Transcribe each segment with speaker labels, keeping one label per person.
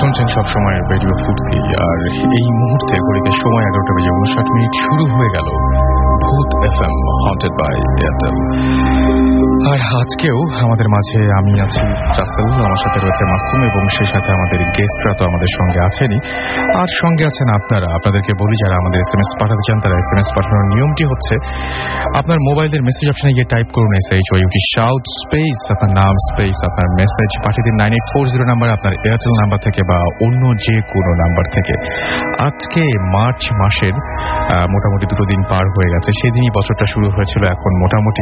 Speaker 1: শুনছেন সবসময় রেডিও ফুর্তি, আর এই মুহূর্তে ঘড়িতে সময় 11:59 শুরু হয়ে গেল Bhoot FM haunted by Airtel. আর আজকেও আমাদের মাঝে আমি আছি রাসেল, আমার সাথে রয়েছে মাসুম, এবং সেই সাথে আমাদের গেস্টরা তো আমাদের সঙ্গে আছেনই, আর সঙ্গে আছেন আপনারা। আপনাদেরকে বলি, যারা আমাদের SMS পাঠাতে চান তারা SMS পাঠানোর নিয়মটি হচ্ছে আপনার মোবাইলের মেসেজ অপশনে গিয়ে টাইপ করুন SHOUT শাউট স্পেস আপনার নাম স্পেস আপনার মেসেজ, পাঠিয়ে দিন 9840 নাম্বারে, আপনার এয়ারটেল নাম্বার থেকে বা অন্য যে কোনো নাম্বার থেকে। আজকে মার্চ মাসের মোটামুটি 2 দিন পার হয়ে গেছে, সেদিনই বছরটা শুরু হয়েছিল। এখন মোটামুটি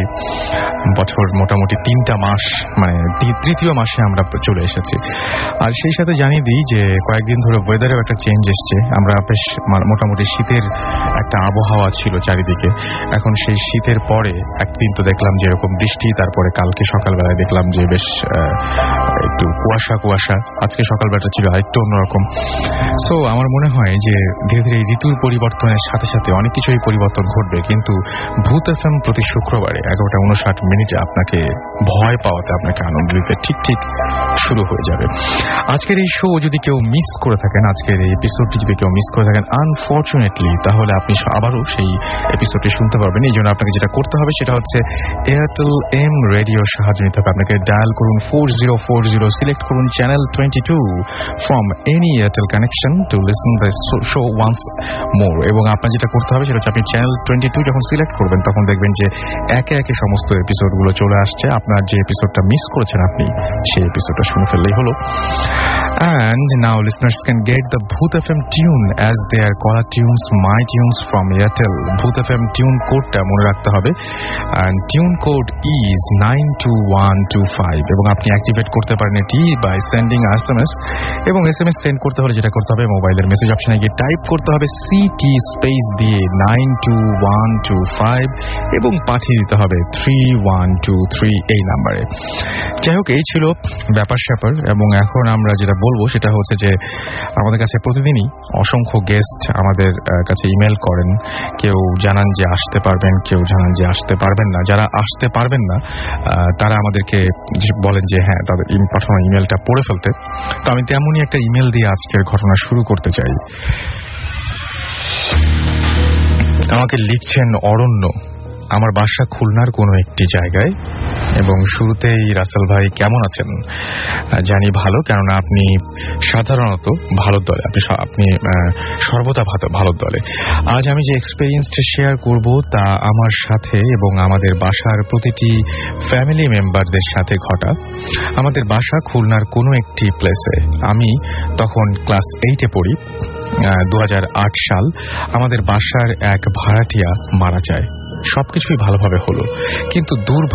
Speaker 1: 3টা মাস, মানে তৃতীয় মাসে আমরা চলে এসেছি। আর সেই সাথে জানিয়ে দিই যে কয়েকদিন ধরে ওয়েদারেও একটা চেঞ্জ এসছে। আমরা বেশ মোটামুটি শীতের একটা আবহাওয়া ছিল চারিদিকে। এখন সেই শীতের পরে একদিন তো দেখলাম যে এরকম বৃষ্টি, তারপরে কালকে সকালবেলায় দেখলাম যে বেশ একটু কুয়াশা। আজকে সকালবেলাটা ছিল আরেকটু অন্যরকম। সো আমার মনে হয় যে ধীরে ধীরে ঋতুর পরিবর্তনের সাথে সাথে অনেক কিছুই পরিবর্তন ঘটবে, কিন্তু ভূত এফএম প্রতি শুক্রবারে 11:59 আপনাকে ভয় পাওয়াতে, আপনাকে আনন্দ দিতে ঠিক শুরু হয়ে যাবে। আজকের এই শো যদি কেউ মিস করে থাকেন, আজকের এই এপিসোডটি যদি কেউ মিস করে থাকেন আনফরচুনেটলি, তাহলে আপনি আবারও সেই এপিসোডটি শুনতে পারবেন। এই জন্য আপনাকে যেটা করতে হবে সেটা হচ্ছে এয়ারটেল এম রেডিওর সাহায্য নিতে হবে। আপনাকে ডায়াল করুন 4040, সিলেক্ট করুন channel 22 from any Airtel connection to listen the show once more. এবং আপনার যেটা করতে হবে সেটা হচ্ছে আপনি চ্যানেল 22 যখন সিলেক্ট করবেন তখন দেখবেন যে একে একে সমস্ত এপিসোডগুলো চলে আসছে। আপনার যে এপিসোডটা মিস করেছেন আপনি সেই এপিসোডটা শুনে ফেললেই হলো। And now listeners can get the Bhoot FM tune as their caller tunes, my tunes from Airtel. Bhoot FM tune code টা মনে রাখতে হবে, and tune code is 92125, এবং আপনি অ্যাক্টিভেট করতে পারেন এটি বাই সেন্ডিং SMS। এবং SMS সেন্ড করতে হলে যেটা করতে হবে, মোবাইলের মেসেজ অপশনে গিয়ে টাইপ করতে হবে CT স্পেস দিয়ে 92125 এবং পাঠিয়ে দিতে হবে 3123 এই নাম্বারে। যাই হোক, এই ছিল ব্যাপার স্যাপার। এবং এখন আমরা যেটা বলবো সেটা হচ্ছে যে আমাদের কাছে প্রতিদিনই অসংখ্য গেস্ট আমাদের কাছে ইমেল করেন। কেউ জানান যে আসতে পারবেন, কেউ জানান যে আসতে পারবেন না। যারা আসতে পারবেন না তারা আমাদেরকে বলেন যে হ্যাঁ, তাদের পাঠানো ইমেলটা পড়ে ফেলতে। তো আমি তেমনই একটা ইমেল দিয়ে আজকের ঘটনা শুরু করতে চাই। আমাকে লিখছেন অরণ্য, আমার বাসা খুলনার কোনো একটি জায়গায়। এবং শুরুতেই রাসেল ভাই কেমন আছেন? জানি ভালো, কেননা আপনি সাধারণত ভালো দলে, আপনি সর্বদা ভালো দলে। আজ আমি যে এক্সপেরিয়েন্সটা শেয়ার করব তা আমার সাথে এবং আমাদের বাসার প্রতিটি ফ্যামিলি মেম্বারদের সাথে ঘটা। আমাদের বাসা খুলনার কোনো একটি প্লেসে। আমি তখন ক্লাস 8-এ পড়ি। 2008 সাল। আমাদের বাসার এক ভাড়াটিয়া মারা যায়। সবকিছুই ভালোভাবে হলো, কিন্তু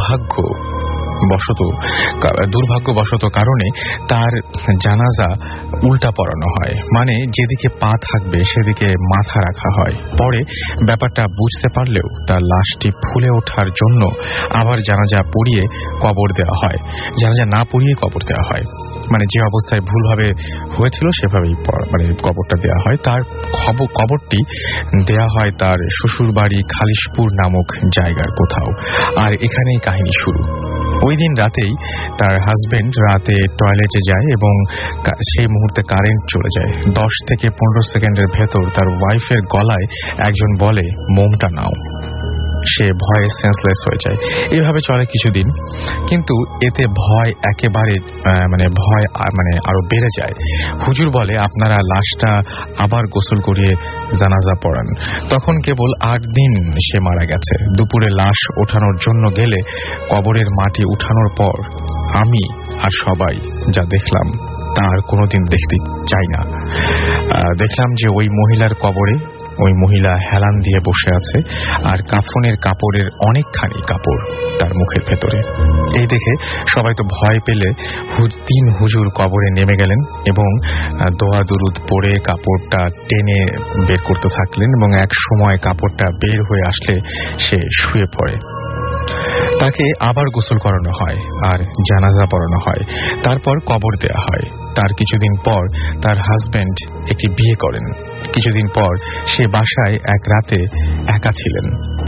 Speaker 1: দুর্ভাগ্যবশত কারণে তার জানাজা উল্টা পড়ানো হয়, মানে যেদিকে পা থাকবে সেদিকে মাথা রাখা হয়। পরে ব্যাপারটা বুঝতে পারলেও তার লাশটি ফুলে ওঠার জন্য আবার জানাজা পড়িয়ে কবর দেওয়া হয়, জানাজা না পড়িয়ে কবর দেওয়া হয়। মানে যে অবস্থায় ভুলভাবে হয়েছিল সেভাবেই মানে কবরটা দেওয়া হয়। তার কবরটি দেয়া হয় তার শ্বশুর বাড়ি খালিশপুর নামক জায়গার কোথাও। আর এখানেই কাহিনী শুরু। ওই দিন রাতেই তার হাজবেন্ড রাতে টয়লেটে যায় এবং সেই মুহূর্তে কারেন্ট চলে যায়। 10 থেকে 15 সেকেন্ডের ভেতর তার ওয়াইফের গলায় একজন বলে, মোমটা নাও। সে ভয়ে সেন্সলেস হয়ে যায়। এইভাবে চলে কিছুদিন, কিন্তু এতে ভয় একেবারে ভয় আরো বেড়ে যায়। হুজুর বলে, আপনারা লাশটা আবার গোসল করিয়ে জানাজা পড়ান। তখন কেবল 8 দিন সে মারা গেছে। দুপুরে লাশ ওঠানোর জন্য গেলে কবরের মাটি উঠানোর পর আমি আর সবাই যা দেখলাম তা আর কোনোদিন দেখতে চাই না। দেখলাম যে ওই মহিলার কবরে ওই মহিলা হেলান দিয়ে বসে আছে, আর কাফনের কাপড়ের অনেকখানি কাপড় তার মুখের ভেতরে। এই দেখে সবাই তো ভয় পেলে 3 হুজুর কবরে নেমে গেলেন এবং দোয়া দুরুদ পড়ে কাপড়টা টেনে বের করতে থাকলেন। এবং এক সময় কাপড়টা বের হয়ে আসলে সে শুয়ে পড়ে। তাকে আবার গোসল করানো হয় আর জানাজা পড়ানো হয়, তারপর কবর দেয়া হয়। তার কিছুদিন পর তার হাজবেন্ড একটি বিয়ে করেন। কিছুদিন পর সে বাসায় এক রাতে একা ছিলেন।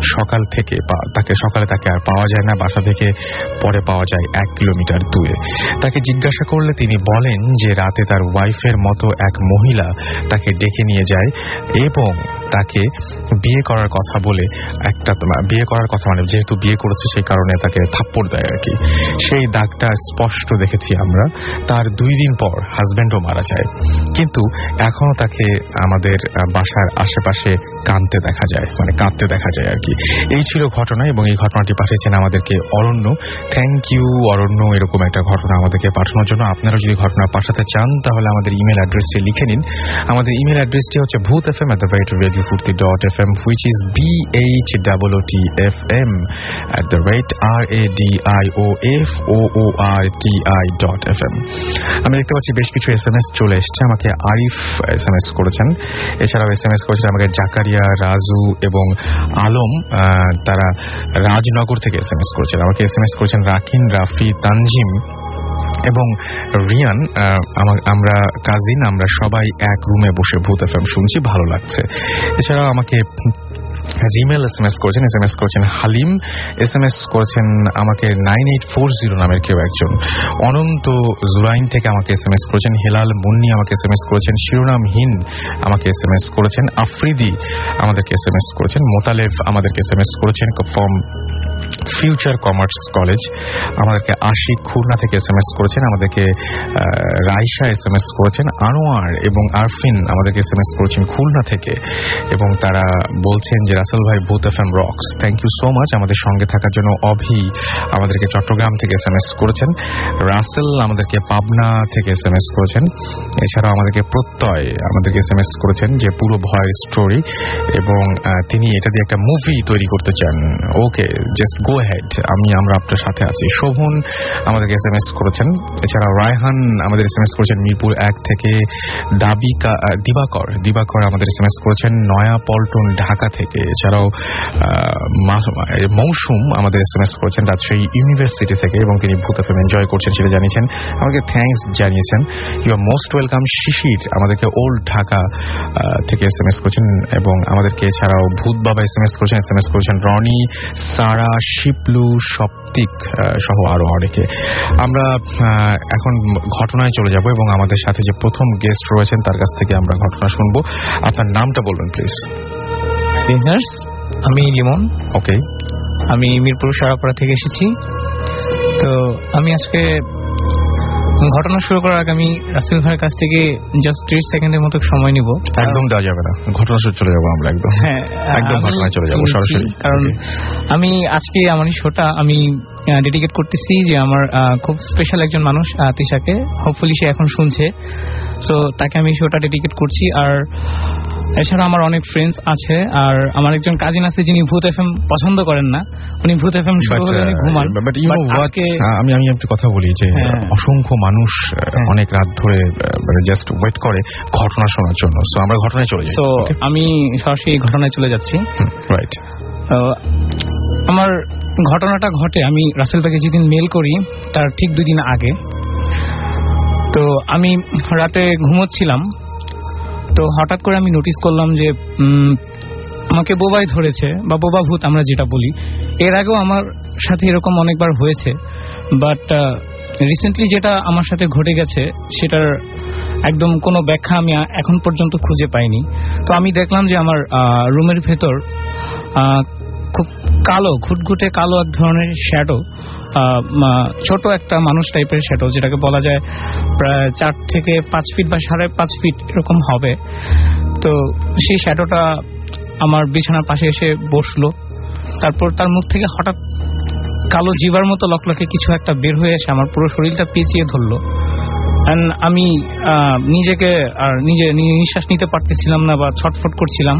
Speaker 1: সকালে তাকে আর পাওয়া যায় না, বাসা থেকে পরে পাওয়া যায় 1 কিলোমিটার দূরে। তাকে জিজ্ঞাসা করলে তিনি বলেন যে রাতে তার ওয়াইফের মতো এক মহিলা তাকে ডেকে নিয়ে যায় এবং তাকে বিয়ে করার কথা বলে মানে যেহেতু বিয়ে করেছে সেই কারণে তাকে থাপ্পড় দেয় আর কি। সেই দাগটা স্পষ্ট দেখেছি আমরা। তার 2 দিন পর হাজবেন্ডও মারা যায়, কিন্তু এখনো তাকে আমাদের বাসার আশেপাশে কাঁদতে দেখা যায় আর কি। এই ছিল ঘটনা এবং এই ঘটনাটি পাঠিয়েছেন আমাদেরকে অরণ্য। থ্যাংক ইউ অরণ্য এরকম একটা ঘটনা আমাদেরকে পাঠানোর জন্য। আপনারা যদি ঘটনা পাঠাতে চান তাহলে আমাদের ইমেল অ্যাড্রেসটি লিখে নিন। আমাদের ইমেল অ্যাড্রেসটি হচ্ছে bhotfm@radiofurti.fm, which is bhotfm@radiofurti.fm। আমি দেখতে পাচ্ছি বেশ কিছু SMS চলে এসছে। আমাকে আরিফ SMS করেছেন, এছাড়াও SMS করেছেন আমাকে জাকারিয়া, রাজু এবং আলম, তারা রাজনগর থেকে SMS করেছেন। আমাকে SMS করেছেন রাকিন, রাফি, তানজিম এবং রিয়ান। আমরা কাজিন, আমরা সবাই এক রুমে বসে ভূত এফএম শুনছি, ভালো লাগছে। এছাড়াও আমাকে রিমেল SMS করেছেন হালিম, SMS করেছেন আমাকে 9840 নামের কেউ একজন। অনন্ত জুরাইন থেকে আমাকে SMS করেছেন। হেলাল মুন্নি আমাকে SMS করেছেন। শিরোনামহীন আমাকে SMS করেছেন। আফ্রিদি আমাদেরকে SMS করেছেন। মোতালেব আমাদেরকে SMS করেছেন ফ্রম ফিউচার কমার্স কলেজ। আমাদেরকে আশিক খুলনা থেকে SMS করেছেন। আমাদেরকে রাইসা SMS করেছেন। আনোয়ার এবং আরফিন আমাদেরকে SMS করেছেন খুলনা থেকে এবং তারা বলছেন যে রাসেল ভাই Bhoot FM rocks, thank you so much আমাদের সঙ্গে থাকার জন্য। অভি আমাদেরকে চট্টগ্রাম থেকে SMS করেছেন। রাসেল আমাদেরকে পাবনা থেকে SMS করেছেন। এছাড়াও আমাদেরকে প্রত্যয় আমাদেরকে SMS করেছেন যে পুরো ভয়ের স্টোরি এবং তিনি এটা দিয়ে একটা মুভি তৈরি করতে চান। ওকে, জাস্ট গো হেড, আমরা আপনার সাথে আছি। শোভন আমাদেরকে SMS করেছেন। এছাড়াও রায়হান আমাদের SMS করেছেন মিরপুর 1 থেকে। দিবাকর আমাদের SMS করেছেন নয়া পল্টন ঢাকা থেকে। এছাড়াও মৌসুম আমাদের SMS করেছেন রাজশাহী ইউনিভার্সিটি থেকে এবং তিনি ভূত এফএম এনজয় করছেন সেটা জানিয়েছেন। আমাকে থ্যাঙ্কস জানিয়েছেন। You are most welcome. Shishir আমাদেরকে ওল্ড ঢাকা থেকে SMS করেছেন এবং আমাদেরকে এছাড়াও ভূত বাবা SMS করেছেন রনি, সারা, শিপলু, সপ্তিক সহ আরো অনেকে। আমরা এখন ঘটনায় চলে যাব এবং আমাদের সাথে যে প্রথম গেস্ট রয়েছেন তার কাছ থেকে আমরা ঘটনা শুনবো। আপনার নামটা বলবেন প্লিজ।
Speaker 2: আমি লিমন।
Speaker 1: ওকে,
Speaker 2: আমি মিরপুর সারাপাড়া থেকে এসেছি। তো আমি আজকে ঘটনা শুরু করার আগে আমি রাসেল ভাইয়ের কাছ থেকে জাস্ট 30 সেকেন্ডের মতো সময় নিব।
Speaker 1: একদম দেওয়া যাবে না, ঘটনা শুরু চলে যাবো আমরা একদম ঘটনায় চলে যাবো সরাসরি।
Speaker 2: কারণ আমি আজকে আমার শোটা আমি ডেডিকেট করতেছি যে আমার খুব স্পেশাল একজন মানুষ তিশাকে, হোপফুলি সে এখন শুনছে, সো তাকে আমি শোটা ডেডিকেট করছি। আর এছাড়া আমার অনেক ফ্রেন্ডস আছে, আর আমার একজন কাজিন আছে যিনি ভূত এফএম পছন্দ করেন না, উনি ভূত এফএম শুরু হলে উনি ঘুমান।
Speaker 1: আমি একটু কথা বলি যে অসংখ্য মানুষ অনেক রাত ধরে জাস্ট ওয়েট করে ঘটনা শোনার জন্য। সো আমরা ঘটনায় চলে যাই।
Speaker 2: সো আমি সরাসরি ঘটনায় চলে যাচ্ছি।
Speaker 1: রাইট।
Speaker 2: আমার ঘটনাটা ঘটে আমি রাসেল ভাইকে যেদিন মেল করি তার ঠিক 2 দিন আগে। তো আমি রাতে ঘুমোচ্ছিলাম, তো হঠাৎ করে আমি নোটিস করলাম যে আমাকে বোবাই ধরেছে বা বোবা ভূত আমরা যেটা বলি। এর আগেও আমার সাথে এরকম অনেকবার হয়েছে, বাট রিসেন্টলি যেটা আমার সাথে ঘটে গেছে সেটার একদম কোনো ব্যাখ্যা আমি এখন পর্যন্ত খুঁজে পাইনি। তো আমি দেখলাম যে আমার রুমের ভেতর খুব কালো, ঘুটঘুটে কালো এক ধরনের শ্যাডো, ছোট একটা মানুষ টাইপের শ্যাডো, যেটাকে বলা যায় প্রায় 4 থেকে 5 ফিট বা 5.5 ফিট এরকম হবে। তো সেই শ্যাডোটা আমার বিছানার পাশে এসে বসলো। তারপর তার মুখ থেকে হঠাৎ কালো জিবার মতো লকলকে কিছু একটা বের হয়ে এসে আমার পুরো শরীরটা পেঁচিয়ে ধরলো। আমি নিজেকে আর নিজে নিঃশ্বাস নিতে পারতেছিলাম না বা ছটফট করছিলাম।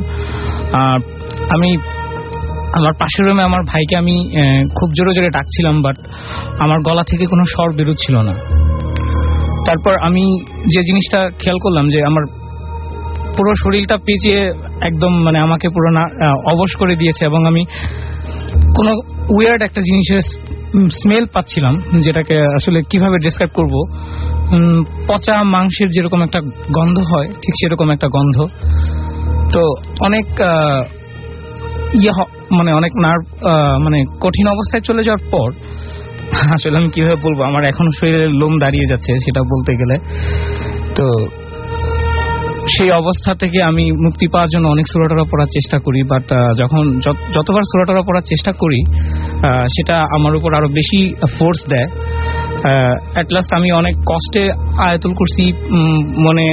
Speaker 2: আমি আমার পাশের রুমে আমার ভাইকে আমি খুব জোরে জোরে ডাকছিলাম, বাট আমার গলা থেকে কোনো স্বর বেরোচ্ছিল না। তারপর আমি যে জিনিসটা খেয়াল করলাম যে আমার পুরো শরীরটা পেঁচিয়ে একদম মানে আমাকে পুরো অবশ করে দিয়েছে এবং আমি কোনো উইয়ার্ড একটা জিনিসের স্মেল পাচ্ছিলাম, যেটাকে আসলে কিভাবে ডেসক্রাইব করব, পচা মাংসের যেরকম একটা গন্ধ হয় ঠিক সেরকম একটা গন্ধ। তো অনেক মানে অনেক নার্ভ মানে কঠিন অবস্থায় চলে যাওয়ার পর আসলে আমি কিভাবে বলবো, আমার এখনো শরীরের লোম দাঁড়িয়ে যাচ্ছে সেটা বলতে গেলে। তো সেই অবস্থা থেকে আমি মুক্তি পাওয়ার জন্য অনেক সূরা টরা পড়ার চেষ্টা করি, বাট যতবার সূরা টরা পড়ার চেষ্টা করি সেটা আমার উপর আরো বেশি ফোর্স দেয়। অ্যাট লাস্ট আমি অনেক কষ্টে আয়াতুল কুরসি মনে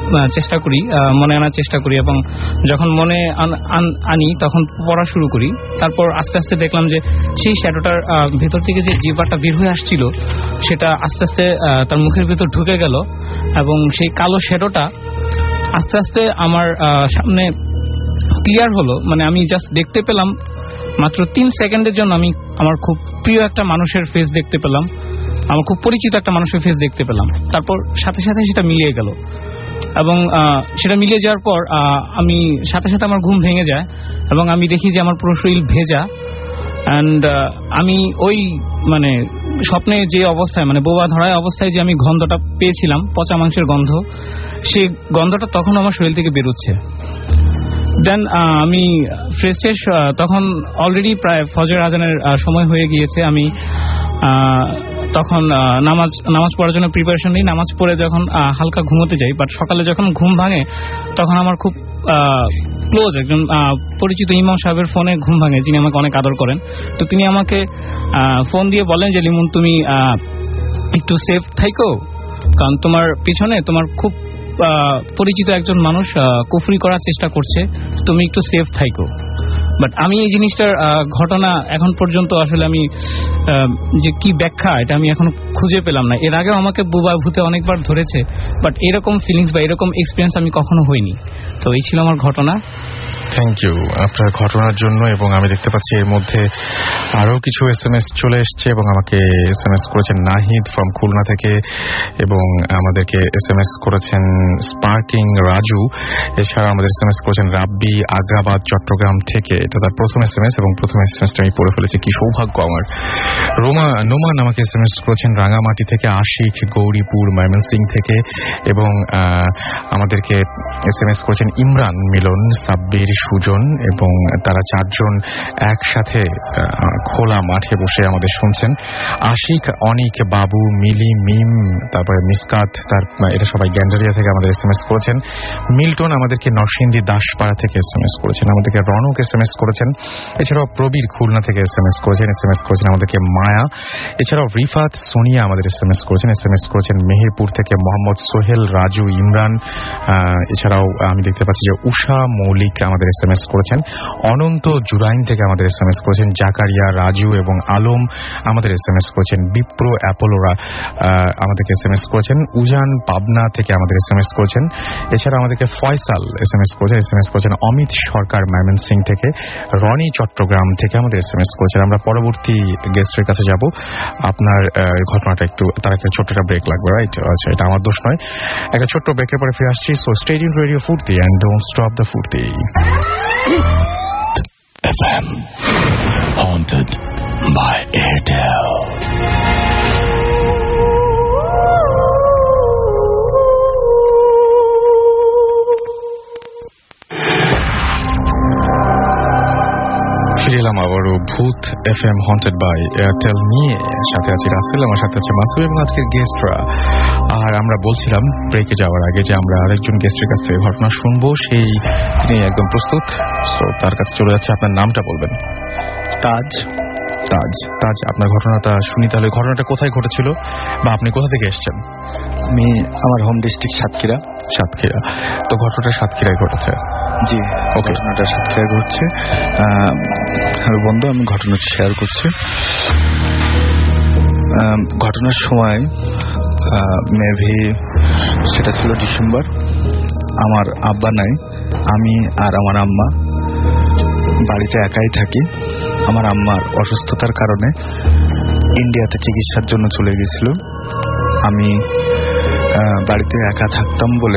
Speaker 2: আনার চেষ্টা করি, এবং যখন মনে আনি তখন পড়া শুরু করি। তারপর আস্তে আস্তে দেখলাম যে সেই শ্যাডোটার ভেতর থেকে যে জিহ্বাটা বের হয়ে আসছিল সেটা আস্তে আস্তে তার মুখের ভেতর ঢুকে গেল, এবং সেই কালো শ্যাডোটা আস্তে আস্তে আমার সামনে ক্লিয়ার হলো। মানে আমি জাস্ট দেখতে পেলাম মাত্র 3 সেকেন্ডের জন্য আমি আমার খুব প্রিয় একটা মানুষের ফেস দেখতে পেলাম, আমার খুব পরিচিত একটা মানুষের ফেস দেখতে পেলাম। তারপর সাথে সাথে সেটা মিলিয়ে গেল, এবং সেটা মিলিয়ে যাওয়ার পর আমি সাথে সাথে আমার ঘুম ভেঙে যায়, এবং আমি দেখি যে আমার পুরো শরীর ভেজা। অ্যান্ড আমি ওই মানে স্বপ্নে যে অবস্থায়, মানে বোবা ধরায় অবস্থায় যে আমি গন্ধটা পেয়েছিলাম, পচা মাংসের গন্ধ, সেই গন্ধটা তখন আমার শরীর থেকে বেরোচ্ছে। দেন আমি ফ্রেশ তখন অলরেডি প্রায় ফজর আজানের সময় হয়ে গিয়েছে। আমি তখন নামাজ পড়ার জন্য প্রিপারেশন নিই। নামাজ পড়ে যখন হালকা ঘুমোতে যাই, বাট সকালে যখন ঘুম ভাঙে তখন আমার খুব ক্লোজ একজন পরিচিত ইমাম সাহেবের ফোনে ঘুম ভাঙে, যিনি আমাকে অনেক আদর করেন। তো তিনি আমাকে ফোন দিয়ে বলেন যে লিমন, তুমি একটু সেফ থাইকো, কারণ তোমার পিছনে তোমার খুব পরিচিত একজন মানুষ কুফরি করার চেষ্টা করছে, তুমি একটু সেফ থাইকো। বাট আমি এই জিনিসটার ঘটনা এখন পর্যন্ত আসলে আমি যে কি ব্যাখ্যা এটা আমি এখন খুঁজে পেলাম না। এর আগেও আমাকে বুবা ভূতে অনেকবার ধরেছে, বাট এরকম ফিলিংস বা এরকম এক্সপিরিয়েন্স আমি কখনো হইনি। তো এই ছিল আমার ঘটনা।
Speaker 1: থ্যাংক ইউ আপনার ঘটনার জন্য। এবং আমি দেখতে পাচ্ছি এর মধ্যে আরো কিছু SMS চলে এসছে, এবং আমাকে SMS করেছেন নাহিদ ফ্রম খুলনা থেকে, এবং আমাদেরকে SMS করেছেন স্পার্কিং রাজু। এছাড়া আমাদের SMS করেছেন রাব্বি আগ্রাবাদ চট্টগ্রাম থেকে। এটা তার প্রথম SMS, এবং প্রথম SMSটা আমি পড়ে ফেলেছি, কি সৌভাগ্য আমার। নোমান আমাকে SMS করেছেন রাঙামাটি থেকে, আশিক গৌরীপুর ময়মনসিং থেকে, এবং আমাদেরকে SMS করেছেন ইমরান মিলন, সাব্বির, সুজন, এবং তারা 4 জন একসাথে খোলা মাঠে বসে আমাদের শুনছেন। আশিক, অনিক, বাবু, মিলি, মিম, তারপরে মিসকাত, এরা সবাই গ্যান্ডারিয়া থেকে আমাদের SMS করেছেন। মিল্টন আমাদেরকে নরসিংদী দাসপাড়া থেকে SMS করেছেন, আমাদেরকে রনক SMS করেছেন। এছাড়াও প্রবীর খুলনা থেকে SMS করেছেন আমাদেরকে মায়া। এছাড়াও রিফাত, সোনিয়া আমাদের SMS করেছেন মেহেরপুর থেকে মোহাম্মদ সোহেল, রাজু, ইমরান। এছাড়াও আমি দেখতে পাচ্ছি যে উষা মৌলিক আমাদের SMS করেছেন। অনন্ত জুরাইন থেকে আমাদের SMS করেছেন। জাকারিয়া, রাজু এবং আলম আমাদের SMS করেছেন। বিপ্র অ্যাপোলোরা আমাদেরকে SMS করেছেন। উজান পাবনা থেকে আমাদের SMS করেছেন। এছাড়া আমাদেরকে ফয়সাল SMS করেছেন। অমিত সরকার ময়মনসিং থেকে, রনি চট্টগ্রাম থেকে আমাদের SMS করেছেন। আমরা পরবর্তী গেস্টের কাছে যাব। আপনার ঘটনাটা একটু তার একটা ছোট্ট একটা ব্রেক লাগবে, রাইট? আচ্ছা, এটা আমার দোষ নয়। একটা ছোট্ট ব্রেকের পরে ফিরে আসছি। So stay tuned radio Foorti and don't stop the Foorti.
Speaker 3: FM haunted by Airtel.
Speaker 1: ফিরে এলাম আবারও ভূত FM হন্টেড বাই এয়ারটেল নিয়ে। সাথে আছে রাসেল, আমার সাথে আছে মাসুম এবং আজকের গেস্টরা। আর আমরা বলছিলাম ব্রেকে যাওয়ার আগে যে আমরা আরেকজন গেস্টের কাছ থেকে ঘটনা শুনবো, তিনি একদম প্রস্তুত। সো তার কাছে চলে যাচ্ছে। আপনার নামটা বলবেন?
Speaker 4: তাজ।
Speaker 1: আপনার ঘটনাটা শুনি তাহলে। ঘটনাটা কোথায় ঘটেছিল বা আপনি কোথা থেকে এসেছেন?
Speaker 4: আমি আমার হোম ডিস্ট্রিক্ট সাতক্ষীরা।
Speaker 1: তো ঘটনাটা সাতক্ষীরায় ঘটেছে?
Speaker 4: জি, ঘটনাটা সাতক্ষীরায় ঘটছে। হ্যালো বন্ধু, আমি ঘটনাটা শেয়ার করছি। ঘটনার সময় মেবি সেটা ছিল ডিসেম্বর। আমার আব্বা নাই, আমি আর আমার আম্মা বাড়িতে একাই থাকি। আমার আম্মার অসুস্থতার কারণে ইন্ডিয়াতে চিকিৎসার জন্য চলে গেছিল। আমি বাড়িতে একা থাকতাম বলে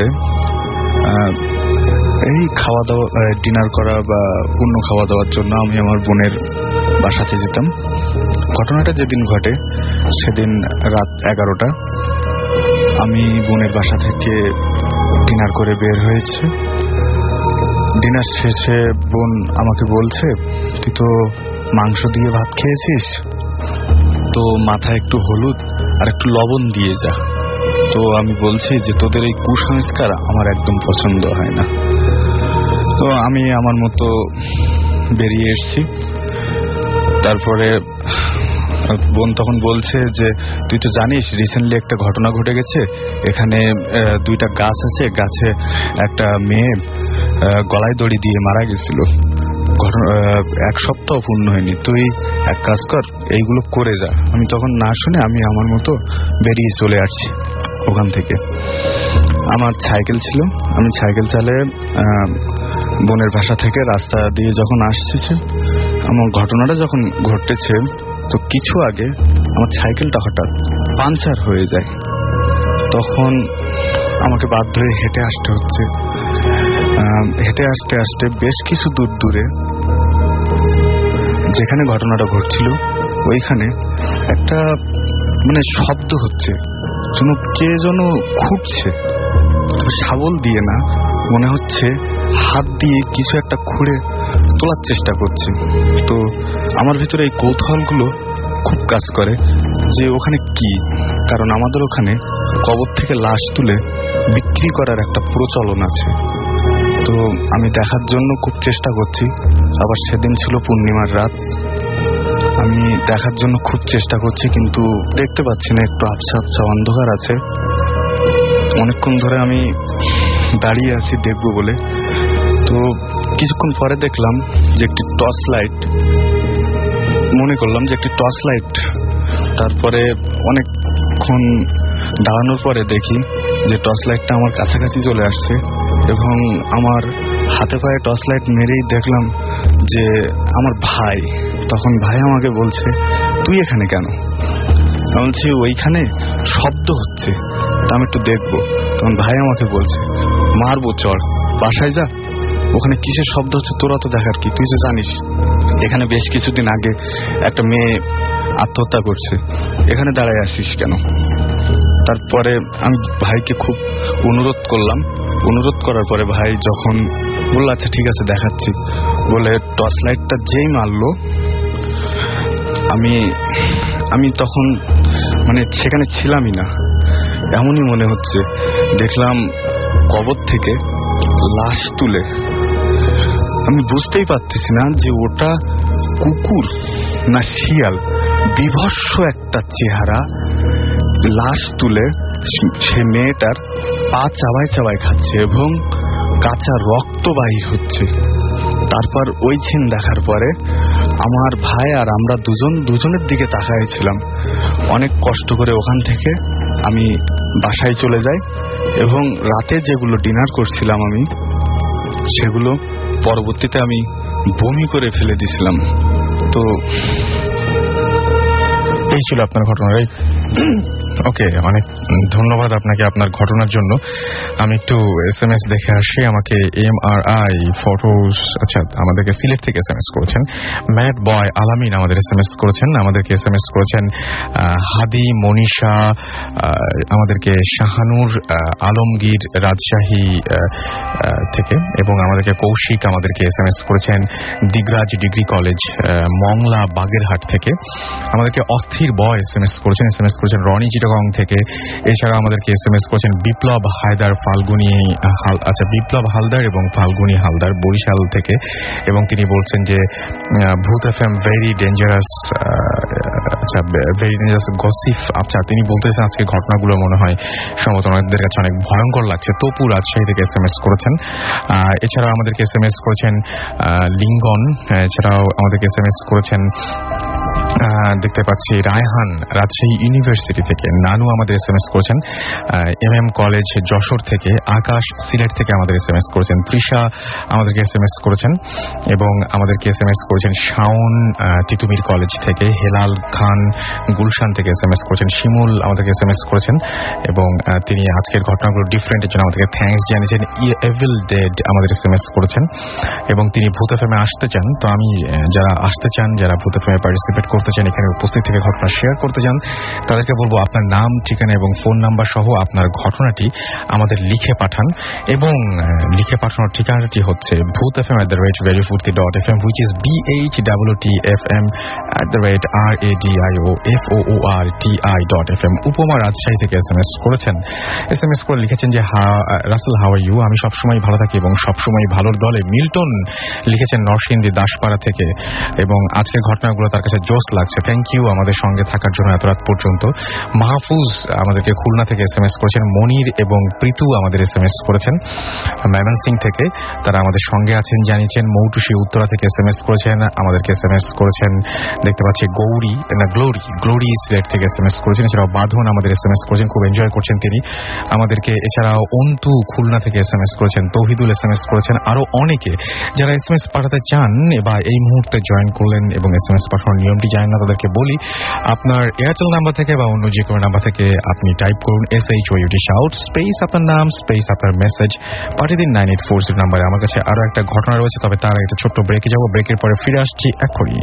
Speaker 4: এই খাওয়া দাওয়া, ডিনার করা বা অন্য খাওয়া দাওয়ার জন্য আমি আমার বোনের বাসাতে যেতাম। ঘটনাটা যেদিন ঘটে সেদিন রাত 11টা। আমি বোনের বাসা থেকে ডিনার করে বের হয়েছে। ডিনার শেষে বোন আমাকে বলছে, তুই তো মাংস দিয়ে ভাত খেয়েছিস, তো মাথায় একটু হলুদ আর একটু লবণ দিয়ে যা। তো আমি বলছি যে তোদের এই কুসংস্কার আমার একদম পছন্দ হয় না। তো আমি আমার মতো বেরিয়ে এসছি। তারপরে বোন তখন বলছে যে তুই তো জানিস রিসেন্টলি একটা ঘটনা ঘটে গেছে, এখানে 2টা গাছ আছে, গাছে একটা মেয়ে গলায় দড়ি দিয়ে মারা গেছিল, 1 সপ্তাহ পূর্ণ হয়নি, তুই এক কাজ কর, এইগুলো করে যা। আমি তখন না শুনে আমি আমার মতো বেরিয়ে চলে আসছি ওখান থেকে। আমার সাইকেল ছিল, আমি সাইকেল চালিয়ে বোনের বাসা থেকে রাস্তা দিয়ে যখন আসছে, আমার ঘটনাটা যখন ঘটেছে, তো কিছু আগে আমার সাইকেলটা হঠাৎ পাঞ্চার হয়ে যায়। তখন আমাকে বাধ্য হয়ে হেঁটে আসতে হচ্ছে। হেঁটে আসতে আসতে বেশ কিছু দূর দূরে যেখানে ঘটনাটা ঘটছিল ওইখানে একটা মানে শব্দ হচ্ছে, যেন কে যেন খুঁড়ছে, শাবল দিয়ে না, মনে হচ্ছে হাত দিয়ে কিছু একটা খুঁড়ে তোলার চেষ্টা করছে। তো আমার ভিতরে এই কৌতূহলগুলো খুব কাজ করে যে ওখানে কি, কারণ আমাদের ওখানে কবর থেকে লাশ তুলে বিক্রি করার একটা প্রচলন আছে। তো আমি দেখার জন্য খুব চেষ্টা করছি। আবার সেদিন ছিল পূর্ণিমার রাত, আমি দেখার জন্য খুব চেষ্টা করছি, কিন্তু দেখতে পাচ্ছি না, একটু আবছা আবছা অন্ধকার আছে। অনেকক্ষণ ধরে আমি দাঁড়িয়ে আছি দেখবো বলে। তো কিছুক্ষণ পরে দেখলাম যে একটি টর্চ লাইট, মনে করলাম যে একটি টর্চ লাইট। তারপরে অনেকক্ষণ দাঁড়ানোর পরে দেখি যে টর্চ লাইটটা আমার কাছাকাছি চলে আসছে, এবং আমার হাতে পায়ে টর্চ লাইট মেরেই দেখলাম যে আমার ভাই। তখন ভাই আমাকে বলছে, তুই এখানে কেন? আমি বলছি ওইখানে শব্দ হচ্ছে, তা আমি একটু দেখবো। তখন ভাই আমাকে বলছে, মারবো, চড় বাসায় যা, ওখানে কিসের শব্দ হচ্ছে তোরা তো দেখার কি, তুই তো জানিস এখানে বেশ কিছুদিন আগে একটা মেয়ে আত্মহত্যা করছে, এখানে দাঁড়ায় আসিস কেন? তারপরে আমি ভাইকে খুব অনুরোধ করলাম। অনুরোধ করার পরে ভাই যখন বলল আচ্ছা ঠিক আছে দেখাচ্ছি বলে টর্চ লাইটটা যেই মারলো, আমি তখন মানে সেখানে ছিলামই না, এমনই মনে হচ্ছে। দেখলাম কবর থেকে লাশ তুলে, আমি বুঝতেই পারতেছি না যে ওটা কুকুর না শিয়াল, বিভৎস একটা চেহারা, লাশ তুলে সে মেয়েটার পা চাবায় চাবায় খাচ্ছে এবং কাঁচা রক্ত বাহির হচ্ছে। তারপর ওই সিন দেখার পরে আমার ভাই আর আমরা দুজনের দিকে তাকাইছিলাম। অনেক কষ্ট করে ওখান থেকে আমি বাসায় চলে যাই, এবং রাতে যেগুলো ডিনার করছিলাম আমি, সেগুলো পরবর্তীতে আমি বমি করে ফেলে দিছিলাম। তো
Speaker 1: এই ছিল আপনার ঘটনা। ওকে, অনেক ধন্যবাদ আপনাকে আপনার ঘটনার জন্য। আমি একটু SMS দেখে আসি। আমাকে MRI ফটোস, আচ্ছা, আমাদেরকে সিলেট থেকে SMS করেছেন। ম্যাড বয় আলামিন আমাদের SMS করেছেন, আমাদেরকে SMS করেছেন হাদি মনীষা, আমাদেরকে শাহানুর আলমগীর রাজশাহী থেকে, এবং আমাদেরকে কৌশিক আমাদেরকে SMS করেছেন দিগরাজ ডিগ্রি কলেজ মংলা বাগেরহাট থেকে। আমাদেরকে অস্থির বয় SMS করেছেন রনি চিটাগং থেকে। এছাড়া আমাদেরকে SMS করেছেন বিপ্লব হায়দার বিপ্লব হালদার এবং ফাল্গুনি হালদার বরিশাল থেকে, এবং তিনি বলছেন যে Bhoot FM very dangerous, very dangerous gossip. আচ্ছা, তিনি বলতেছেন আজকে ঘটনাগুলো মনে হয় সম্ভবত আমাদের কাছে অনেক ভয়ঙ্কর লাগছে। তপু রাজশাহী থেকে SMS করেছেন। এছাড়াও আমাদেরকে SMS করেছেন লিঙ্গন। এছাড়াও আমাদেরকে SMS করেছেন দেখতে পাচ্ছি রায়হান রাজশাহী ইউনিভার্সিটি থেকে। নানু আমাদের SMS করেছেন MM কলেজ যশোর থেকে। আকাশ সিলেট থেকে আমাদের SMS করেছেন। তৃষা আমাদেরকে SMS করেছেন, এবং আমাদেরকে SMS করেছেন শাওন তিতুমির কলেজ থেকে। হেলাল খান গুলশান থেকে SMS করেছেন। শিমুল আমাদেরকে SMS করেছেন, এবং তিনি আজকের ঘটনাগুলো ডিফারেন্টের জন্য আমাদেরকে থ্যাঙ্কস জানিয়েছেন। এভিল ডেড আমাদের SMS করেছেন, এবং তিনি ভূত FM আসতে চান। তো আমি যারা আসতে চান, যারা ভূত FM পার্টিসিপেট করতে চান এখানে উপস্থিত থেকে ঘটনা শেয়ার করতে চান তাদেরকে বলবো আপনার নাম, ঠিকানা এবং ফোন নাম্বার সহ আপনার ঘটনাটি আমাদের লিখে পাঠান, এবং লিখে পাঠানোর ঠিকানাটি হচ্ছে bhootfm@radiofurti.fm, which is BHOOTFM@radioforti.fm। উপমা রাজশাহী থেকে SMS করেছেন। SMS করে লিখেছেন যে রাসেল, হাউ আর ইউ? আমি সবসময় ভালো থাকি এবং সবসময় ভালোর দলে। মিল্টন লিখেছেন নরসিংদী দাসপাড়া থেকে, এবং আজকের ঘটনাগুলো তার কাছে জোশ লাগছে। থ্যাংক ইউ আমাদের সঙ্গে থাকার জন্য এত রাত পর্যন্ত। মাহফুজ আমাদেরকে খুলনা থেকে SMS করেছেন। মনির এবং প্রীতু আমাদের SMS করেছেন ময়মনসিং থেকে, তারা আমাদের সঙ্গে আছেন জানিয়েছেন। মৌটুসি উত্তরা থেকে SMS করেছেন, আমাদেরকে SMS করেছেন। দেখতে পাচ্ছি গ্লোরি সিলেট থেকে SMS করেছেন। এছাড়াও বাঁধন আমাদের SMS করেছেন, খুব এনজয় করছেন তিনি আমাদেরকে। এছাড়াও অন্তু খুলনা থেকে SMS করেছেন, তৌহিদুল SMS করেছেন, আরো অনেকে যারা SMS পাঠাতে চান বা এই মুহূর্তে জয়েন করলেন এবং SMS পাঠানোর নিয়মটি জানেন না, তাদেরকে বলি আপনার এয়ারটেল নাম্বার থেকে বা অন্য যে কোনো নাম্বার থেকে আপনি টাইপ করুন SHOUT শাউট স্পেস আপনার নাম স্পেস আপনার মেসেজ পাঠিয়ে দিন 9840 নাম্বারে। আমার কাছে আরো একটা ঘটনা রয়েছে, তবে তার একটা ছোট্ট ব্রেকে যাব। ব্রেকের পরে ফিরে আসছি এক্ষুনি।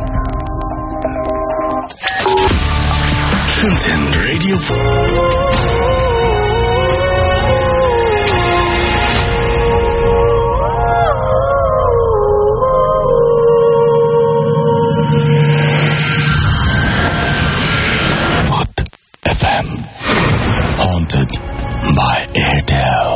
Speaker 3: Radio FM, haunted by Airtel.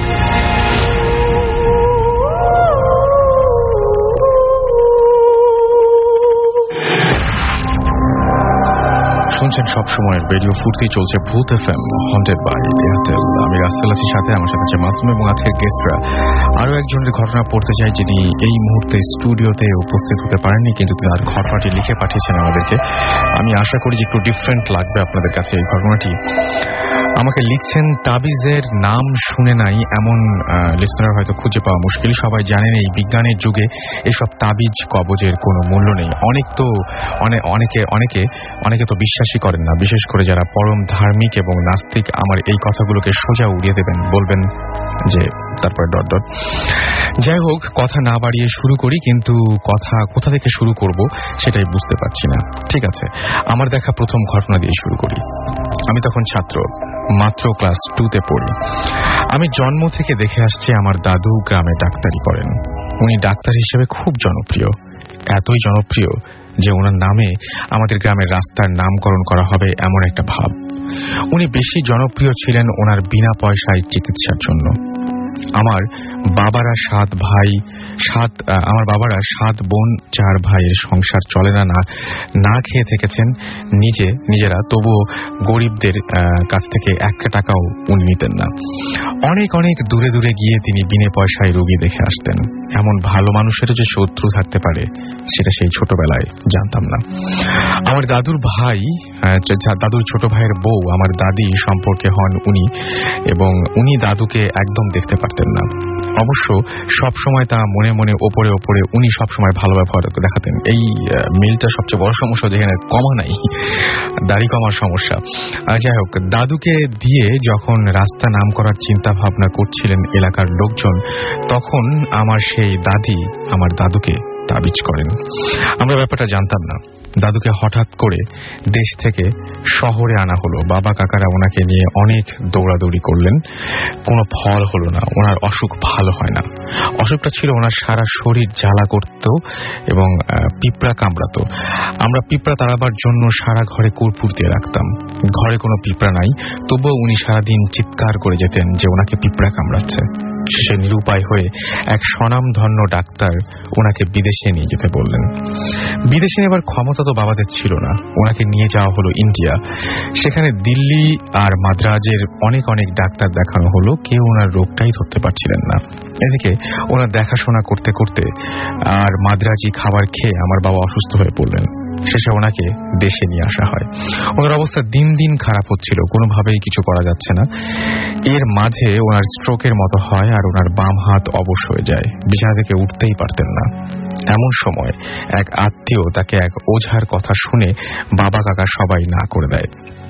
Speaker 1: শুনছেন সবসময় রেডিও ফুর্তি, চলছে Bhoot FM haunted by Airtel. আমি রাসেল আছি সাথে, আমার সাথে আছে মাসুম এবং আজকের গেস্টরা। আরো একজনের ঘটনা পড়তে চাই যিনি এই মুহূর্তে স্টুডিওতে উপস্থিত হতে পারেননি, কিন্তু তার ঘটনাটি লিখে পাঠিয়েছেন আমাদেরকে। আমি আশা করি যে একটু ডিফারেন্ট লাগবে আপনাদের কাছে এই ঘটনাটি। আমাকে লিখছেন তাবিজের নাম শুনে নাই এমন লিসনার হয়তো খুঁজে পাওয়া মুশকিল। সবাই জানেন এই বিজ্ঞানের যুগে এসব তাবিজ কবজের কোনো মূল্য নেই। অনেকে তো বিশ্বাসই করেন না, বিশেষ করে যারা পরম ধার্মিক এবং নাস্তিক। আমার এই কথাগুলোকে সোজা উড়িয়ে দেবেন, বলবেন যে তারপর ডট ডট। যাই হোক, কথা না বাড়িয়ে শুরু করি, কিন্তু কথা কোথা থেকে শুরু করব সেটাই বুঝতে পারছি না। ঠিক আছে, আমার দেখা প্রথম ঘটনা দিয়ে শুরু করি। আমি তখন ছাত্র, মাত্র ক্লাস 2তে পড়ি। আমি জন্ম থেকে দেখে আসছি আমার দাদু গ্রামে ডাক্তারি করেন। উনি ডাক্তার হিসেবে খুব জনপ্রিয়, এতই জনপ্রিয় যে ওনার নামে আমাদের গ্রামের রাস্তার নামকরণ করা হবে এমন একটা ভাব। উনি বেশি জনপ্রিয় ছিলেন ওনার বিনা পয়সায় চিকিৎসার জন্য। আমার বাবারা 7 বোন 4 ভাইয়ের সংসার চলে না খেয়ে থেকেছেন নিজেরা, তবুও গরিবদের কাছ থেকে 1 টাকাও উনি নিতেন না। অনেক অনেক দূরে দূরে গিয়ে তিনি বিনা পয়সায় রোগী দেখে আসতেন। এমন ভালো মানুষেরও যে শত্রু থাকতে পারে সেটা সেই ছোটবেলায় জানতাম না। আমার দাদুর ছোট ভাইয়ের বউ আমার দাদি সম্পর্কে হন উনি, এবং উনি দাদুকে একদম দেখতে পারতেন না। অবশ্য সবসময় তা মনে মনে ওপরে উনি সবসময় ভালো ব্যবহার দেখাতেন। এই মিলটা সবচেয়ে বড় সমস্যা, যেখানে কমা নাই, দাড়ি কমার সমস্যা। যাই হোক, দাদুকে দিয়ে যখন রাস্তা নাম করার চিন্তা ভাবনা করছিলেন এলাকার লোকজন, তখন আমার সেই দাদি আমার দাদুকে তাবিজ করেন। আমরা ব্যাপারটা জানতাম না। দাদুকে হঠাৎ করে দেশ থেকে শহরে আনা হলো। বাবা কাকারা ওনাকে নিয়ে অনেক দৌড়াদৌড়ি করলেন, কোনো ফল হলো না। ওনার অসুখ ভালো হয় না। অসুখটা ছিল ওনার সারা শরীর জ্বালা করত এবং পিঁপড়া কামড়াতো। আমরা পিঁপড়া তাড়াবার জন্য সারা ঘরে কর্পূর দিয়ে রাখতাম। ঘরে কোনো পিঁপড়া নাই, তবুও উনি সারাদিন চিৎকার করে যেতেন যে ওনাকে পিঁপড়া কামড়াচ্ছে। সে নিরুপায় হয়ে এক স্বনামধন্য ডাক্তার ওনাকে বিদেশে নিয়ে যেতে বললেন। বিদেশে নেবার ক্ষমতা তো বাবাদের ছিল না। ওনাকে নিয়ে যাওয়া হলো ইন্ডিয়া। সেখানে দিল্লি আর মাদ্রাজের অনেক অনেক ডাক্তার দেখানো হলো, কেউ ওনার রোগটাই ধরতে পারছিলেন না। এদিকে ওনার দেখাশোনা করতে করতে আর মাদ্রাজি খাবার খেয়ে আমার বাবা অসুস্থ হয়ে পড়লেন। শেষে ওনাকে দেশে নিয়ে আসা হয়। ওনার অবস্থা দিন দিন খারাপ হচ্ছিল, কোনোভাবেই কিছু করা যাচ্ছে না। এর মাঝে ওনার স্ট্রোকের মতো হয় আর ওনার বাম হাত অবশ হয়ে যায়। বিছানা থেকে উঠতেই পারতেন না। এমন সময় এক আত্মীয় তাকে এক ওঝার কথা শুনে বাবা কাকা সবাই না করে দেয়।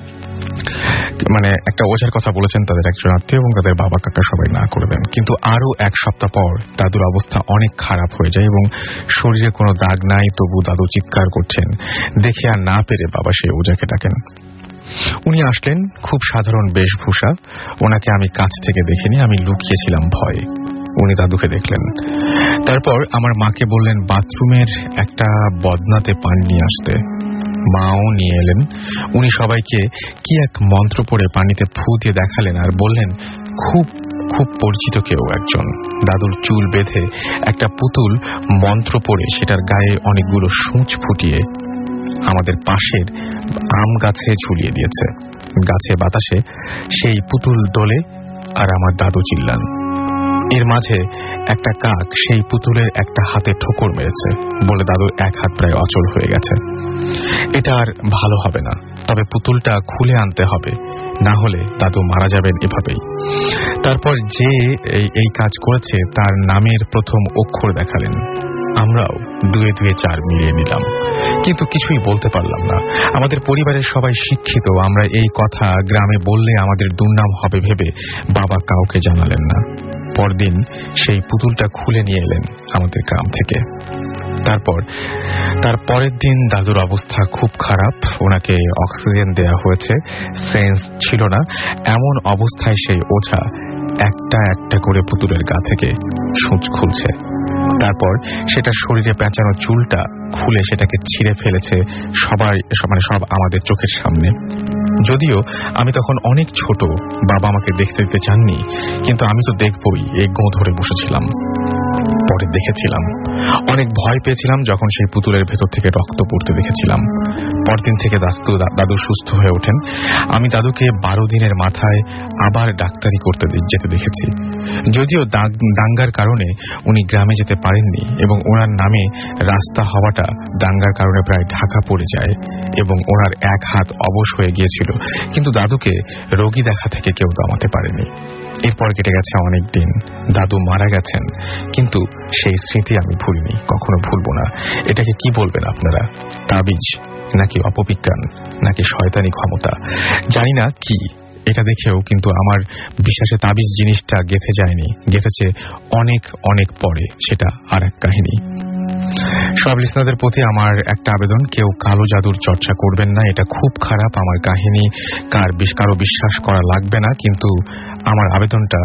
Speaker 1: মানে একটা ওঝার কথা বলেছেন তাদের একজন আত্মীয় এবং তাদের বাবা কাকা সবাই না করে দেন। কিন্তু আরো এক সপ্তাহ পর দাদুর অবস্থা অনেক খারাপ হয়ে যায় এবং শরীরে কোনো দাগ নাই, তবু দাদু চিৎকার করছেন। দেখে আর না পেরে বাবা সেই ওঝাকে ডাকেন। উনি আসলেন, খুব সাধারণ বেশভূষা। ওনাকে আমি কাছ থেকে দেখিনি, আমি লুকিয়েছিলাম ভয়ে। উনি দাদুকে দেখলেন। তারপর আমার মাকে বললেন বাথরুমের একটা বদনাতে পানি নিয়ে আসতে। মাও নিয়ে এলেন। উনি সবাইকে কি এক মন্ত্র পড়ে পানিতে ফু দিয়ে দেখালেন আর বললেন খুব খুব পরিচিত কেউ একজন। দাদুর চুল বেঁধে একটা পুতুল মন্ত্র পড়ে সেটার গায়ে অনেকগুলো সূঁচ ফুটিয়ে আমাদের পাশের আম গাছে ঝুলিয়ে দিয়েছে। গাছে বাতাসে সেই পুতুল দোলে আর আমার দাদু চিল্লান। এর মাঝে একটা কাক সেই পুতুলের একটা হাতে ঠোকর মেরেছে বলে দাদুর এক হাত প্রায় অচল হয়ে গেছে। এটা আর ভালো হবে না, তবে পুতুলটা খুলে আনতে হবে, না হলে দাদু মারা যাবেন এভাবেই। তারপর যে এই কাজ করেছে তার নামের প্রথম অক্ষর দেখালেন। আমরাও 2-2-4 মিলিয়ে নিলাম, কিন্তু কিছুই বলতে পারলাম না। আমাদের পরিবারের সবাই শিক্ষিত, আমরা এই কথা গ্রামে বললে আমাদের দুর্নাম হবে ভেবে বাবা কাউকে জানালেন না। পরদিন সেই পুতুলটা খুলে নিয়ে এলেন আমাদের গ্রাম থেকে। তার পরের দিন দাদুর অবস্থা খুব খারাপ। ওনাকে অক্সিজেন দেয়া হয়েছে, সেন্স ছিল না। এমন অবস্থায় সেই ওঝা একটা একটা করে পুতুলের গা থেকে সূঁচ খুলছে। তারপর সেটা শরীরে পেঁচানো চুলটা খুলে সেটাকে ছিঁড়ে ফেলেছে সব আমাদের চোখের সামনে। যদিও আমি তখন অনেক ছোট, বাবা আমাকে দেখতে দিতে চাননি, কিন্তু আমি তো দেখবই, এই গো ধরে বসেছিলাম। পরে দেখেছিলাম, অনেক ভয় পেয়েছিলাম যখন সেই পুতুলের ভেতর থেকে রক্ত পড়তে দেখেছিলাম। পরদিন থেকে দাদু সুস্থ হয়ে ওঠেন। আমি দাদুকে 12 দিনের মাথায় আবার ডাক্তারি করতে যেতে দেখেছি। যদিও দাঙ্গার কারণে উনি গ্রামে যেতে পারেননি এবং ওনার নামে রাস্তা হওয়াটা দাঙ্গার কারণে প্রায় ঢাকা পড়ে যায় এবং ওনার এক হাত অবশ হয়ে গিয়েছিল, কিন্তু দাদুকে রোগী দেখা থেকে কেউ দমাতে পারেনি। এরপর কেটে গেছে অনেক দিন, দাদু মারা গেছেন, কিন্তু সেই স্মৃতি আমি ভুলিনি, কখনো ভুলবো না। এটাকে কি বলবেন আপনারা? তাবিজ নাকি অপবিজ্ঞান নাকি শয়তানি ক্ষমতা, জানি না কি। এটা দেখেও কিন্তু আমার বিশ্বাসে তাবিজ জিনিসটা গেঁথে যায়নি, গেঁথেছে অনেক অনেক পরে, সেটা আর এক কাহিনী। সব লিসনারদের প্রতি আমার একটা আবেদন, কেউ কালো জাদুর চর্চা করবেন না, এটা খুব খারাপ। আমার কাহিনী কারো বিশ্বাস করা লাগবে না, কিন্তু আমার আবেদনটা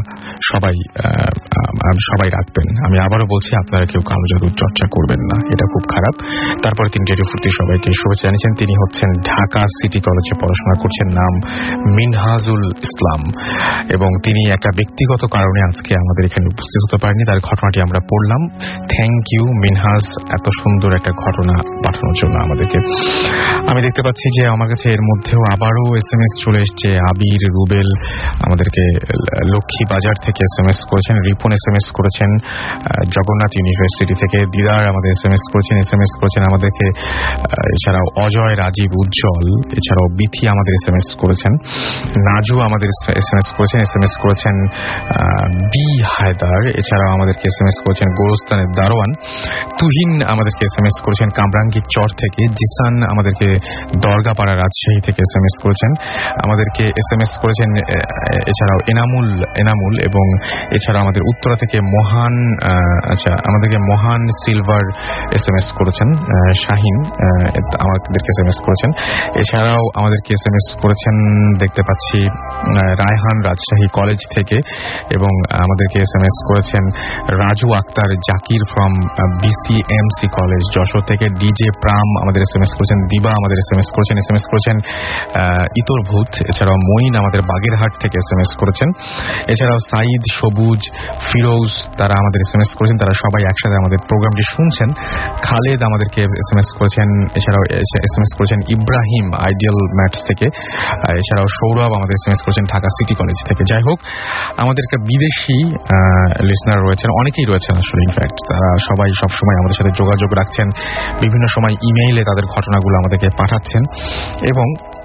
Speaker 1: সবাই রাখবেন। আমি আবারও বলছি, আপনারা কেউ কালো জাদুর চর্চা করবেন না, এটা খুব খারাপ। তারপরে তিনি রেডিও ফুর্তি সবাইকে শুভেচ্ছা জানিয়েছেন। তিনি হচ্ছেন ঢাকা সিটি কলেজে পড়াশোনা করছেন, নাম মিনহাজুল ইসলাম, এবং তিনি একটা ব্যক্তিগত কারণে আজকে আমাদের এখানে উপস্থিত হতে পারেননি। তার ঘটনাটি আমরা পড়লাম। থ্যাংক ইউ মিনহাজ, এত সুন্দর একটা ঘটনা পাঠানোর জন্য আমাদেরকে। আমি দেখতে পাচ্ছি যে আমার কাছে এর মধ্যেও আবারও SMS চলে এসছে। আবির, রুবেল আমাদেরকে লক্ষ্মী বাজার থেকে SMS করেছেন, রিপন SMS করেছেন জগন্নাথ ইউনিভার্সিটি থেকে, দিদার আমাদের SMS করেছেন আমাদেরকে, এছাড়াও অজয়, রাজীব, উজ্জ্বল, এছাড়াও বিথি আমাদের SMS করেছেন, নাজু আমাদের SMS করেছেন বি হায়দার, এছাড়াও আমাদেরকে SMS করেছেন গোরস্তানের দারোয়ান, তুহিন আমাদেরকে SMS করেছেন কামরাঙ্গীর চর থেকে, জিসান আমাদেরকে দরগাপাড়া রাজশাহী থেকে SMS করেছেন, আমাদেরকে SMS করেছেন এছাড়াও এনামুল, এবং এছাড়া আমাদের উত্তরা থেকে আমাদেরকে মহান সিলভার SMS করেছেন, শাহিন আমাদেরকে SMS করেছেন, এছাড়াও আমাদেরকে SMS করেছেন দেখতে পাচ্ছি রায়হান রাজশাহী কলেজ থেকে, এবং আমাদেরকে SMS করেছেন Raju Akter Zakir from BCMC college Jessore থেকে, ডিজে প্রাম আমাদের SMS করেছেন, দিবা আমাদের SMS করেছেন ইতর ভূত, এছাড়াও মঈন আমাদের বাগেরহাট থেকে SMS করেছেন, এছাড়াও সাইদ, সবুজ, ফিরোজ তারা আমাদের SMS করেছেন, তারা সবাই একসাথে আমাদের প্রোগ্রামটি শুনছেন। খালেদ আমাদেরকে SMS করেছেন, এছাড়াও SMS করেছেন ইব্রাহিম আইডিয়াল ম্যাটস থেকে, এছাড়াও সৌরভ আমাদের SMS করেছেন ঢাকা সিটি কলেজ থেকে। যাই হোক, আমাদেরকে বিদেশি লিসনার রয়েছেন, অনেকেই রয়েছেন আসলে, ইনফ্যাক্ট তারা সবাই সবসময় আমাদের সাথে যোগাযোগ রাখছেন, বিভিন্ন সময় ইমেইলে তাদের ঘটনাগুলো আমাদেরকে পাঠাচ্ছেন, এবং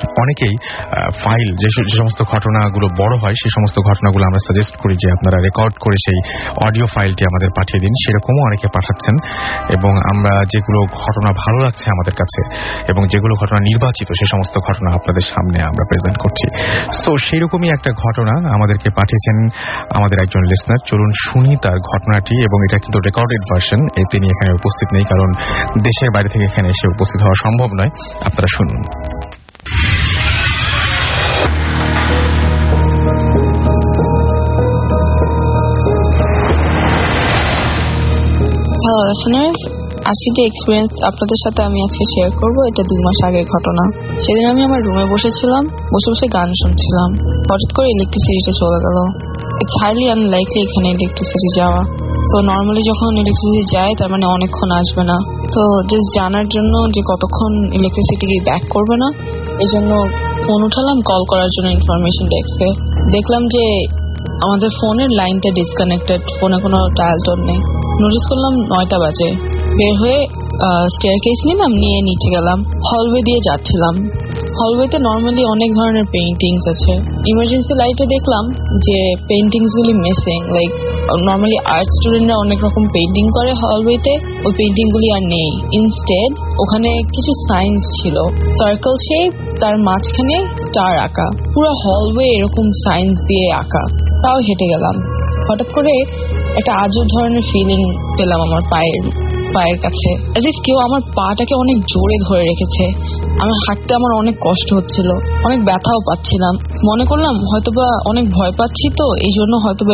Speaker 1: অনেকেই ফাইল যে সমস্ত ঘটনাগুলো বড় হয় সেই সমস্ত ঘটনাগুলো আমরা সাজেস্ট করি যে আপনারা রেকর্ড করে সেই অডিও ফাইলটি আমাদের পাঠিয়ে দিন। সেরকমও অনেকে পাঠাচ্ছেন এবং আমরা যেগুলো ঘটনা ভালো লাগছে আমাদের কাছে এবং যেগুলো ঘটনা নির্বাচিত সে সমস্ত ঘটনা আপনাদের সামনে আমরা প্রেজেন্ট করছি। সো সেইরকমই একটা ঘটনা আমাদেরকে পাঠিয়েছেন আমাদের একজন লিসনার। চলুন শুনি তার ঘটনাটি, এবং এটা কিন্তু রেকর্ডেড ভার্সন, তিনি এখানে উপস্থিত নেই কারণ দেশের বাইরে থেকে এখানে এসে উপস্থিত হওয়া সম্ভব নয়। আপনারা শুনুন।
Speaker 5: হ্যালো লিসেনার্স, আজকে যে এক্সপিরিয়েন্স আপনাদের সাথে আমি আজকে শেয়ার করব এটা 2 মাস আগের ঘটনা। সেদিন আমি আমার রুমে বসেছিলাম, বসে বসে গান শুনছিলাম। হঠাৎ করে ইলেকট্রিসিটিটা চলে গেল। ইটস হাইলি আনলাইকলি এখানে ইলেকট্রিসিটি যাওয়া। সো নর্মালি যখন ইলেকট্রিসিটি যায় তার মানে অনেকক্ষণ আসবে না। তো জাস্ট জানার জন্য যে কতক্ষণ ইলেকট্রিসিটি ব্যাক করবে না, এই জন্য ফোন উঠালাম কল করার জন্য ইনফরমেশন ডেস্কে। দেখলাম যে আমাদের ফোনের লাইনটা ডিসকানেক্টেড, ফোনে কোনো ডায়াল টোন নেই। নোটিস করলাম 9টা বাজে। বের হয়ে স্টেয়ারকেস নিয়ে নিচে গেলাম। হলওয়ে দিয়ে যাচ্ছিলাম। হলওয়েতে নর্মালি অনেক ধরনের পেইন্টিংস আছে। ইমার্জেন্সি লাইটে দেখলাম যে পেইন্টিংসগুলি মিসিং। লাইক নর্মালি আর্ট স্টুডেন্টরা অনেক রকম পেইন্টিং করে হলওয়েতে, ওই পেইন্টিংগুলি আর নেই। ইনস্টেড ওখানে কিছু সাইন্স ছিল, সার্কেল শেপ, তার মাঝখানে স্টার আঁকা। পুরো হলওয়ে এরকম সাইন্স দিয়ে আঁকা। তাও হেঁটে গেলাম। হঠাৎ করে একটা আজব ধরনের ফিলিং পেলাম আমার পায়ের কাছে, অ্যাজ ইফ কেউ আমার পাটাকে অনেক জোরে ধরে রেখেছে। আমি হাঁটতে আমার অনেক কষ্ট হচ্ছিল, অনেক ব্যথাও পাচ্ছিলাম। মনে করলাম হয়তোবা অনেক ভয় পাচ্ছি, তো এই জন্য হয়তোবা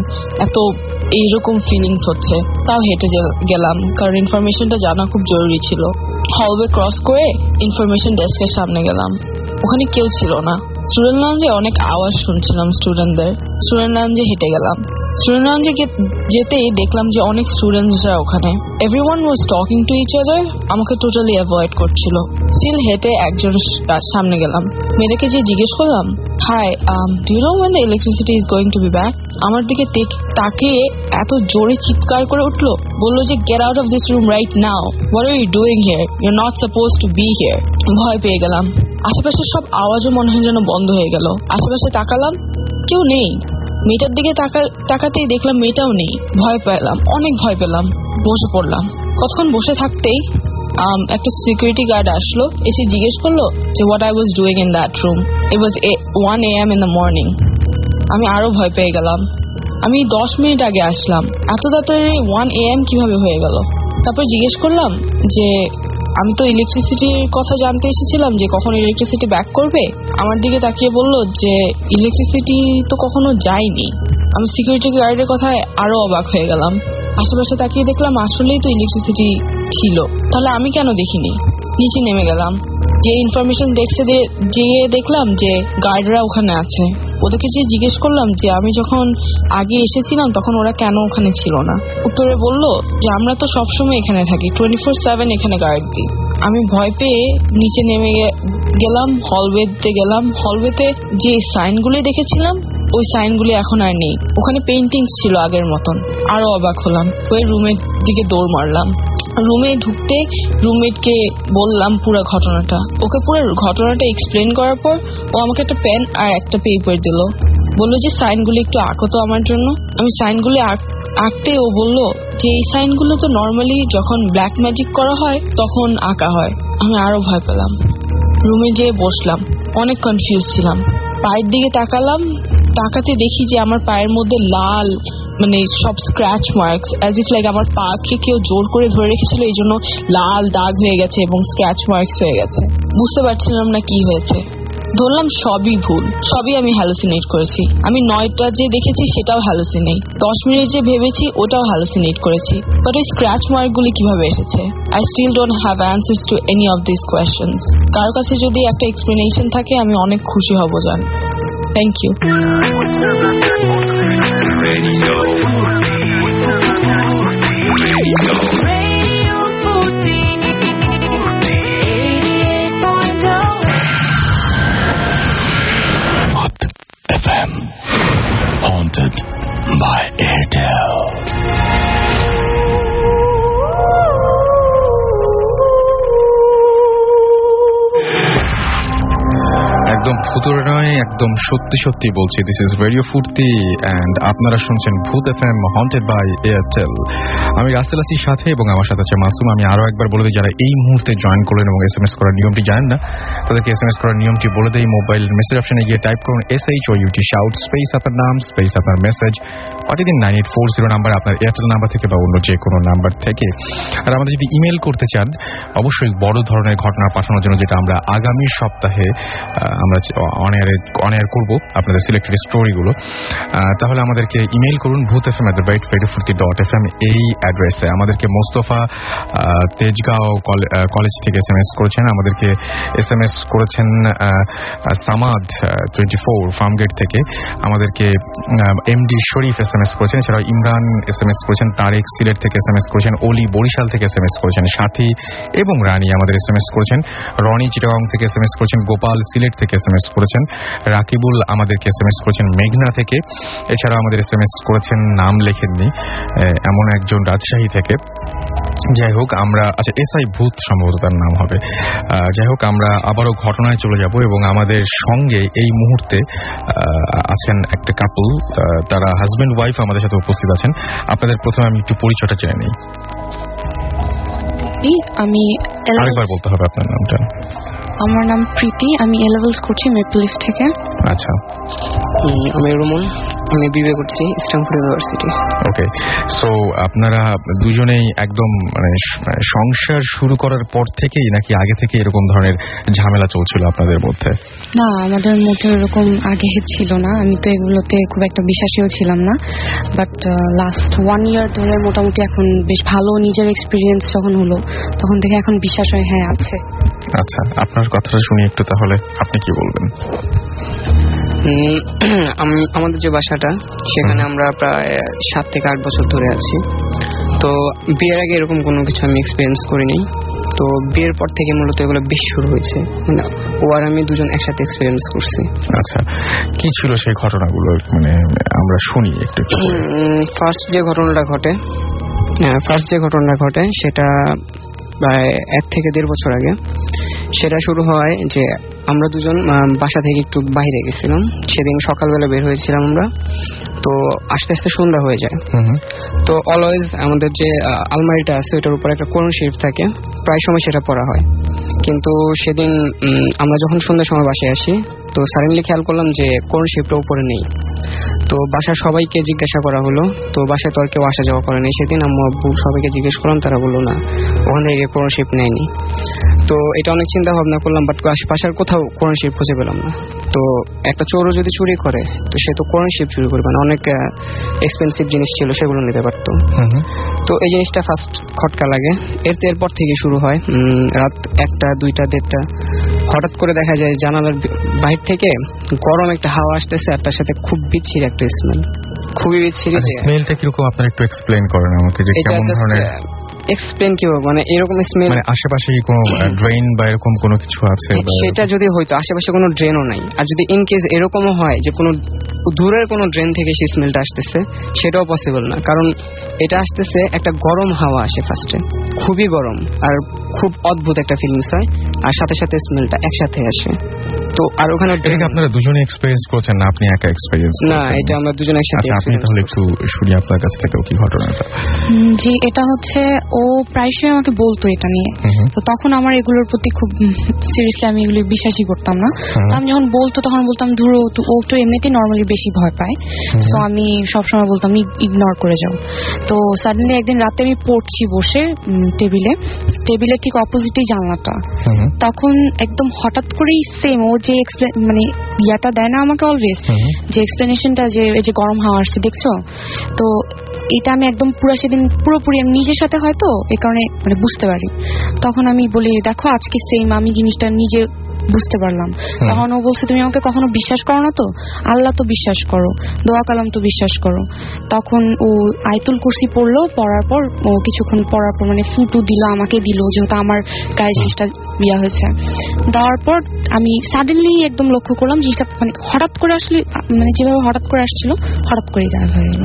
Speaker 5: এইরকম ফিলিংস হচ্ছে। তাও হেঁটে গেলাম কারণ ইনফরমেশনটা জানা খুব জরুরি ছিল। হলওয়ে ক্রস করে ইনফরমেশন ডেস্কের সামনে গেলাম। ওখানে কেউ ছিল না। স্টুডেন্ট লাউঞ্জে অনেক আওয়াজ শুনছিলাম স্টুডেন্টদের। স্টুডেন্ট লাউঞ্জে হেঁটে গেলাম। স্টুডেন্ট লাউঞ্জে যেতেই দেখলাম যে অনেক স্টুডেন্টসরা ওখানে। Everyone was talking to each other. আমাকে টোটালি অ্যাভয়েড করছিল। স্টিল হেঁটে একজন সামনে গেলাম। মেয়েটাকে যে জিজ্ঞেস করলাম, hi, do you know when the electricity is going to be back? আমার দিকে তাকিয়ে এত জোরে চিৎকার করে উঠলো, বললো যে get out of this room right now. What are you doing here? You're not supposed to be here. ভয় পেয়ে গেলাম। আশেপাশে সব আওয়াজও মনে হয় যেন বন্ধ হয়ে গেল। আশেপাশে তাকালাম, কেউ নেই। মেয়েটার দিকে তাকাতেই দেখলাম মেয়েটাও নেই। ভয় পেলাম, অনেক ভয় পেলাম। বসে পড়লাম। কতক্ষণ বসে থাকতেই একটা সিকিউরিটি গার্ড আসলো, এসে জিজ্ঞেস করলো যে what I was doing in that room. It was 1 AM in the morning. আমি আরো ভয় পেয়ে গেলাম। আমি 10 মিনিট আগে আসলাম, এত তাড়াতাড়ি 1 AM কিভাবে হয়ে গেল? তারপর জিজ্ঞেস করলাম যে আমি তো ইলেকট্রিসিটির কথা জানতে এসেছিলাম যে কখন ইলেকট্রিসিটি ব্যাক করবে। আমার দিকে তাকিয়ে বলল যে ইলেকট্রিসিটি তো কখনো যায়নি। আমি সিকিউরিটি গার্ডের কথায় আরো অবাক হয়ে গেলাম। আশেপাশে তাকিয়ে দেখলাম আসলেই তো ইলেকট্রিসিটি ছিল, তাহলে আমি কেন দেখিনি? নিচে নেমে গেলাম। যে ইনফরমেশন ডেস্কে যেয়ে দেখলাম যে গার্ডরা ওখানে আছে। ওদেরকে যে জিজ্ঞেস করলাম যে আমি যখন আগে এসেছিলাম তখন ওরা কেন ওখানে ছিল না। উত্তরে বলল যে আমরা তো সবসময় এখানে থাকি, 24/7 এখানে গার্ড দিই। আমি ভয় পেয়ে নিচে নেমে গেলাম। হলওয়েতে গেলাম। হলওয়েতে যে সাইনগুলি দেখেছিলাম ওই সাইনগুলি এখন আর নেই। ওখানে পেইন্টিংস ছিল আগের মতন। আরো অবাক হলাম। ওই রুমের দিকে দৌড় মারলাম। রুমে ঢুকতে রুমমেটকে বললাম পুরো ঘটনাটা। ওকে পুরো ঘটনাটা এক্সপ্লেন করার পর ও আমাকে একটা পেন আর একটা পেপার দিল। বললো যে সাইনগুলি একটু আঁকো তো আমার জন্য। আমি সাইনগুলি আঁকতে ও বললো যে এই সাইনগুলো তো নর্মালি যখন ব্ল্যাক ম্যাজিক করা হয় তখন আঁকা হয়। আমি আরো ভয় পেলাম। রুমে যেয়ে বসলাম। অনেক কনফিউজ ছিলাম। পায়ের দিকে তাকাতে দেখি যে আমার পায়ের মধ্যে লাল সব scratch marks, as if like আমার পাকে কেউ জোর করে ধরে রেখেছিল, এই জন্য লাল দাগ হয়ে গেছে এবং স্ক্র্যাচ মার্কস হয়ে গেছে। বুঝতে পারছিলাম না কি হয়েছে। ধরলাম সবই ভুল, সবই আমি হ্যালুসিনেট করেছি। আমি 9টা যে দেখেছি সেটাও হ্যালুসিনেট, 10 মিনিট যে ভেবেছি ওটাও হ্যালুসিনেট করেছি। বাট ওই স্ক্র্যাচ মার্কগুলি কিভাবে এসেছে? I still don't have answers to any of this questions. কারো কাছে যদি একটা এক্সপ্লেনেশন থাকে আমি অনেক খুশি হব জান। Thank you.
Speaker 3: FM, haunted by Airtel.
Speaker 1: ভূতুরে নয়, একদম সত্যি সত্যি বলছি। This is radio Foorti and আপনারা শুনছেন ভূত এফএম হন্টেড বাই এয়ারটেল। আমি রাসেল আছি সাথে এবং আমার সাথে আছে মাসুম। আমি আরো একবার বলে দিই, যারা এই মুহূর্তে জয়েন করলেন এবং SMS করার নিয়মটি জানেন না, তাদেরকে SMS করার নিয়মটি বলে দেই। মোবাইল মেসেজ অপশনে গিয়ে টাইপ করুন SHOUT শাউট স্পেস আপনার নাম স্পেস আপনার মেসেজ, পাঠিয়ে দিন 9840 নাম্বার, আপনার এয়ারটেল নাম্বার থেকে বা অন্য যে কোনো নাম্বার থেকে। আর আমাদের যদি ইমেল করতে চান, অবশ্যই বড় ধরনের ঘটনা পাঠানোর জন্য, যেটা আমরা আগামী সপ্তাহে আমরা অন এয়ার করবো আপনাদের সিলেক্টেড স্টোরিগুলো, তাহলে আমাদেরকে ইমেল করুন bhuthfm@radiofurti.fm এই অ্যাড্রেসে। আমাদেরকে মোস্তফা তেজগাঁও কলেজ থেকে SMS করেছেন, আমাদেরকে SMS করেছেন সামাদ 24 ফার্মগেট থেকে, আমাদেরকে MD শরীফ SMS করেছেন, এছাড়াও ইমরান SMS করেছেন, তারেক সিলেট থেকে SMS করেছেন, অলি বরিশাল থেকে SMS করেছেন, সাথী এবং রানী আমাদের SMS করেছেন, রনি চিটাগং থেকে SMS করেছেন, গোপাল সিলেট থেকে SMS করেছেন, রাকিবুল আমাদেরকে SMS করেছেন মেঘনা থেকে, এছাড়াও আমাদের SMS করেছেন নাম লেখেননি এমন একজন রাজশাহী থেকে। যাই হোক, আমরা আচ্ছা SI ভূত সম্ভবত তার নাম হবে। যাই হোক, আমরা আবারও ঘটনায় চলে যাব এবং আমাদের সঙ্গে এই মুহূর্তে আছেন একটা কাপল, তারা হাজব্যান্ড ওয়াইফ আমাদের সাথে উপস্থিত আছেন। আপনাদের প্রথমে আমি একটু পরিচয়টা জেনে নিই।
Speaker 6: আমি
Speaker 1: আরেকবার বলতে হবে আপনার নামটা।
Speaker 6: আমার নাম প্রীতি, আমি এ লেভেলস করছি মেপল লিফ থেকে।
Speaker 1: আচ্ছা।
Speaker 7: আমি রুমন, আমি বিবিএ করছি স্ট্যানফোর্ড ইউনিভার্সিটি।
Speaker 1: ওকে, সো আপনারা দুজনেই একদম মানে সংসার শুরু করার পর থেকেই নাকি আগে থেকে এরকম ধরনের ঝামেলা চলছিল আপনাদের মধ্যে?
Speaker 6: না, আমাদের মধ্যে এরকম আগে ছিল না। আমি তো এগুলোতে খুব একটা বিশ্বাসীও ছিলাম না, বাট লাস্ট 1 ইয়ার ধরে মোটামুটি এখন বেশ ভালো নিজের এক্সপিরিয়েন্স যখন হলো তখন থেকে এখন বিশ্বাস হয় হ্যাঁ আছে।
Speaker 1: আচ্ছা, আপনার কথাটা শুনি একটু, তাহলে আপনি কি বলবেন?
Speaker 7: আমাদের যে বাসাটা সেখানে আমরা প্রায় 7 থেকে 8 বছর ধরে আছি। তো বিয়ের আগে এরকম কোনো কিছু আমি এক্সপিরিয়েন্স করিনি। তো বিয়ের পর থেকে মূলত এগুলো বেশ শুরু হয়েছে, মানে ও আর আমি দুজন একসাথে এক্সপিরিয়েন্স করছি।
Speaker 1: আচ্ছা, কি ছিল সেই ঘটনাগুলো, মানে আমরা শুনি একটু।
Speaker 7: ফার্স্ট যে ঘটনাটা ঘটে সেটা প্রায় 1 থেকে 1.5 বছর আগে। সেটা শুরু হয় যে আমরা দুজন বাসা থেকে একটু বাইরে গেছিলাম। সেদিন সকালবেলা বের হয়েছিলাম আমরা, তো আস্তে আস্তে সন্ধ্যা হয়ে যায়। তো অলওয়েজ আমাদের যে আলমারিটা আছে ওটার উপর একটা কোরআন শরীফ থাকে, প্রায় সময় সেটা পড়া হয়। কিন্তু সেদিন আমরা যখন সন্ধ্যার সময় বাসায় আসি, তো সাডেনলি খেয়াল করলাম যে কোরআন শরীফটা উপরে নেই। তো বাসার সবাইকে জিজ্ঞাসা করা হলো, তো বাসায় তো আর কেউ আসা যাওয়া করেনি সেদিন। আম্মু আব্বু সবাইকে জিজ্ঞেস করলাম, তারা বললো না, ওখান থেকে কোরআন শরীফ নেয়নি। তো এটা অনেক চিন্তা ভাবনা করলাম, বাট আশেপাশের কোথাও কোরআন শরীফ খুঁজে পেলাম না। তো একটা চোরও যদি চুরি করে তো সে তো কোরআন শরীফ চুরি করবে না, অনেক এক্সপেন্সিভ জিনিস ছিল সেগুলো নিতে পারতো। তো এই জিনিসটা ফার্স্ট খটকা লাগে। এরপর থেকে শুরু হয় রাত 1টা 2টা 1:30টা, হঠাৎ করে দেখা যায় জানালার বাইরে থেকে গরম একটা হাওয়া আসতেছে আর তার সাথে খুব বিচ্ছিরি একটা স্মেল, খুবই বিচ্ছিরি।
Speaker 1: স্মেলটা কিরকম আপনারা একটু এক্সপ্লেইন করেন আমাকে, যে কেমন ধরনের
Speaker 7: এক্সপ্লেইন কি হবে, মানে এরকম স্মেল,
Speaker 1: মানে আশেপাশে কোনো ড্রেন বা এরকম কোনো কিছু আছে?
Speaker 7: সেটা যদি হয়তো আশেপাশে কোনো ড্রেনও নাই, আর যদি ইন কেস এরকমও হয় যে কোনো দূরের কোনো ড্রেন থেকে সেই স্মেলটা আসতেছে, সেটাও পসিবল না। কারণ এটা আসতেছে একটা গরম হাওয়া আসে ফার্স্টে, খুবই গরম আর খুব অদ্ভুত একটা ফিলিংস হয়, আর সাথে সাথে স্মেলটা একসাথে আসে। তো আর ওখানে
Speaker 1: আপনারা দুজনে এক্সপেরিয়েন্স করছেন না আপনি একা এক্সপেরিয়েন্স?
Speaker 7: না, এটা আমরা দুজনে একসাথে।
Speaker 1: আচ্ছা, আপনি তাহলে একটু শুনি আপনার কাছ থেকে কি ঘটনাটা।
Speaker 6: জি, এটা হচ্ছে ও প্রায়শই আমাকে বলতো এটা নিয়ে। তো তখন আমার এগুলোর প্রতি খুব সিরিয়াসলি আমি এগুলো বিশ্বাসই করতাম না। আমি যখন বলতো তখন বলতাম ধরো ও তো এমনিতেই নর্মালি বেশি ভয় পায়, তো আমি সবসময় বলতাম ইগনোর করে যাও। তো সাডেনলি একদিন রাতে আমি পড়ছি বসে টেবিলের ঠিক অপোজিটে জানলাটা, তখন একদম হঠাৎ করেই সেম ও যে মানে ইয়াটা দেয় না আমাকে অলওয়েজ, যে এক্সপ্লেনেশনটা যে গরম হাওয়া আসছে দেখছো, তো এটা আমি একদম সেদিন পুরোপুরি আমি নিজের সাথে হয়তো এই কারণে মানে বুঝতে পারি। তখন আমি বলি দেখো আজকে সেম আমি জিনিসটা নিজে বুঝতে পারলাম। তখন ও বলছে তুমি আমাকে কখনো বিশ্বাস করো না, তো আল্লাহ তো বিশ্বাস করো, দোয়া কালাম তো বিশ্বাস করো। তখন ও আয়াতুল কুরসি পড়লো, পড়ার পর ও কিছুক্ষণ পড়ার পর মানে ফুটু দিল, আমাকে দিল, যেহেতু আমার গায়ে জিনিসটা বিয়া হয়েছে। দেওয়ার পর আমি সাডেনলি একদম লক্ষ্য করলাম জিনিসটা মানে হঠাৎ করে আসলে মানে যেভাবে হঠাৎ করে আসছিল হঠাৎ করে গায়েব হয়ে গেল।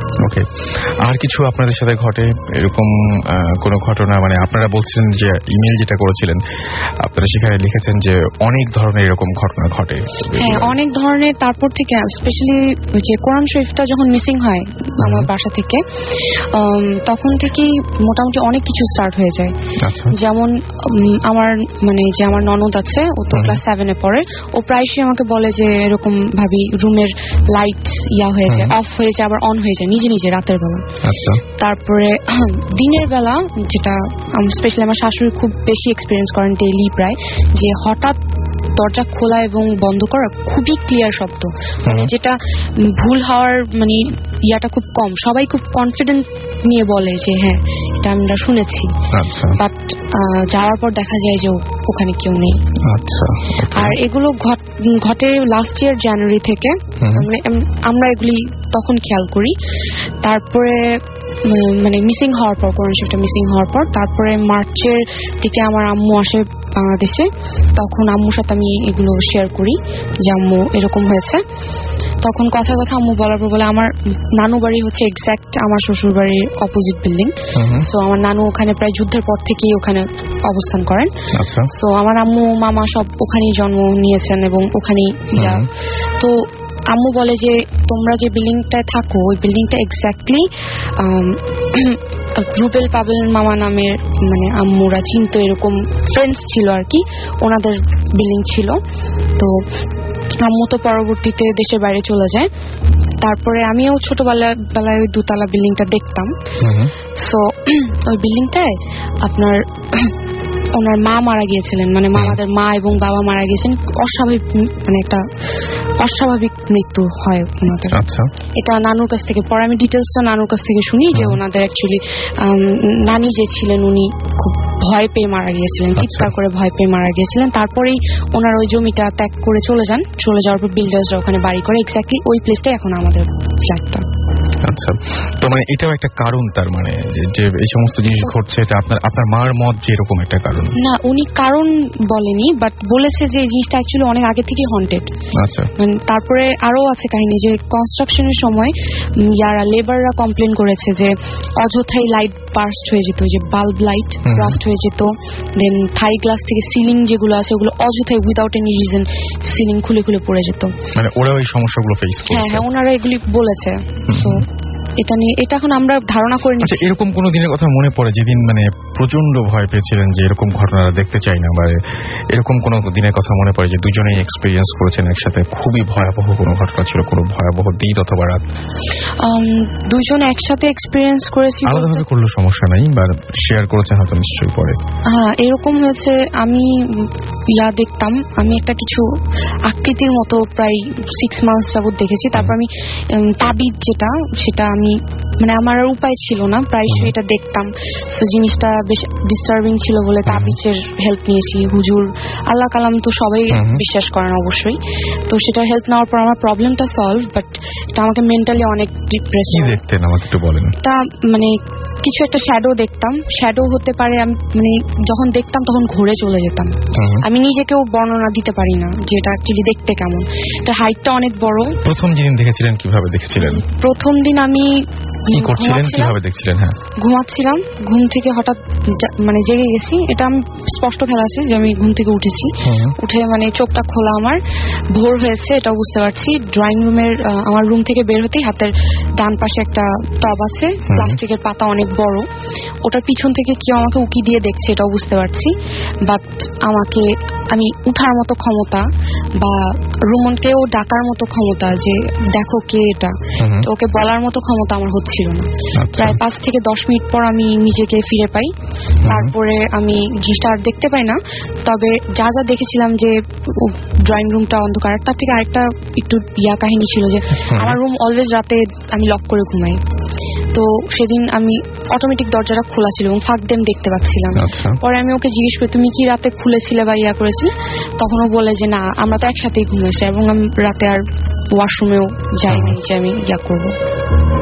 Speaker 1: ওকে, আর কিছু আপনাদের সাথে ঘটে এরকম কোন ঘটনা? মানে আপনারা বলছিলেন যে ইমেল যেটা করেছিলেন আপনারা সেখানে লিখেছেন যে অনেক ধরনের এরকম ঘটনা ঘটে।
Speaker 6: হ্যাঁ, অনেক ধরনের। তারপর থেকে স্পেশালি যে কোরআন শরীফটা যখন মিসিং হয় আমার বাসা থেকে, তখন থেকেই মোটামুটি অনেক কিছু স্টার্ট হয়ে যায়। যেমন আমার মানে যে আমার ননদ আছে, ও তো ক্লাস 7-এ পড়ে, ও প্রায়শই আমাকে বলে যে এরকম ভাবি রুমের লাইট হয়ে যায়, অফ হয়ে যায়, আবার অন হয়ে যায় নিজে নিজে রাতের বেলা। তারপরে দিনের বেলা, যেটা স্পেশালি আমার শাশুড়ি খুব বেশি এক্সপিরিয়েন্স করেন ডেইলি প্রায়, যে হঠাৎ দরজা খোলা এবং বন্ধ করা খুবই ক্লিয়ার শব্দ, মানে যেটা ভুল হওয়ার মানে ইয়াটা খুব কম। সবাই খুব কনফিডেন্ট নিয়ে বলে যে হ্যাঁ এটা আমরা শুনেছি, বাট যাওয়ার পর দেখা যায় যে ওখানে কেউ নেই। আর এগুলো ঘটে লাস্ট ইয়ার জানুয়ারি থেকে, আমরা এগুলি তখন খেয়াল করি। তারপরে মানে মিসিং হওয়ার পর, কোরআন শরীফটা মিসিং হওয়ার পর, তারপরে মার্চের দিকে আমার আম্মু আসে বাংলাদেশে। তখন আম্মুর সাথে আমি এগুলো শেয়ার করি যে আম্মু এরকম হয়েছে। তখন কথা আম্মু বলার পর বলে, আমার নানু বাড়ি হচ্ছে এক্স্যাক্ট আমার শ্বশুর বাড়ির অপোজিট বিল্ডিং। সো আমার নানু ওখানে প্রায় যুদ্ধের পর থেকেই ওখানে অবস্থান করেন। সো আমার আম্মু মামা সব ওখানেই জন্ম নিয়েছেন এবং ওখানেই। তো আম্মু বলে যে তোমরা যে বিল্ডিংটায় থাকো ওই বিল্ডিংটা এক্স্যাক্টলি রুবেল পাবেল মামা নামের মানে আম্মুরা চিনতো, এরকম ফ্রেন্ডস ছিল আর কি, ওনাদের বিল্ডিং ছিল। তো আম্মু তো পরবর্তীতে দেশের বাইরে চলে যায়। তারপরে আমিও ছোটবেলায় ওই দোতলা বিল্ডিংটা দেখতাম। সো ওই বিল্ডিংটায় আপনার ওনার মা মারা গিয়েছিলেন, মানে আমাদের মা এবং বাবা মারা গিয়েছেন। অস্বাভাবিক মানে একটা অস্বাভাবিক মৃত্যু হয় ওনাদের। এটা নানুর কাছ থেকে, পরে আমি ডিটেলসটা নানুর কাছ থেকে শুনি যে ওনাদের অ্যাকচুয়ালি নানি যে ছিলেন উনি খুব ভয় পেয়ে মারা গিয়েছিলেন, চিৎকার করে ভয় পেয়ে মারা গিয়েছিলেন। তারপরেই ওনার ওই জমিটা ত্যাগ করে চলে যান। চলে যাওয়ার পর বিল্ডার্সরা ওখানে বাড়ি করে, এক্স্যাক্টলি ওই প্লেসটাই এখন আমাদের ফ্ল্যাটটা।
Speaker 1: আচ্ছা, তো মানে এটাও একটা কারণ, তার মানে যে এই সমস্ত জিনিস ঘটছে এটা আপনার মার মত যে এরকম একটা কারণ
Speaker 6: না, উনি কারণ বলেনি, বাট বলেছে যে এই জিনিসটা অ্যাকচুয়ালি অনেক আগে থেকেই হন্টেড।
Speaker 1: আচ্ছা,
Speaker 6: তারপরে আরো আছে কাহিনী যে কনস্ট্রাকশনের সময় লেবাররা কমপ্লেন করেছে যে অযথাই লাইট বার্স্ট হয়ে যেত, যে বাল্ব লাইট বার্স্ট হয়ে যেত। দেন থাই গ্লাস থেকে সিলিং যেগুলো আছে ওগুলো অযথাই উইদাউট এনি রিজন সিলিং খুলে পড়ে যেত।
Speaker 1: মানে ওরা ওই সমস্যাগুলো ফেস করছে।
Speaker 6: হ্যাঁ, ওনারা এগুলি বলেছে। তো এটা নিয়ে এটা এখন আমরা ধারণা করে নিচ্ছি।
Speaker 1: এরকম কোন দিনের কথা মনে পড়ে যেদিন মানে প্রচন্ড ভয় পেয়েছিলেন যে এরকম ঘটনা দেখতে চাই না, বা এরকম কোন দিনের কথা মনে পড়ে যে দুজনেই এক্সপেরিয়েন্স করেছেন একসাথে, খুবই ভয়াবহ কোনো ঘটনা ছিল, কোনো ভয়াবহ দিন অথবা রাত?
Speaker 6: দুজন একসাথে এক্সপেরিয়েন্স করেছি,
Speaker 1: আলাদাভাবে করলে সমস্যা নাই, বা শেয়ার করেছেন হয়তো নিশ্চয়ই পরে।
Speaker 6: হ্যাঁ, এরকম হয়েছে। আমি দেখতাম, আমি একটা কিছু আকৃতির মতো প্রায় 6 মাস যাবত দেখেছি। তারপর আমি তাবিজ যেটা, সেটা আমি মানে আমার উপায় ছিল না, প্রায়শই এটা দেখতাম। সো জিনিসটা বেশ ডিস্টার্বিং ছিল বলে তাবিজের হেল্প নিয়েছি। হুজুর আল্লাহ কালাম তো সবাই বিশ্বাস করেন অবশ্যই, তো সেটা হেল্প নেওয়ার পর আমার প্রবলেমটা সলভ, বাট এটা আমাকে মেন্টালি অনেক ডিপ্রেস।
Speaker 1: কি দেখতেন আমাকে একটু বলেন?
Speaker 6: এটা মানে কিছু একটা শ্যাডো দেখতাম। শ্যাডো হতে পারে, আমি মানে যখন দেখতাম তখন ঘুরে চলে যেতাম। আমি নিজেকেও বর্ণনা দিতে পারি না যে এটা অ্যাকচুয়ালি দেখতে কেমন। এটা হাইটটা অনেক বড়।
Speaker 1: প্রথম দিন দেখেছিলেন, কিভাবে দেখেছিলেন?
Speaker 6: প্রথম দিন আমি
Speaker 1: কি করছিলেন, কিভাবে দেখছিলেন? হ্যাঁ,
Speaker 6: ঘুমাচ্ছিলাম, ঘুম থেকে হঠাৎ মানে জেগে গেছি। এটা আমি স্পষ্ট খেয়াল আছে যে আমি ঘুম থেকে উঠেছি, উঠে মানে চোখটা খোলা, আমার ভোর হয়েছে এটাও বুঝতে পারছি। ড্রয়িং রুমের আমার রুম থেকে বের হতেই হাতের ডান পাশে একটা টব আছে, প্লাস্টিকের পাতা অনেক বড়, ওটার পিছন থেকে কেউ আমাকে উকি দিয়ে দেখছে এটাও বুঝতে পারছি। বাট আমি উঠার মতো ক্ষমতা বা রুমনকেও ডাকার মতো ক্ষমতা যে দেখো কে এটা, ওকে বলার মতো ক্ষমতা আমার হচ্ছিল না। প্রায় 5 থেকে 10 মিনিট পর আমি নিজেকে ফিরে পাই। তারপরে আমি জিনিসটা আর দেখতে পাই না, তবে যা দেখেছিলাম যে ড্রয়িং রুমটা অন্ধকার। তার থেকে আরেকটা একটু কাহিনী ছিল যে আমার রুম অলওয়েজ রাতে আমি লক করে ঘুমাই। তো সেদিন আমি অটোমেটিক দরজাটা খোলা ছিল এবং ফাঁক দিয়ে দেখতে পাচ্ছিলাম। পরে আমি ওকে জিজ্ঞেস করি তুমি কি রাতে খুলেছিলে বা করেছিলে? তখন ও বলে যে না, আমরা তো একসাথেই ঘুমিয়েছি এবং আমি রাতে আর ওয়াশরুমেও যাইনি যে আমি করবো।
Speaker 1: তো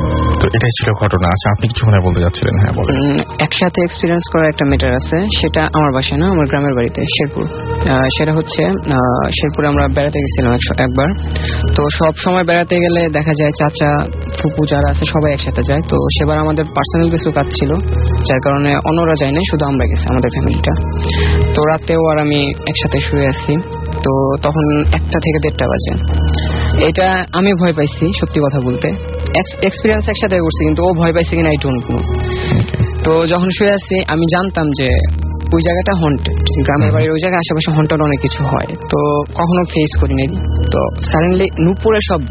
Speaker 1: তো এটাই ছিল ঘটনা। আচ্ছা, আপনি কিছু মনে বলতে যাচ্ছিলেন? হ্যাঁ বলেন।
Speaker 7: একসাথে এক্সপিরিয়েন্স করা একটা ম্যাটার আছে, সেটা আমার বাসায় না, আমার গ্রামের বাড়িতে শেরপুর। সেটা হচ্ছে শেরপুরে আমরা বেড়াতে গেছিলাম একবার। তো সব সময় বেড়াতে গেলে দেখা যায় চাচা ফুপু যারা আছে সবাই একসাথে যায়। তো সেবার আমাদের পার্সোনাল কিছু কাজ ছিল, যার কারণে অন্যরা যায় নাই, শুধু আমরা গেছি আমাদের ফ্যামিলিটা। তো রাতেও আর আমি একসাথে শুয়ে আসছি। তো তখন 1টা থেকে 1:30 বাজে। এটা আমি ভয় পাইছি সত্যি কথা বলতে, এক্সপিরিয়েন্স একসাথে করছি, কিন্তু ও ভয় পাইছে কিনা আই ডোন্ট নো। তো যখন শুয়ে আসছি আমি জানতাম যে ওই জায়গাটা হন্টেড, গ্রামের বাড়ির ওই জায়গায় আশেপাশে হন্টেড অনেক কিছু হয়, তো কখনো ফেস করিনি। তো সাডেনলি নুপুরের শব্দ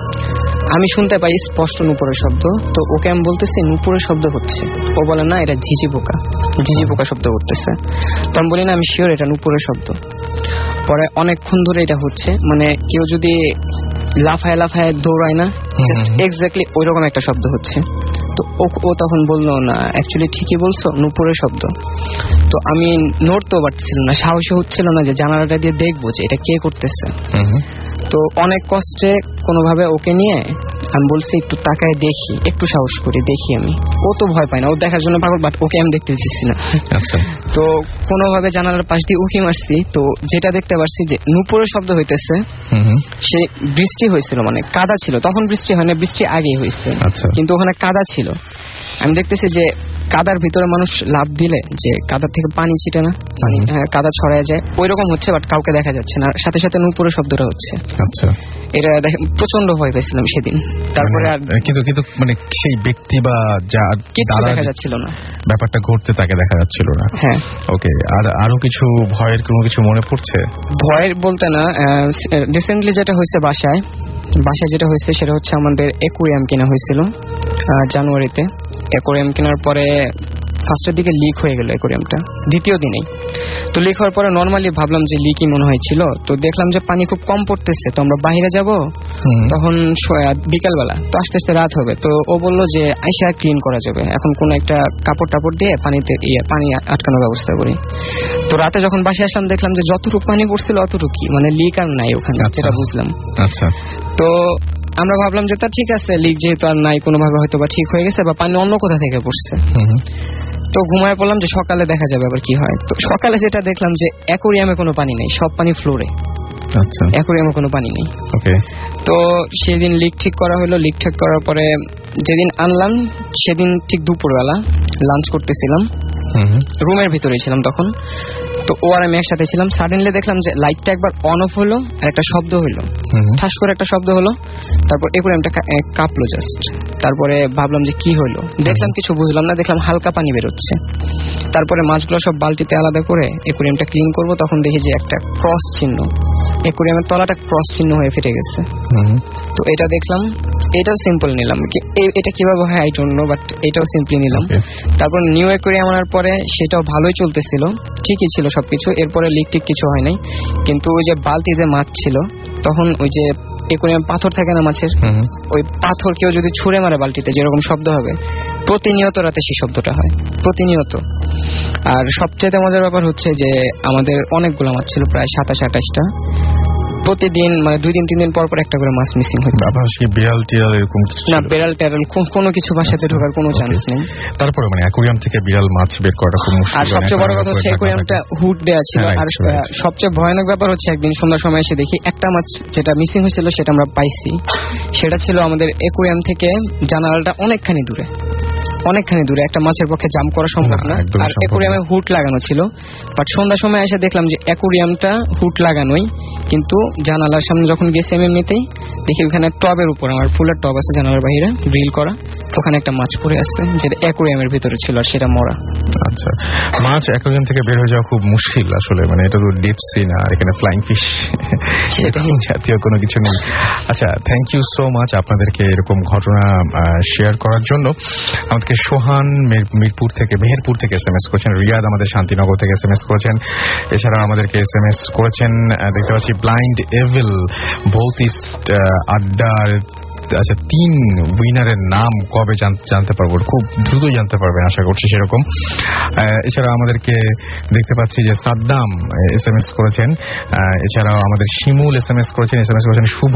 Speaker 7: আমি শুনতে পাই, স্পষ্ট নুপুরের শব্দ। তো ওকে আমি বলতেছি নুপুরের শব্দ হচ্ছে, ও বলে না এটা ঝিঝি পোকা শব্দ করতেছে। তো আমি বলি না আমি শিওর এটা নুপুরের শব্দ। পরে অনেকক্ষণ ধরে এটা হচ্ছে, মানে কেউ যদি লাফায় দৌড়ায় না, এক্স্যাক্টলি ওই রকম একটা শব্দ হচ্ছে। তো ও তখন বললো না অ্যাকচুয়ালি ঠিকই বলছো, নুপুরের শব্দ। তো আমি নড়তেও পারতেছিল না, সাহসী হচ্ছিল না যে জানালাটা দিয়ে দেখবো যে এটা কে করতেছে। তো অনেক কষ্টে কোনোভাবে ওকে নিয়ে আমি বলছি একটু তাকায় দেখি, একটু সাহস করি দেখি আমি। ও তো ভয় পায় না, ও দেখার জন্য পাগল, বাট ওকে আমি দেখতে দিচ্ছি না। তো কোনোভাবে জানালার পাশ দিয়ে উকি মারছি, তো যেটা দেখতে পারছি যে নুপুরের শব্দ হইতেছে। সে বৃষ্টি হয়েছিল, মানে কাদা ছিল, তখন বৃষ্টি হয় না, বৃষ্টি আগেই হয়েছে, কিন্তু ওখানে কাদা ছিল। আমি দেখতেছি যে কাদার ভিতরে মানুষ লাফ দিলে যে কাদার থেকে পানি ছিটে না, পানি কাদা ছড়ায় যায়, ওই রকম হচ্ছে, বাট কাউকে দেখা যাচ্ছে না, সাথে সাথে নুপুরের শব্দটা হচ্ছে। আচ্ছা, এটা দেখে প্রচন্ড ভয় পেয়েছিলাম সেদিন। তারপরে
Speaker 1: কিন্তু মানে সেই ব্যক্তি বা যা
Speaker 7: কিছু দেখা যাচ্ছিল না,
Speaker 1: ব্যাপারটা ঘটতে তাকে দেখা যাচ্ছিল না।
Speaker 7: হ্যাঁ,
Speaker 1: ওকে। আর আরো কিছু ভয়ের কোনো কিছু মনে পড়ছে?
Speaker 7: ভয়ের বলতে না, রিসেন্টলি যেটা হয়েছে বাসায় যেটা হয়েছে সেটা হচ্ছে আমাদের অ্যাকুয়ারিয়াম কেনা হয়েছিল জানুয়ারিতে। অ্যাকুয়ারিয়াম কেনার পরে ফার্স্টের দিকে লিক হয়ে গেল অ্যাকুয়ারিয়ামটা, দ্বিতীয় দিনেই। তো লিক হওয়ার পরে নর্মালি ভাবলাম যে লিকই মনে হয়েছিল। তো দেখলাম যে পানি খুব কম পড়তেছে, তো আমরা বাইরে যাব, তখন বিকালবেলা, তো আস্তে আস্তে রাত হবে। তো ও বললো যে আইসা ক্লিন করা যাবে, এখন কোন একটা কাপড় টাপড় দিয়ে পানিতে পানি আটকানোর ব্যবস্থা করি। তো রাতে যখন বাসায় আসলাম দেখলাম যে যতটুকু পানি পড়ছিল অতটুকুই, মানে লিক আর নাই ওখানে, সেটা বুঝলাম। আচ্ছা, তো আমরা ভাবলাম যে তা ঠিক আছে, লিক যেহেতু আর নাই, কোনোভাবে হয়তো বা ঠিক হয়ে গেছে, বা পানি অন্য কোথা থেকে পড়ছে। তো ঘুমায় পড়লাম যে সকালে দেখা যাবে আবার কি হয়। তো সকালে যেটা দেখলাম যে অ্যাকুয়ারিয়ামে কোনো পানি নেই, সব পানি ফ্লোরে। আচ্ছা, অ্যাকুয়ারিয়ামে কোনো পানি নেই। ওকে। তো সেদিন লিক ঠিক করা হলো। লিক ঠিক করার পরে যেদিন আনলাম সেদিন ঠিক দুপুরবেলা লাঞ্চ করতেছিলাম, রুমের ভিতরে ছিলাম তখন। তো ও আর আমি একসাথে ছিলাম। সাডেনলি দেখলাম যে লাইটটা একবার অন অফ হলো আর একটা শব্দ হইলো, ঠাস করে একটা শব্দ হলো। তারপর অ্যাকুয়ারিয়ামটা কাঁপলো জাস্ট। তারপরে ভাবলাম যে কি হলো, দেখলাম কিছু বুঝলাম না, দেখলাম হালকা পানি বেরোচ্ছে। তারপরে মাছগুলো সব বালতিতে আলাদা করে অ্যাকুয়ারিয়ামটা ক্লিন করবো, তখন দেখি যে একটা ক্রস চিহ্ন, অ্যাকুয়ারিয়ামের তলাটা ক্রস চিহ্ন হয়ে ফেটে গেছে। তো এটা দেখলাম, এটাও সিম্পল নিলাম, এটা কিভাবে হয় আই ডোন্ট নো, বাট এটাও সিম্পলি নিলাম। তারপর নিউ অ্যাকুয়ারিয়াম আনার পরে সেটাও ভালোই চলতেছিল, ঠিকই ছিল সবকিছু, এরপরে লিক টিক কিছু হয় নাই। কিন্তু ওই যে বালতিতে মাছ ছিল, তখন ওই যে অ্যাকুয়ারিয়াম পাথর থাকে না মাছের, ওই পাথর কেউ যদি ছুঁড়ে মারে বালতিতে যেরকম শব্দ হবে, প্রতিনিয়ত রাতে সেই শব্দটা হয়, প্রতিনিয়ত। আর সবচেয়ে মজার ব্যাপার হচ্ছে যে আমাদের অনেকগুলো মাছ ছিল, প্রায় 27-28টা। প্রতিদিন মানে 2 দিন 3 দিন পর পর একটা করে মাছ মিসিং হতো।
Speaker 1: বিড়াল টিড়াল এরকম
Speaker 7: না, বিড়াল টেরাল কোনো কিছু বাসাতে ঢোকার কোনো চান্স নেই।
Speaker 1: তারপরে মানে অ্যাকুয়ারিয়াম থেকে বিড়াল মাছ বের করাটা খুব মুশকিল।
Speaker 7: আর সবচেয়ে বড় কথা হচ্ছে অ্যাকুয়ারিয়ামটা হুড দেয়া ছিল। আর সবচেয়ে ভয়ানক ব্যাপার হচ্ছে একদিন সন্ধ্যার সময় এসে দেখি একটা মাছ যেটা মিসিং হয়েছিল সেটা আমরা পাইছি। সেটা ছিল আমাদের অ্যাকুয়ারিয়াম থেকে জানালাটা অনেকখানি দূরে, একটা মাছের পক্ষে জাম্প করা সম্ভব না। আর অ্যাকুয়ারিয়ামে হুড লাগানো ছিল, বাট সন্ধ্যার সময় এসে দেখলাম যে অ্যাকুয়ারিয়ামটা হুড লাগানোই, কিন্তু জানালার সামনে যখন গেছি আমি এমনিতেই দেখি ওখানে টবের উপর, আমার ফুলের টব আছে জানালার বাইরে গ্রিল করা, ওখানে একটা মাছ পড়ে আসছে যেটা অ্যাকুয়ারিয়ামের ভিতরে ছিল, আর সেটা মরা।
Speaker 1: আচ্ছা, মাছ অ্যাকুয়ারিয়াম থেকে বের হয়ে যাওয়া খুব মুশকিল আসলে, মানে এটা তো ডিপ সি না, আর এখানে ফ্লাইং ফিশ জাতীয় কোনো কিছু নেই। আচ্ছা, থ্যাংক ইউ সো মাচ আপনাদেরকে এরকম ঘটনা শেয়ার করার জন্য। আমাদেরকে সোহান মেহেরপুর থেকে SMS করেছেন, রিয়াদ আমাদের শান্তিনগর থেকে SMS করেছেন, এছাড়া আমাদেরকে SMS করেছেন দেখতে পাচ্ছি ব্লাইন্ড এভিল, ভৌতিস্ট আড্ডার আচ্ছা 3 উইনারের নাম কবে জানতে পারবো, খুব দ্রুত জানতে পারবেন আশা করছি সেরকম। এছাড়া আমাদেরকে দেখতে পাচ্ছি যে সাদ্দাম SMS করেছেন, এছাড়াও আমাদের শিমুল SMS করেছেন শুভ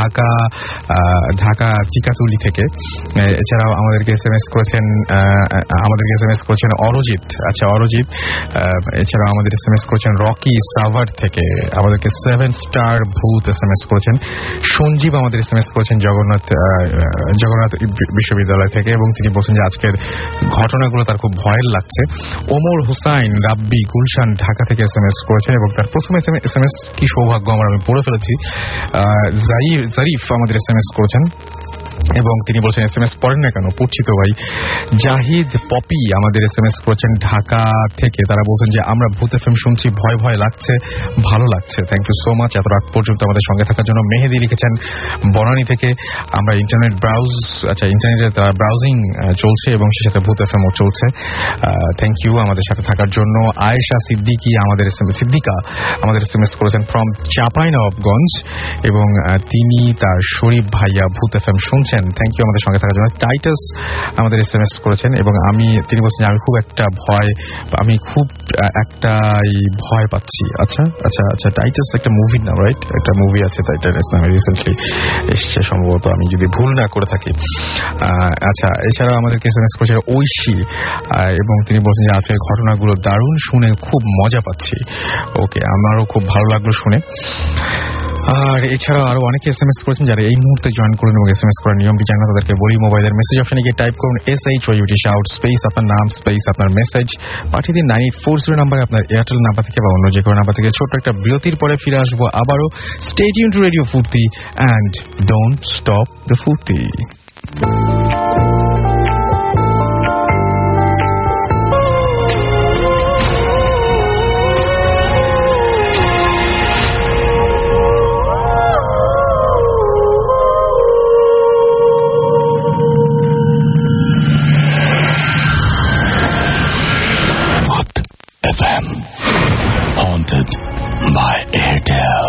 Speaker 1: ঢাকা টিকাতুলি থেকে। এছাড়াও আমাদেরকে SMS করেছেন অরজিৎ। আচ্ছা অরজিৎ। এছাড়াও আমাদের SMS করেছেন রকি সাভার থেকে, আমাদেরকে 7 স্টার ভূত SMS করেছেন। সঞ্জীব আমাদের SMS করেছেন জগন্নাথ বিশ্ববিদ্যালয় থেকে, এবং তিনি বলছেন যে আজকের ঘটনাগুলো তার খুব ভয়ের লাগছে। ওমর হুসাইন রাব্বি গুলশান ঢাকা থেকে SMS করেছেন, এবং তার প্রথম SMS কি সৌভাগ্য আমি পড়ে ফেলেছি। জারিফ আমাদের SMS করেছেন, এবং তিনি বলছেন SMS পড়েন না কেন, পড়ছি তো ভাই। জাহিদ পপি আমাদের SMS করেছেন ঢাকা থেকে, তারা বলছেন যে আমরা ভূত FM শুনছি, ভয় ভয় লাগছে, ভালো লাগছে। থ্যাংক ইউ সো মাচ এত রাত পর্যন্ত আমাদের সঙ্গে থাকার জন্য। মেহেদি লিখেছেন বনানী থেকে, আমরা ইন্টারনেটের ব্রাউজিং চলছে এবং সে সাথে ভূত FM ও চলছে। থ্যাংক ইউ আমাদের সাথে থাকার জন্য। আয়েশা সিদ্দিকা আমাদের SMS করেছেন ফ্রম চাঁপাইনবাবগঞ্জ, এবং তিনি তার শরীফ ভাইয়া ভূত FM শুনছেন। থ্যাংক ইউ আমাদের সঙ্গে থাকার জন্য। টাইটাস আমাদের SMS করেছেন, এবং তিনি বলছেন আমি খুব ভয় পাচ্ছি। আচ্ছা টাইটাস একটা মুভির নাম, রাইট? একটা মুভি আছে টাইটাস নামে, রিসেন্টলি এসছে সম্ভবত, আমি যদি ভুল না করে থাকি। আচ্ছা এছাড়া আমাদেরকে SMS করেছে ঐশী, এবং তিনি বলছেন যে আজকের ঘটনাগুলো দারুণ, শুনে খুব মজা পাচ্ছি। ওকে, আমারও খুব ভালো লাগলো শুনে। আর এছাড়া আরো অনেকে SMS করেছেন, যারা এই মুহূর্তে জয়েন করলেন এবং SMS করার নিয়মটি জানা তাদেরকে বলি, মোবাইলের মেসেজ অপশনে গিয়ে টাইপ করুন SHOUT শাউট স্পেস আপনার নাম স্পেস আপনার মেসেজ, পাঠিয়ে দিন 9840 নাম্বারে আপনার এয়ারটেল নাম্বার থেকে বা অন্য যে কোনো নাম্বার থেকে। ছোট্ট একটা বিরতির পরে ফিরে আসবো আবারও। Stay tune to radio Foorti and don't stop the Foorti.
Speaker 3: FM, haunted by Airtel.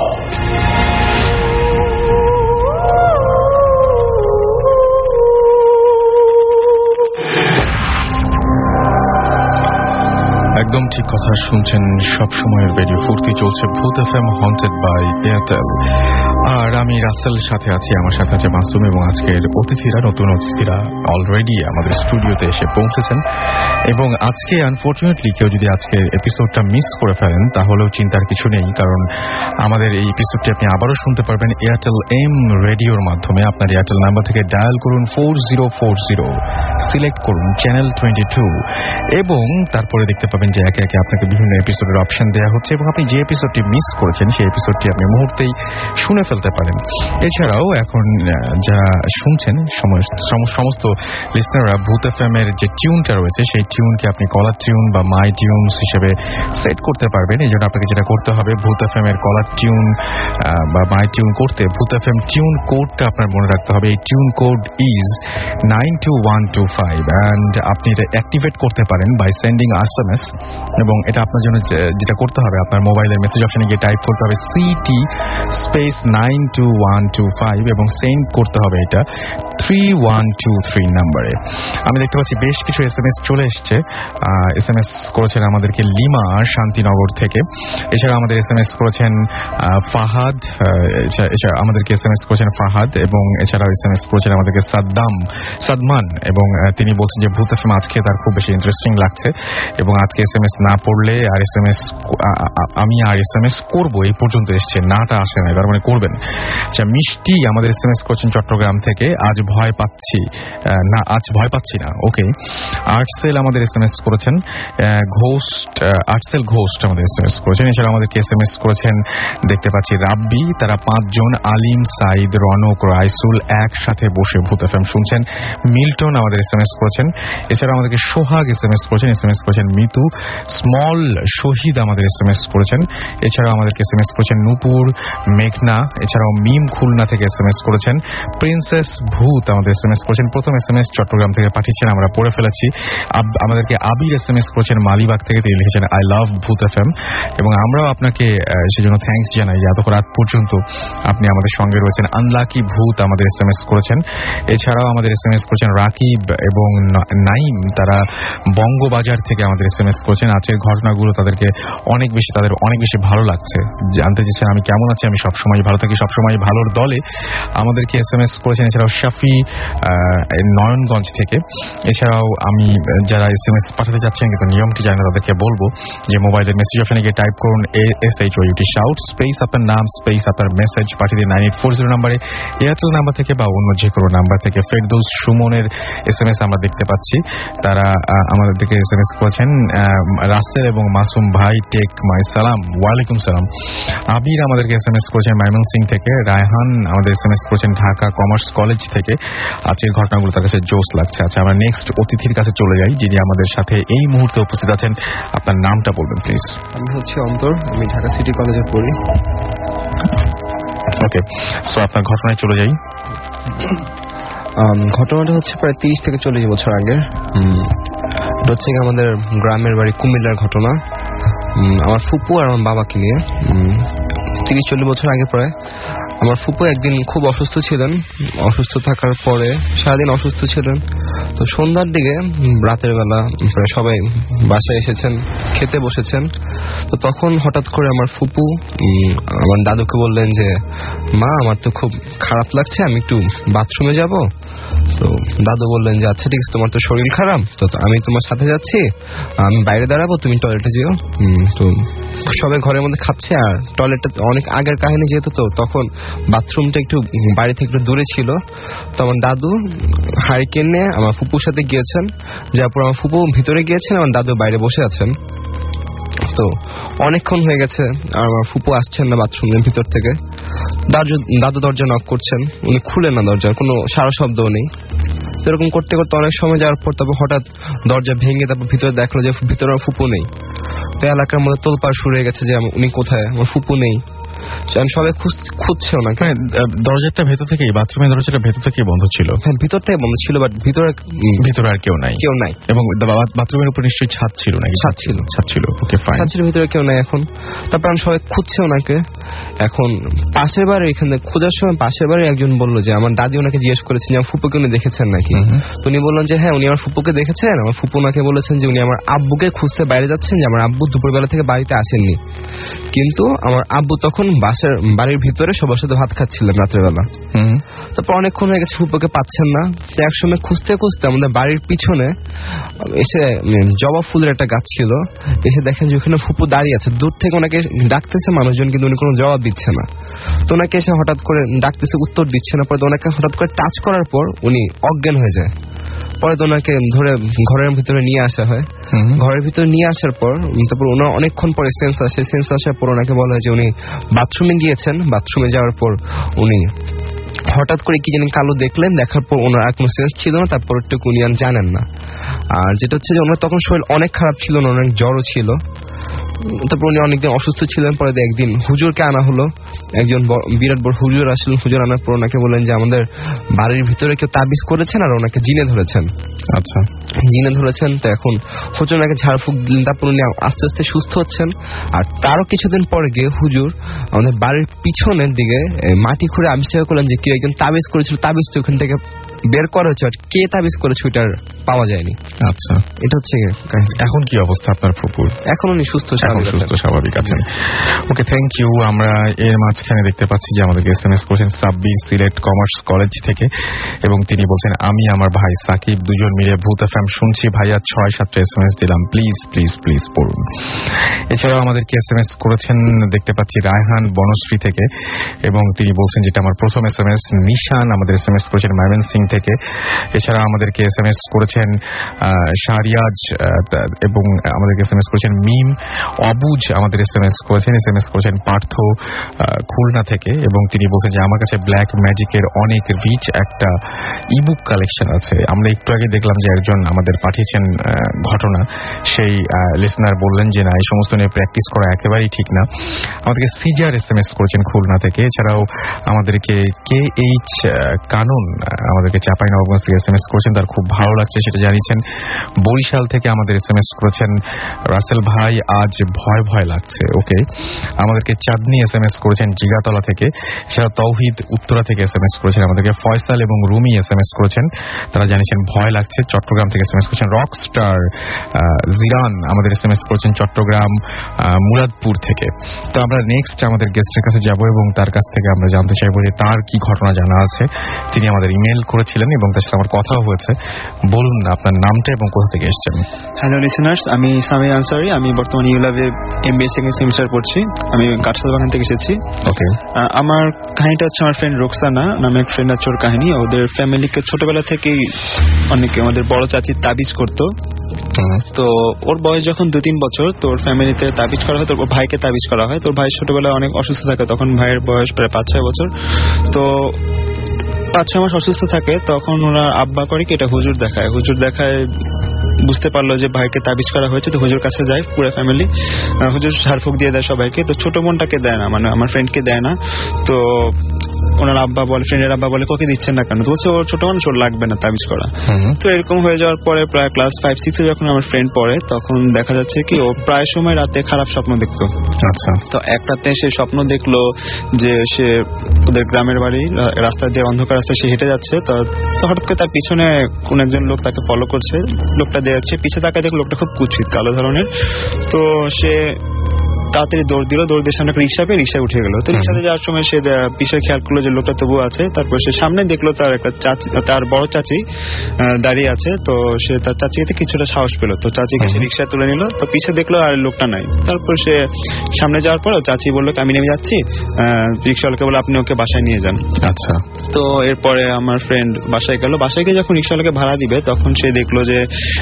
Speaker 1: একদম ঠিক কথা শুনছেন, সব সময়ের রেডিও ফুর্তি চলছে Bhoot FM haunted by Airtel. আর আমি রাসেল সাথে আছি, আমার সাথে আছে মাসুম, এবং আজকের নতুন অতিথিরা অলরেডি আমাদের স্টুডিওতে এসে পৌঁছেছেন। এবং আজকে আনফরচুনেটলি কেউ যদি আজকের এপিসোডটা মিস করে ফেলেন তাহলেও চিন্তার কিছু নেই, কারণ আমাদের এই এপিসোডটি আপনি আবারও শুনতে পারবেন এয়ারটেল এম রেডিওর মাধ্যমে। আপনার এয়ারটেল নাম্বার থেকে ডায়াল করুন 4040, সিলেক্ট করুন চ্যানেল 22, এবং তারপরে দেখতে পাবেন যে একে একে আপনাকে বিভিন্ন এপিসোডের অপশন দেওয়া হচ্ছে, এবং আপনি যে এপিসোডটি মিস করেছেন সেই এপিসোডটি আপনি মুহূর্তেই শুনে ফেলতে পারেন। এছাড়াও এখন যারা শুনছেন সমস্ত লিসনাররা ভূত FM এর যে টিউনটা রয়েছে সেই টিউনকে আপনি কলার টিউন বা মাই টিউনস হিসেবে সেট করতে পারবেন। এই জন্য আপনাকে যেটা করতে হবে, ভূত FM এর কলার টিউন বা মাই টিউন করতে ভূত FM টিউন কোডটা আপনার মনে রাখতে হবে। এই টিউন কোড ইজ 92125, অ্যান্ড আপনি এটা অ্যাক্টিভেট করতে পারেন বাই সেন্ডিং SMS, এবং এটা আপনার জন্য যেটা করতে হবে, আপনার মোবাইলের মেসেজ অপশনে গিয়ে টাইপ করতে হবে CT স্পেস 92125, এবং সেন্ড করতে হবে এটা 3123 নাম্বারে। আমি দেখতে পাচ্ছি বেশ কিছু SMS চলে এসছে। SMS করেছেন আমাদেরকে লিমা শান্তিনগর থেকে, এছাড়া আমাদের SMS করেছেন ফাহাদ, আমাদেরকে SMS করেছেন ফাহাদ, এবং এছাড়াও SMS করেছেন আমাদেরকে সাদমান, এবং তিনি বলছেন যে ভূত FM আজকে তার খুব বেশি ইন্টারেস্টিং লাগছে, এবং আজকে SMS না পড়লে আর আমি SMS করবো এই পর্যন্ত এসছে, নাটা আসে না, তার মানে করবেন। আচ্ছা মিষ্টি আমাদের SMS করেছেন চট্টগ্রাম থেকে, আজ ভয় পাচ্ছি না। ওকে, আর্টসেল আমাদের SMS করেছেন, আর্টসেল ঘোস্ট আমাদের SMS করেছেন। এছাড়া আমাদেরকে SMS করেছেন দেখতে পাচ্ছি রাব্বি, তারা 5 জন, আলিম, সাইদ, রনক, রাইসুল একসাথে বসে ভূত FM শুনছেন। মিল্টন আমাদের SMS করেছেন। এছাড়া আমাদেরকে সোহাগ SMS করেছেন মিতু, স্মল শহীদ আমাদের SMS করেছেন। এছাড়া আমাদেরকে SMS করেছেন নূপুর, মেঘনা, এছাড়াও মিম খুলনা থেকে SMS করেছেন, প্রিন্সেস ভূত আমাদের SMS করেছেন, প্রথম SMS চট্টগ্রাম থেকে পাঠিয়েছেন, আমরা পড়ে ফেলেছি। আমাদেরকে আবির SMS করেছেন মালিবাগ থেকে, তিনি লিখেছেন আই লাভ ভূত FM, এবং আমরাও আপনাকে সেজন্য থ্যাঙ্কস জানাই যে এত রাত পর্যন্ত আপনি আমাদের সঙ্গে রয়েছেন। আনলাকি ভূত আমাদের SMS করেছেন। এছাড়াও আমাদের SMS করেছেন রাকিব এবং নাইম, তারা বঙ্গবাজার থেকে আমাদের SMS করেছেন। আজকের ঘটনাগুলো তাদের অনেক বেশি ভালো লাগছে, জানতে চেয়েছেন আমি কেমন আছি, আমি সবসময় ভালো থাকি, সবসময় ভালোর দলে আমাদেরকে SMS করেছেন। এছাড়াও শাফি নয়নগঞ্জ থেকে। এছাড়াও আমি যারা SMS পাঠাতে যাচ্ছেন কিন্তু নিয়মটি জানি না তাদেরকে বলবো যে মোবাইলের মেসেজ অপশনে গিয়ে টাইপ করুন ASHOUT শাউট স্পেস আপনার নাম স্পেস আপনার মেসেজ পাঠিয়ে দিন 9840 নাম্বারে, এয়ারটেল নাম্বার থেকে বা অন্য যে কোনো নাম্বার থেকে। ফেরদৌস সুমনের SMS আমরা দেখতে পাচ্ছি, তারা আমাদেরকে SMS করেছেন। রাসেল এবং মাসুম ভাই টেক মাই সালাম, ওয়ালাইকুম সালাম। আবির আমাদেরকে SMS করেছেন ময়মনসিং থেকে। রায়হান আমাদের SMS করেছেন ঢাকা কমার্স কলেজ থেকে। আজকের ঘটনাগুলো তার কাছে জোশ লাগছে। আচ্ছা, আমরা নেক্সট অতিথির কাছে চলে যাই যিনি আমাদের সাথে এই মুহূর্তে উপস্থিত আছেন। আপনার নামটা বলবেন প্লিজ।
Speaker 8: আমি হচ্ছে অন্তর, আমি ঢাকা সিটি কলেজে পড়ি।
Speaker 1: ওকে, সো আপনার ঘটনায় চলে যাই।
Speaker 8: ঘটনাটা হচ্ছে প্রায় 30 থেকে 40 বছর আগের। এটা হচ্ছে আমাদের গ্রামের বাড়ি কুমিল্লার ঘটনা। আমার ফুপু আর আমার বাবাকে নিয়ে 30-40 বছর আগে প্রায় আমার ফুপু একদিন খুব অসুস্থ ছিলেন। অসুস্থ থাকার পরে সারাদিন অসুস্থ ছিলেন, তো সন্ধ্যার দিকে রাতের বেলা প্রায় সবাই বাসায় এসেছেন, খেতে বসেছেন। তো তখন হঠাৎ করে আমার ফুপু আমার দাদুকে বললেন যে মা, আমার তো খুব খারাপ লাগছে, আমি একটু বাথরুমে যাব। তো দাদু বললেন যে আচ্ছা ঠিক আছে, তোমার তো শরীর খারাপ, তো আমি তোমার সাথে যাচ্ছি, আমি বাইরে দাঁড়াবো, তুমি টয়লেটে যেও। তো সবাই ঘরের মধ্যে খাচ্ছে, আর টয়লেটটা অনেক আগের কাহিনী যেহেতু, তো তখন বাথরুমটা একটু বাইরে থেকে একটু দূরে ছিল। তো আমার দাদু হারিকেন নিয়ে আমার ফুপুর সাথে গিয়েছেন, যার পর আমার ফুপু ভিতরে গিয়েছেন, আমার দাদু বাইরে বসে আছেন। তো অনেকক্ষণ হয়ে গেছে আর আমার ফুপু আসছেন না বাথরুমের ভিতর থেকে। দাদু দরজা নক করছেন, উনি খুলেন না দরজার, কোনো সারা শব্দও নেই। এরকম করতে করতে অনেক সময় যাওয়ার পর তারপর হঠাৎ দরজা ভেঙে তারপর ভিতরে দেখলো যে ভিতরে আমার ফুপু নেই। তো এলাকার মধ্যে তোলপাড় শুরু হয়ে গেছে যে উনি কোথায়, আমার ফুপু নেই। সবাই খুঁজছে ওনাকে।
Speaker 1: দরজাটা ভেতর থেকেই, বাথরুমের দরজাটা ভেতর থেকেই বন্ধ ছিল?
Speaker 8: হ্যাঁ, ভিতর থেকে বন্ধ ছিল, বাট ভিতরে
Speaker 1: আর কেউ নাই। এবং বাথরুমের উপর নিশ্চয়ই ছাদ ছিল নাকি? ছাদ ছিল। Okay, fine. ছাদ ছিল,
Speaker 8: ভিতরে কেউ নাই এখন। তারপর সবাই খুঁজছে ওনাকে। এখন পাশের বাড়ি, এখানে খোঁজার সময় পাশের বাড়ি একজন বললো যে আমার দাদি ওনাকে জিজ্ঞেস করেছেন যে আমার ফুপুকে উনি দেখেছেন নাকি। তো উনি বললেন যে হ্যাঁ, উনি আমার ফুপুকে দেখেছেন। আমার ফুপু ওনাকে বলেছেন যে উনি আমার আব্বুকে খুঁজতে বাইরে যাচ্ছেন, যে আমার আব্বু দুপুরবেলা থেকে বাড়িতে আসেননি। কিন্তু আমার আব্বু তখন বাড়ির ভিতরে সবার সাথে ভাত খাচ্ছিলেন রাতের বেলা। তারপর অনেকক্ষণ হয়ে গেছে, ফুপুকে পাচ্ছেন না। একসময় খুঁজতে খুঁজতে আমাদের বাড়ির পিছনে এসে জবা ফুলের একটা গাছ ছিল, এসে দেখেন যে ওখানে ফুপু দাঁড়িয়ে আছে। দূর থেকে ওনাকে ডাকতেছে মানুষজন, কিন্তু উনি কোনো জবাব দিচ্ছে না। তো ওনাকে এসে হঠাৎ করে ডাকতেছে, উত্তর দিচ্ছে না। পরে ওনাকে হঠাৎ করে টাচ করার পর উনি অজ্ঞান হয়ে যায়। পরে তো ওনাকে ধরে ঘরের ভিতরে নিয়ে আসা হয়। ঘরের ভিতরে নিয়ে আসার পর তারপর ওনার অনেকক্ষণ পরে সেন্স আসে। সেন্স আসার পর ওনাকে বলা হয় যে উনি বাথরুমে গিয়েছেন। বাথরুমে যাওয়ার পর উনি হঠাৎ করে কি জানি কালো দেখলেন, দেখার পর ওনার আর কোনো সেন্স ছিল না। তারপর একটু উনি জানেন না। আর যেটা হচ্ছে যে ওনার তখন শরীর অনেক খারাপ ছিল, অনেক জ্বরও ছিল। তারপর উনি অনেকদিন অসুস্থ ছিলেন। পরে একদিন হুজুরকে আনা হলো, একজন বিরাট বড় হুজুর আসলেন। হুজুর আনার পর ওনাকে বললেন যে আমাদের বাড়ির ভিতরে কেউ তাবিজ করেছেন আর ওনাকে জিনে ধরেছেন।
Speaker 1: আচ্ছা,
Speaker 8: জিনে ধরেছেন। তো এখন হুজুর ওনাকে ঝাড়ফুঁক দিলেন। তারপর উনি আস্তে আস্তে সুস্থ হচ্ছেন। আর তারও কিছুদিন পরে গিয়ে হুজুর আমাদের বাড়ির পিছনের দিকে মাটি খুঁড়ে আবিষ্কার করলেন যে কেউ একজন তাবিজ করেছিল। তাবিজ তো ওখান থেকে বের করা হচ্ছে, কে তাবিজ করেছে ওইটার পাওয়া যায়নি।
Speaker 1: আচ্ছা,
Speaker 8: এটা হচ্ছে
Speaker 1: এখন কি অবস্থা আপনার ফুপুর?
Speaker 8: এখন উনি সুস্থ
Speaker 1: স্বাভাবিক আছেন। Okay, thank you. আমরা এর মাঝখানে দেখতে পাচ্ছি যে আমাদেরকে SMS করেছেন সাব্বির, সিলেট কমার্স কলেজ থেকে, এবং তিনি বলছেন আমি আমার ভাই সাকিব দুজন মিলে ভূত FM শুনছি ভাইয়া, 6-7টা SMS দিলাম, প্লিজ প্লিজ প্লিজ পড়ুন। এছাড়াও আমাদেরকে SMS করেছেন দেখতে পাচ্ছি রায়হান বনশ্রী থেকে, এবং তিনি বলছেন যেটা আমার প্রথম SMS। নিশান আমাদের SMS করেছেন ময়মনসিং থেকে। থেকে। এছাড়া আমাদেরকে SMS করেছেন শাহরিয়াজ এবং আমাদেরকে SMS করেছেন মিম, অবুজ আমাদের SMS করেছেন পার্থ খুলনা থেকে, এবং তিনি বলছেন যে আমার কাছে ব্ল্যাক ম্যাজিকের অনেক রিচ একটা ইবুক কালেকশন আছে। আমরা একটু আগে দেখলাম যে একজন আমাদের পাঠিয়েছেন ঘটনা, সেই লিসনার বললেন যে না, এই সমস্ত নিয়ে প্র্যাকটিস করা একেবারেই ঠিক না। আমাদেরকে সিজার SMS করেছেন খুলনা থেকে। এছাড়াও আমাদেরকে KH কানুন আমাদেরকে চাঁপাইনবাবগঞ্জ থেকে SMS করেছেন, তার খুব ভালো লাগছে সেটা জানিয়েছেন। বরিশাল থেকে আমাদের SMS করেছেন রাসেল ভাই, আজ ভয় ভয় লাগছে। ওকে, আমাদেরকে চাঁদনি SMS করেছেন জিগাতলা থেকে। এছাড়া তৌহিদ উত্তরা থেকে SMS করেছেন আমাদেরকে। ফয়সাল এবং রুমি SMS করেছেন, তারা জানিয়েছেন ভয় লাগছে। চট্টগ্রাম থেকে SMS করেছেন রকস্টার জিরান আমাদের SMS করেছেন চট্টগ্রাম মুরাদপুর থেকে। তো আমরা নেক্সট আমাদের গেস্টের কাছে যাব এবং তার কাছ থেকে আমরা জানতে চাইবো যে তার কি ঘটনা জানা আছে। তিনি আমাদের ইমেল করেছিলেন এবং তার সাথে আমার কথাও হয়েছে। বলুন না আপনার নামটা এবং কোথা থেকে এসেছেন।
Speaker 9: হ্যালো লিসেনার্স, আমি সামির আনসারি, আমি বর্তমানে ইউলাভে MBA সেকেন্ড সেমিস্টার পড়ছি। আমি কাঠসালবাগান থেকে এসেছি। ওকে, আমার কাহিনীটা হচ্ছে আমার ফ্রেন্ড রোকসানা নামে এক ফ্রেন্ড আছে, ওর কাহিনী। ওদের ফ্যামিলিকে ছোটবেলা থেকেই অনেকে আমাদের বড় চাচির তাবিজ করতো। তো ওর বয়স যখন 2-3 বছর, তো ওর ফ্যামিলিতে তাবিজ করা হয়, তো ওর ভাইকে তাবিজ করা হয়। তোর ভাই ছোটবেলায় অনেক অসুস্থ থাকে, তখন ভাইয়ের বয়স প্রায় 5-6 বছর। তো 5-6 মাস অসুস্থ থাকে, তখন ওরা আব্বা করে কি এটা হুজুর দেখায় বুঝতে পারলো যে ভাইকে তাবিজ করা হয়েছে, তো হুজুর কাছে যায় পুরো ফ্যামিলি। হুজুর ঝাড়ফুঁক দিয়ে দেয় সবাইকে, তো ছোট বোনটাকে দেয় না, মানে আমার ফ্রেন্ডকে দেয় না। তো ওনার আব্বা বলে, ফ্রেন্ডের আব্বা বলে ওকে দিচ্ছেন না কেন? তো বলছে ওর ছোট মানুষ, ওর লাগবে না তাবিজ করা। তো এরকম হয়ে যাওয়ার পরে প্রায় ক্লাস 5-6 যখন আমার ফ্রেন্ড পড়ে, তখন দেখা যাচ্ছে কি ও প্রায় সময় রাতে খারাপ স্বপ্ন দেখতো। আচ্ছা, তো এক রাতে সে স্বপ্ন দেখলো যে সে ওদের গ্রামের বাড়ি রাস্তা দিয়ে, অন্ধকার রাস্তায় সে হেঁটে যাচ্ছে। তো হঠাৎ করে তার পিছনে কোন একজন লোক তাকে ফলো করছে। লোকটা যাচ্ছে, পিছিয়ে তাকায় দেখলো লোকটা খুব কুৎসিত কালো ধরনের। তো সে তাড়াতাড়ি দৌড় দিয়ে সামনে একটা রিক্সা পেয়ে রিক্সায় উঠে গেল। তো রিক্সাতে যাওয়ার সময় সে পিছনে খেয়াল করলো যে লোকটা তবু আছে। তারপর সে সামনে দেখলো তার একটা চাচি, তার বড় চাচি দাঁড়িয়ে আছে। তো সে তার চাচিকে কিছুটা সাহস পেল, তো চাচিকে সে রিক্সায় তুলে নিল। তো পিছে দেখলো আর লোকটা নাই। তারপর সে সামনে যাওয়ার পর চাচি বললো আমি নেমে যাচ্ছি, রিক্সাওয়ালাকে বলে আপনি ওকে বাসায় নিয়ে যান। আচ্ছা, তো এরপরে আমার ফ্রেন্ড বাসায় গেল। বাসায় গিয়ে যখন রিক্সাওয়ালাকে ভাড়া দিবে, তখন সে দেখলো যে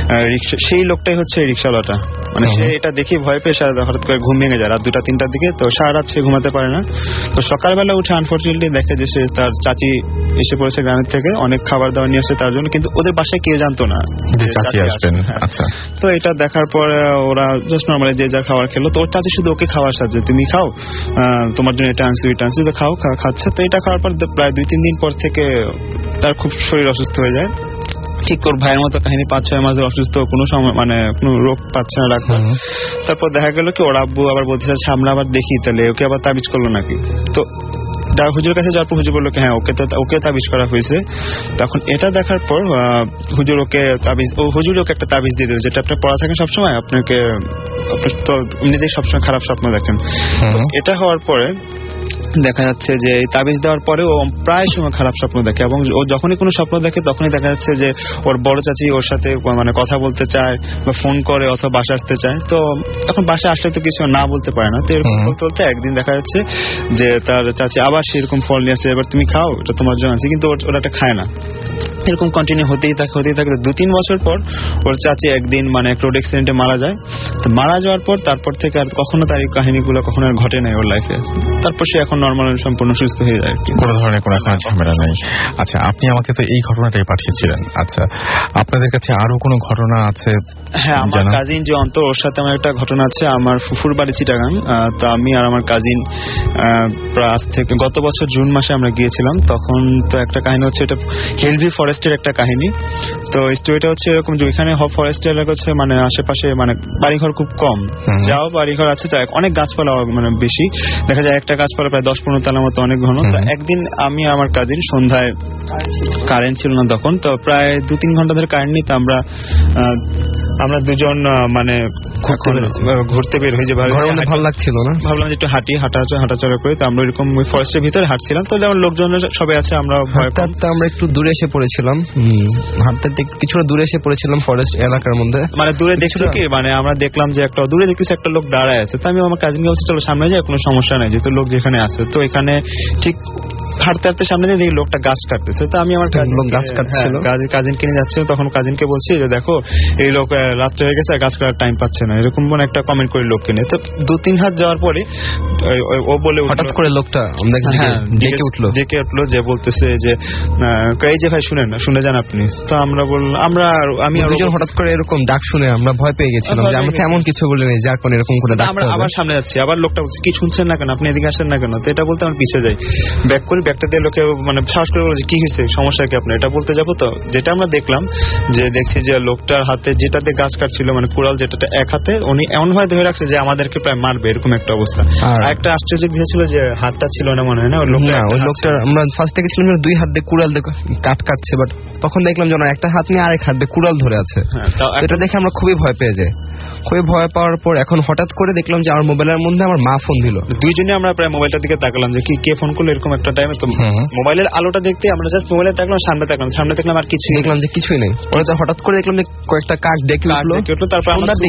Speaker 9: সেই লোকটাই হচ্ছে রিক্সাওয়ালাটা। মানে সে এটা দেখে ভয় পেয়ে হঠাৎ করে ঘুম ভেঙে যায় রাত 2-3টার দিকে। তো সারা রাত সে ঘুমাতে পারে না। তো সকালবেলা উঠে আনফর্চুনেটলি দেখে যে সে তার চাচি এসে পড়েছে গ্রামের থেকে, অনেক খাবার দাবার নিয়ে আসছে তার জন্য, কিন্তু ওদের বাসায় কেউ জানতো না যে চাচি আসবেন। আচ্ছা, তো এটা দেখার পরে ওরা জাস্ট নরমালি যে যা খাবার খেলো। তো ওর চাচি শুধু ওকে খাওয়ার সাথে তুমি খাও, তোমার জন্য এটা আনছি ওইটা আনছি, তো খাচ্ছে। তো এটা খাওয়ার পর প্রায় 2-3 দিন পর থেকে তার খুব শরীর অসুস্থ হয়ে যায়। ঠিক ওর ভাইয়ের মতো কাহিনী, 5-6 মাসে অসুস্থ, কোনো সময় মানে কোনো রোগ পাচ্ছে না ডাক্তার। তারপর দেখা গেল কি ওর আব্বু আবার বলতে চাচ্ছে আমরা আবার দেখি তাহলে ওকে আবার তাবিজ করলো নাকি। তো হুজুরের কাছে যাওয়ার পর হুজুর বললো হ্যাঁ ওকে তাবিজ করা হয়েছে। তখন এটা দেখার পর হুজুর ওকে একটা তাবিজ দিয়ে দিল, যেটা আপনার পড়া থাকে সবসময়, আপনাকে তো এমনিতেই সবসময় খারাপ স্বপ্ন দেখেন। এটা হওয়ার পরে দেখা যাচ্ছে যে তাবিজ দেওয়ার পরে ও প্রায় সময় খারাপ স্বপ্ন দেখে, এবং ও যখনই কোনো স্বপ্ন দেখে তখনই দেখা যাচ্ছে যে ওর বড় চাচি ওর সাথে মানে কথা বলতে চায় বা ফোন করে অথবা বাসা আসতে চায়। তো এখন বাসা আসলে তো কিছু না বলতে পারে না। তো এরকম বলতে বলতে একদিন দেখা যাচ্ছে যে তার চাচি আবার সেরকম ফল নিয়ে আসছে, এবার তুমি খাও, এটা তোমার জন্য আছে, কিন্তু ওরা এটা খায় না। এরকম কন্টিনিউ হতেই থাকে। 2-3 বছর পর ওর চাচি একদিন মানে এক রোড অ্যাক্সিডেন্টে মারা যায়। তো মারা যাওয়ার পর তারপর থেকে আর কখনো তার এই কাহিনীগুলো কখনো আর ঘটে নাই ওর লাইফে। তারপর সে এখন নর্মাল সম্পূর্ণ সুস্থ হয়ে যায়,
Speaker 1: কোনো ধরনের কোনো এখন ঝামেলা নাই। আচ্ছা, আপনি আমাকে তো এই ঘটনাটাই পাঠিয়েছিলেন। আচ্ছা, আপনাদের কাছে আরো কোনো ঘটনা আছে?
Speaker 9: হ্যাঁ, আমার কাজিন যে অন্তর, ওর সাথে আমার একটা ঘটনা আছে। আমার ফুফুর বাড়ি চিটাগাং। তো আমি আর আমার কাজিন আজ থেকে গত বছর জুন মাসে আমরা গিয়েছিলাম। তখন তো একটা কাহিনী হচ্ছে, এটা হেলভি ফরেস্টের একটা কাহিনী। তো স্টোরিটা হচ্ছে এরকম যে ওইখানে ফরেস্ট এলাকা হচ্ছে মানে আশেপাশে মানে বাড়িঘর খুব কম, যাও বাড়িঘর আছে তো অনেক গাছপালা মানে বেশি, দেখা যায় একটা গাছপালা প্রায় 10-15 তলার মতো, অনেক ঘন। তো একদিন আমি আমার কাজিন সন্ধ্যায়, কারেন্ট ছিল না তখন, তো প্রায় 2-3 ঘন্টা ধরে কারেন্ট নিতে আমরা দুজন মানে ঘুরতে বের হয়ে যাবো,
Speaker 8: ভালো লাগছিল না,
Speaker 9: ভাবলাম যে একটু হাঁটাচলা করি। তো আমরা এরকম ফরেস্টের ভিতরে হাঁটছিলাম। তো যেমন লোকজন সবাই আছে, আমরা
Speaker 8: আমরা একটু দূরে এসে পড়েছিলাম, হাঁটতে কিছুটা দূরে এসে পড়েছিলাম ফরেস্ট এলাকার মধ্যে।
Speaker 9: মানে দূরে দেখছো কি, মানে আমরা দেখলাম যে একটা দূরে দেখতেছি একটা লোক দাঁড়ায় আছে। তো আমি আমার কাজিনকে বলছি চলো সামনে যাই, কোনো সমস্যা নাই, যেহেতু লোক যেখানে আছে। তো এখানে ঠিক হাঁটতে হাঁটতে সামনে দিয়ে দেখি লোকটা গাছ কাটতেছে। তো আমি আমার
Speaker 8: গাছ কাটছিল,
Speaker 9: কাজিনকে নিয়ে যাচ্ছিল, তখন কাজিনকে বলছি যে দেখো এই লোক রাত্রে হয়ে গেছে, গাছ কাটার টাইম পাচ্ছে না, এরকম কোন একটা কমেন্ট করে লোককে নিয়ে। তো 2-3 হাত যাওয়ার পরে ও বলে
Speaker 8: হঠাৎ করে লোকটা ডেকে উঠলো
Speaker 9: যে বলতেছে যে এই যে ভাই শুনেন না, শুনে যান আপনি। তো আমরা বললাম আমি
Speaker 8: দুজন হঠাৎ করে এরকম ডাক শুনে আমরা ভয় পেয়ে গেছিলাম যে আমরা এমন কিছু বলে নেই যার কোন এরকম করে ডাক।
Speaker 9: আমরা আবার সামনে যাচ্ছি, আবার লোকটা বলছে কি শুনছেন না কেন, আপনি এদিকে আসেন না কেন। তো এটা বলতে আমরা পিছিয়ে যাই, ব্যাক করি, ব্যাকটা দিয়ে লোকে মানে সাহস করে বলে কি হয়েছে, সমস্যা কি আপনার, এটা বলতে যাবো। তো যেটা আমরা দেখলাম যে দেখছি যে লোকটার হাতে যেটাতে গাছ কাটছিল মানে কুড়াল যেটাতে এক হাতে, উনি এমন ভাবে ধরে রাখছে যে আমাদেরকে প্রায় মারবে এরকম একটা অবস্থা। আর একটা আশ্চর্য বিষয় ছিল যে হাতটা ছিল না মনে হয় না ওই
Speaker 8: লোকটা, আমরা ফার্স্ট দেখেছিলাম 2 হাত দিয়ে কুড়াল দিয়ে কাটছে, বাট তখন দেখলাম যে একটা হাত নিয়ে আরেক হাত দিয়ে কুড়াল ধরে আছে। এটা দেখে আমরা খুবই ভয় পেয়ে যাই। খুবই ভয় পাওয়ার পর এখন হঠাৎ করে দেখলাম যে আমার মোবাইলের মধ্যে আমার মা ফোন দিল।
Speaker 9: দুইজনে আমরা প্রায় মোবাইলটার দিকে তাকালাম যে কে ফোন করলো এরকম একটা টাইমে। তো মোবাইলের আলোটা দেখতে আমরা জাস্ট মোবাইলে তাকালাম, সামনে দেখলাম আর কিছু
Speaker 8: দেখলাম যে কিছুই নেই। হঠাৎ করে দেখলাম যে কয়েকটা কাক ডেকে উঠলো।
Speaker 9: তারপর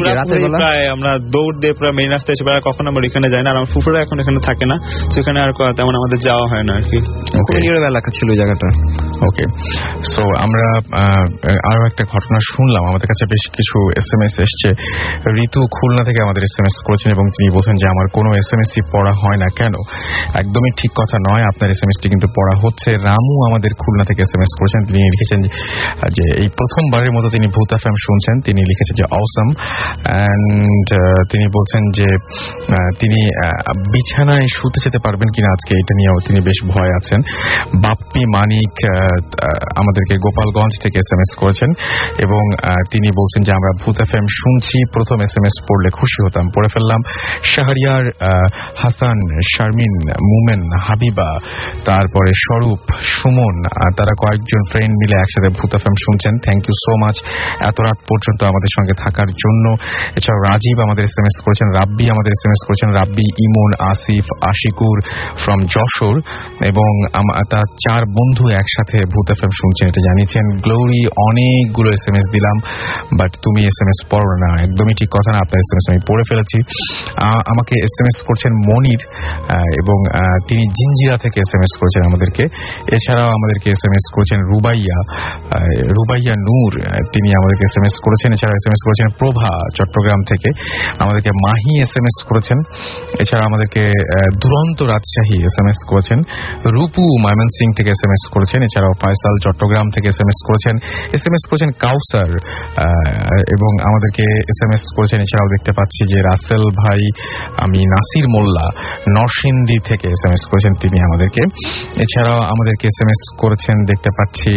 Speaker 9: আমরা দৌড় দিয়ে প্রায় মেইন রাস্তায় এসে কখন আমরা এখানে যাই না, আর আমার ফুফুরা এখন এখানে থাকে না, সেখানে আর তেমন আমাদের যাওয়া হয় না আর কি।
Speaker 8: খুব নীরব এলাকা ছিল ওই জায়গাটা।
Speaker 1: ওকে, সো আমরা আরো একটা ঘটনা শুনলাম। আমাদের কাছে বেশ কিছু SMS এসছে। ঋতু খুলনা থেকে আমাদের SMS করেছেন এবং তিনি বলছেন যে আমার কোনো SMS-ই পড়া হয় না কেন। একদমই ঠিক কথা নয়, আপনার SMS-টি কিন্তু পড়া হচ্ছে। রামু আমাদের খুলনা থেকে SMS করেছেন, তিনি লিখেছেন যে এই প্রথমবারের মতো তিনি ভূত FM শুনছেন। তিনি লিখেছেন যে অসম, অ্যান্ড তিনি বলছেন যে তিনি বিছানায় শুতে যেতে পারবেন কিনা আজকে, এটা নিয়েও তিনি বেশ ভয় আছেন। বাপ্পি মানিক আমাদেরকে গোপালগঞ্জ থেকে SMS করেছেন এবং তিনি বলছেন যে আমরা ভূত FM শুনছি, প্রথম SMS পড়লে খুশি হতাম, পড়ে ফেললাম। শাহরিয়ার, হাসান, শারমিন, মুমেন, হাবিবা, তারপরে স্বরূপ, সুমন, তারা কয়েকজন ফ্রেন্ড মিলে একসাথে ভূত FM শুনছেন। থ্যাংক ইউ সো মাচ এত রাত পর্যন্ত আমাদের সঙ্গে থাকার জন্য। এছাড়াও রাজীব আমাদের SMS করেছেন, রাব্বি আমাদের SMS করেছেন, রাব্বি, ইমন, আসিফ, আশিকুর ফ্রম যশোর, এবং তার 4 বন্ধু একসাথে ভূত FM শুনছেন, এটা জানিয়েছেন। গ্লোরি, অনেকগুলো SMS দিলাম, বাট তুমি SMS পড়ো না। একদমই ঠিক কথা না, আপনার SMS আমি পড়ে ফেলেছি। আমাকে SMS করছেন মনির এবং তিনি জিঞ্জিরা থেকে SMS করেছেন আমাদেরকে। এছাড়াও আমাদেরকে SMS করেছেন রুবাইয়া নূর, তিনি আমাদেরকে SMS করেছেন। এছাড়া SMS করেছেন প্রভা চট্টগ্রাম থেকে, আমাদেরকে মাহি SMS করেছেন। এছাড়া আমাদেরকে দুরন্ত রাজশাহী SMS করেছেন। রূপু ময়মনসিং থেকে SMS করেছেন। এছাড়াও ফয়সাল চট্টগ্রাম থেকে SMS করেছেন। SMS করেছেন কাউসার এবং আমাদেরকে SMS করেছেন। এছাড়াও দেখতে পাচ্ছি যে রাসেল ভাই, আমি নাসির মোল্লা নরসিংদী থেকে SMS করেছেন তিনি আমাদেরকে। এছাড়াও আমাদেরকে SMS করেছেন দেখতে পাচ্ছি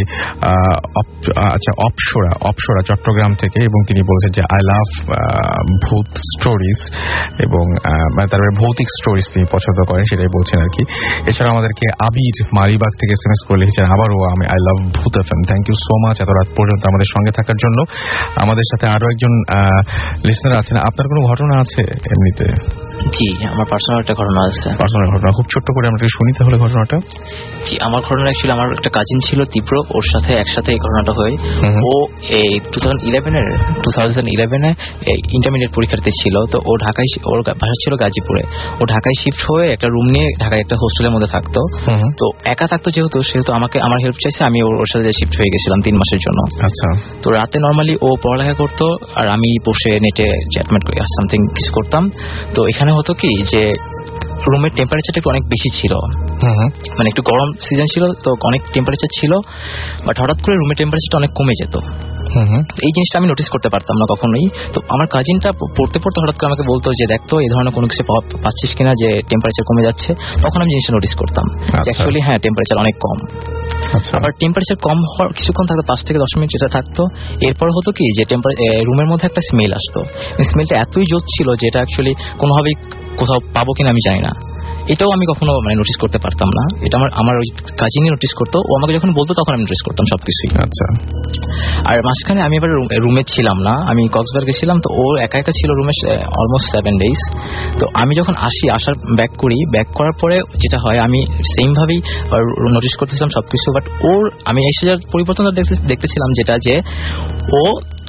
Speaker 1: অপসরা চট্টগ্রাম থেকে, এবং তিনি বলেছেন যে আই লাভ ভূত স্টোরিজ, এবং তারপরে ভৌতিক স্টোরিজ তিনি পছন্দ করেন, সেটাই বলছেন আর কি। এছাড়া আমাদেরকে আবির মালিবাগ থেকে SMS করে লিখেছেন আবারও আমি I love Bhoot FM। Thank you so much এত রাত পর্যন্ত আমাদের সঙ্গে থাকার জন্য। আমাদের সাথে আরো একজন লিসনার আছেন। আপনার কোনো ঘটনা আছে এমনিতে?
Speaker 10: জি, আমার পার্সোনাল একটা ঘটনা আছে।
Speaker 1: পার্সোনাল ঘটনা খুব ছোট্ট করে আমরা শুনি তাহলে ঘটনাটা।
Speaker 10: জি, আমার ঘটনা অ্যাকচুয়ালি আমার একটা কাজিন ছিল তীব্র, ওর সাথে একসাথে এই ঘটনাটা হয়। ও এই 2011-এ ইন্টারমিডিয়েট পরীক্ষার্থী ছিল। তো ও ঢাকায়, ওর বাসা ছিল গাজীপুরে, ও ঢাকায় শিফট হয়ে একটা রুম নিয়ে ঢাকায় একটা হোস্টেলের মধ্যে থাকতো। তো একা থাকতো সেহেতু আমাকে আমার হেল্প চাইছে, আমি ওর সাথে শিফট হয়ে গেছিলাম 3 মাসের জন্য।
Speaker 1: আচ্ছা।
Speaker 10: তো রাতে নর্মালি ও পড়ালেখা করতো আর আমি বসে নেটে চ্যাটমেট করি সামথিং কিছু করতাম। তো এখানে হতো কি যে রুমের টেম্পারেচারটা একটু অনেক বেশি ছিল, মানে একটু গরম সিজন ছিল তো অনেক টেম্পারেচার ছিল, বাট হঠাৎ করে রুমের টেম্পারেচারটা অনেক কমে যেত। এই জিনিসটা আমি নোটিস করতে পারতাম না কখনোই। তো আমার কাজিনটা পড়তে হঠাৎ করে আমাকে বলতো যে দেখতো এই ধরনের কোনো কিছু পাচ্ছিস কিনা যে টেম্পারেচার কমে যাচ্ছে। তখন আমি জিনিসটা নোটিস করতাম অ্যাকচুয়ালি হ্যাঁ টেম্পারেচার অনেক কম। আবার টেম্পারেচার কম হওয়ার কিছুক্ষণ থাকতো, 5 থেকে 10 মিনিট যেটা থাকতো। এরপর হতো কি যে রুমের মধ্যে একটা স্মেল আসতো, স্মেলটা এতই জোর ছিল যে এটা অ্যাকচুয়ালি কোনোভাবেই কোথাও পাবো কিনা আমি জানি না। এটাও আমি কখনো নোটিস করতে পারতাম না, এটা আমার ওই কাজিনই নোটিস করতো। ও আমাকে যখন বলতো তখন আমি নোটিস করতাম সবকিছুই।
Speaker 1: আচ্ছা।
Speaker 10: আর মাঝখানে আমি এবার রুমে ছিলাম না, আমি কক্সবাজার গেছিলাম। তো ও একা ছিল রুমে অলমোস্ট 7 days। তো আমি যখন আসার ব্যাক করার পরে যেটা হয় আমি সেম ভাবেই নোটিস করতেছিলাম সবকিছু। বাট আমি এসে যার পরিবর্তনটা দেখতেছিলাম যেটা যে ও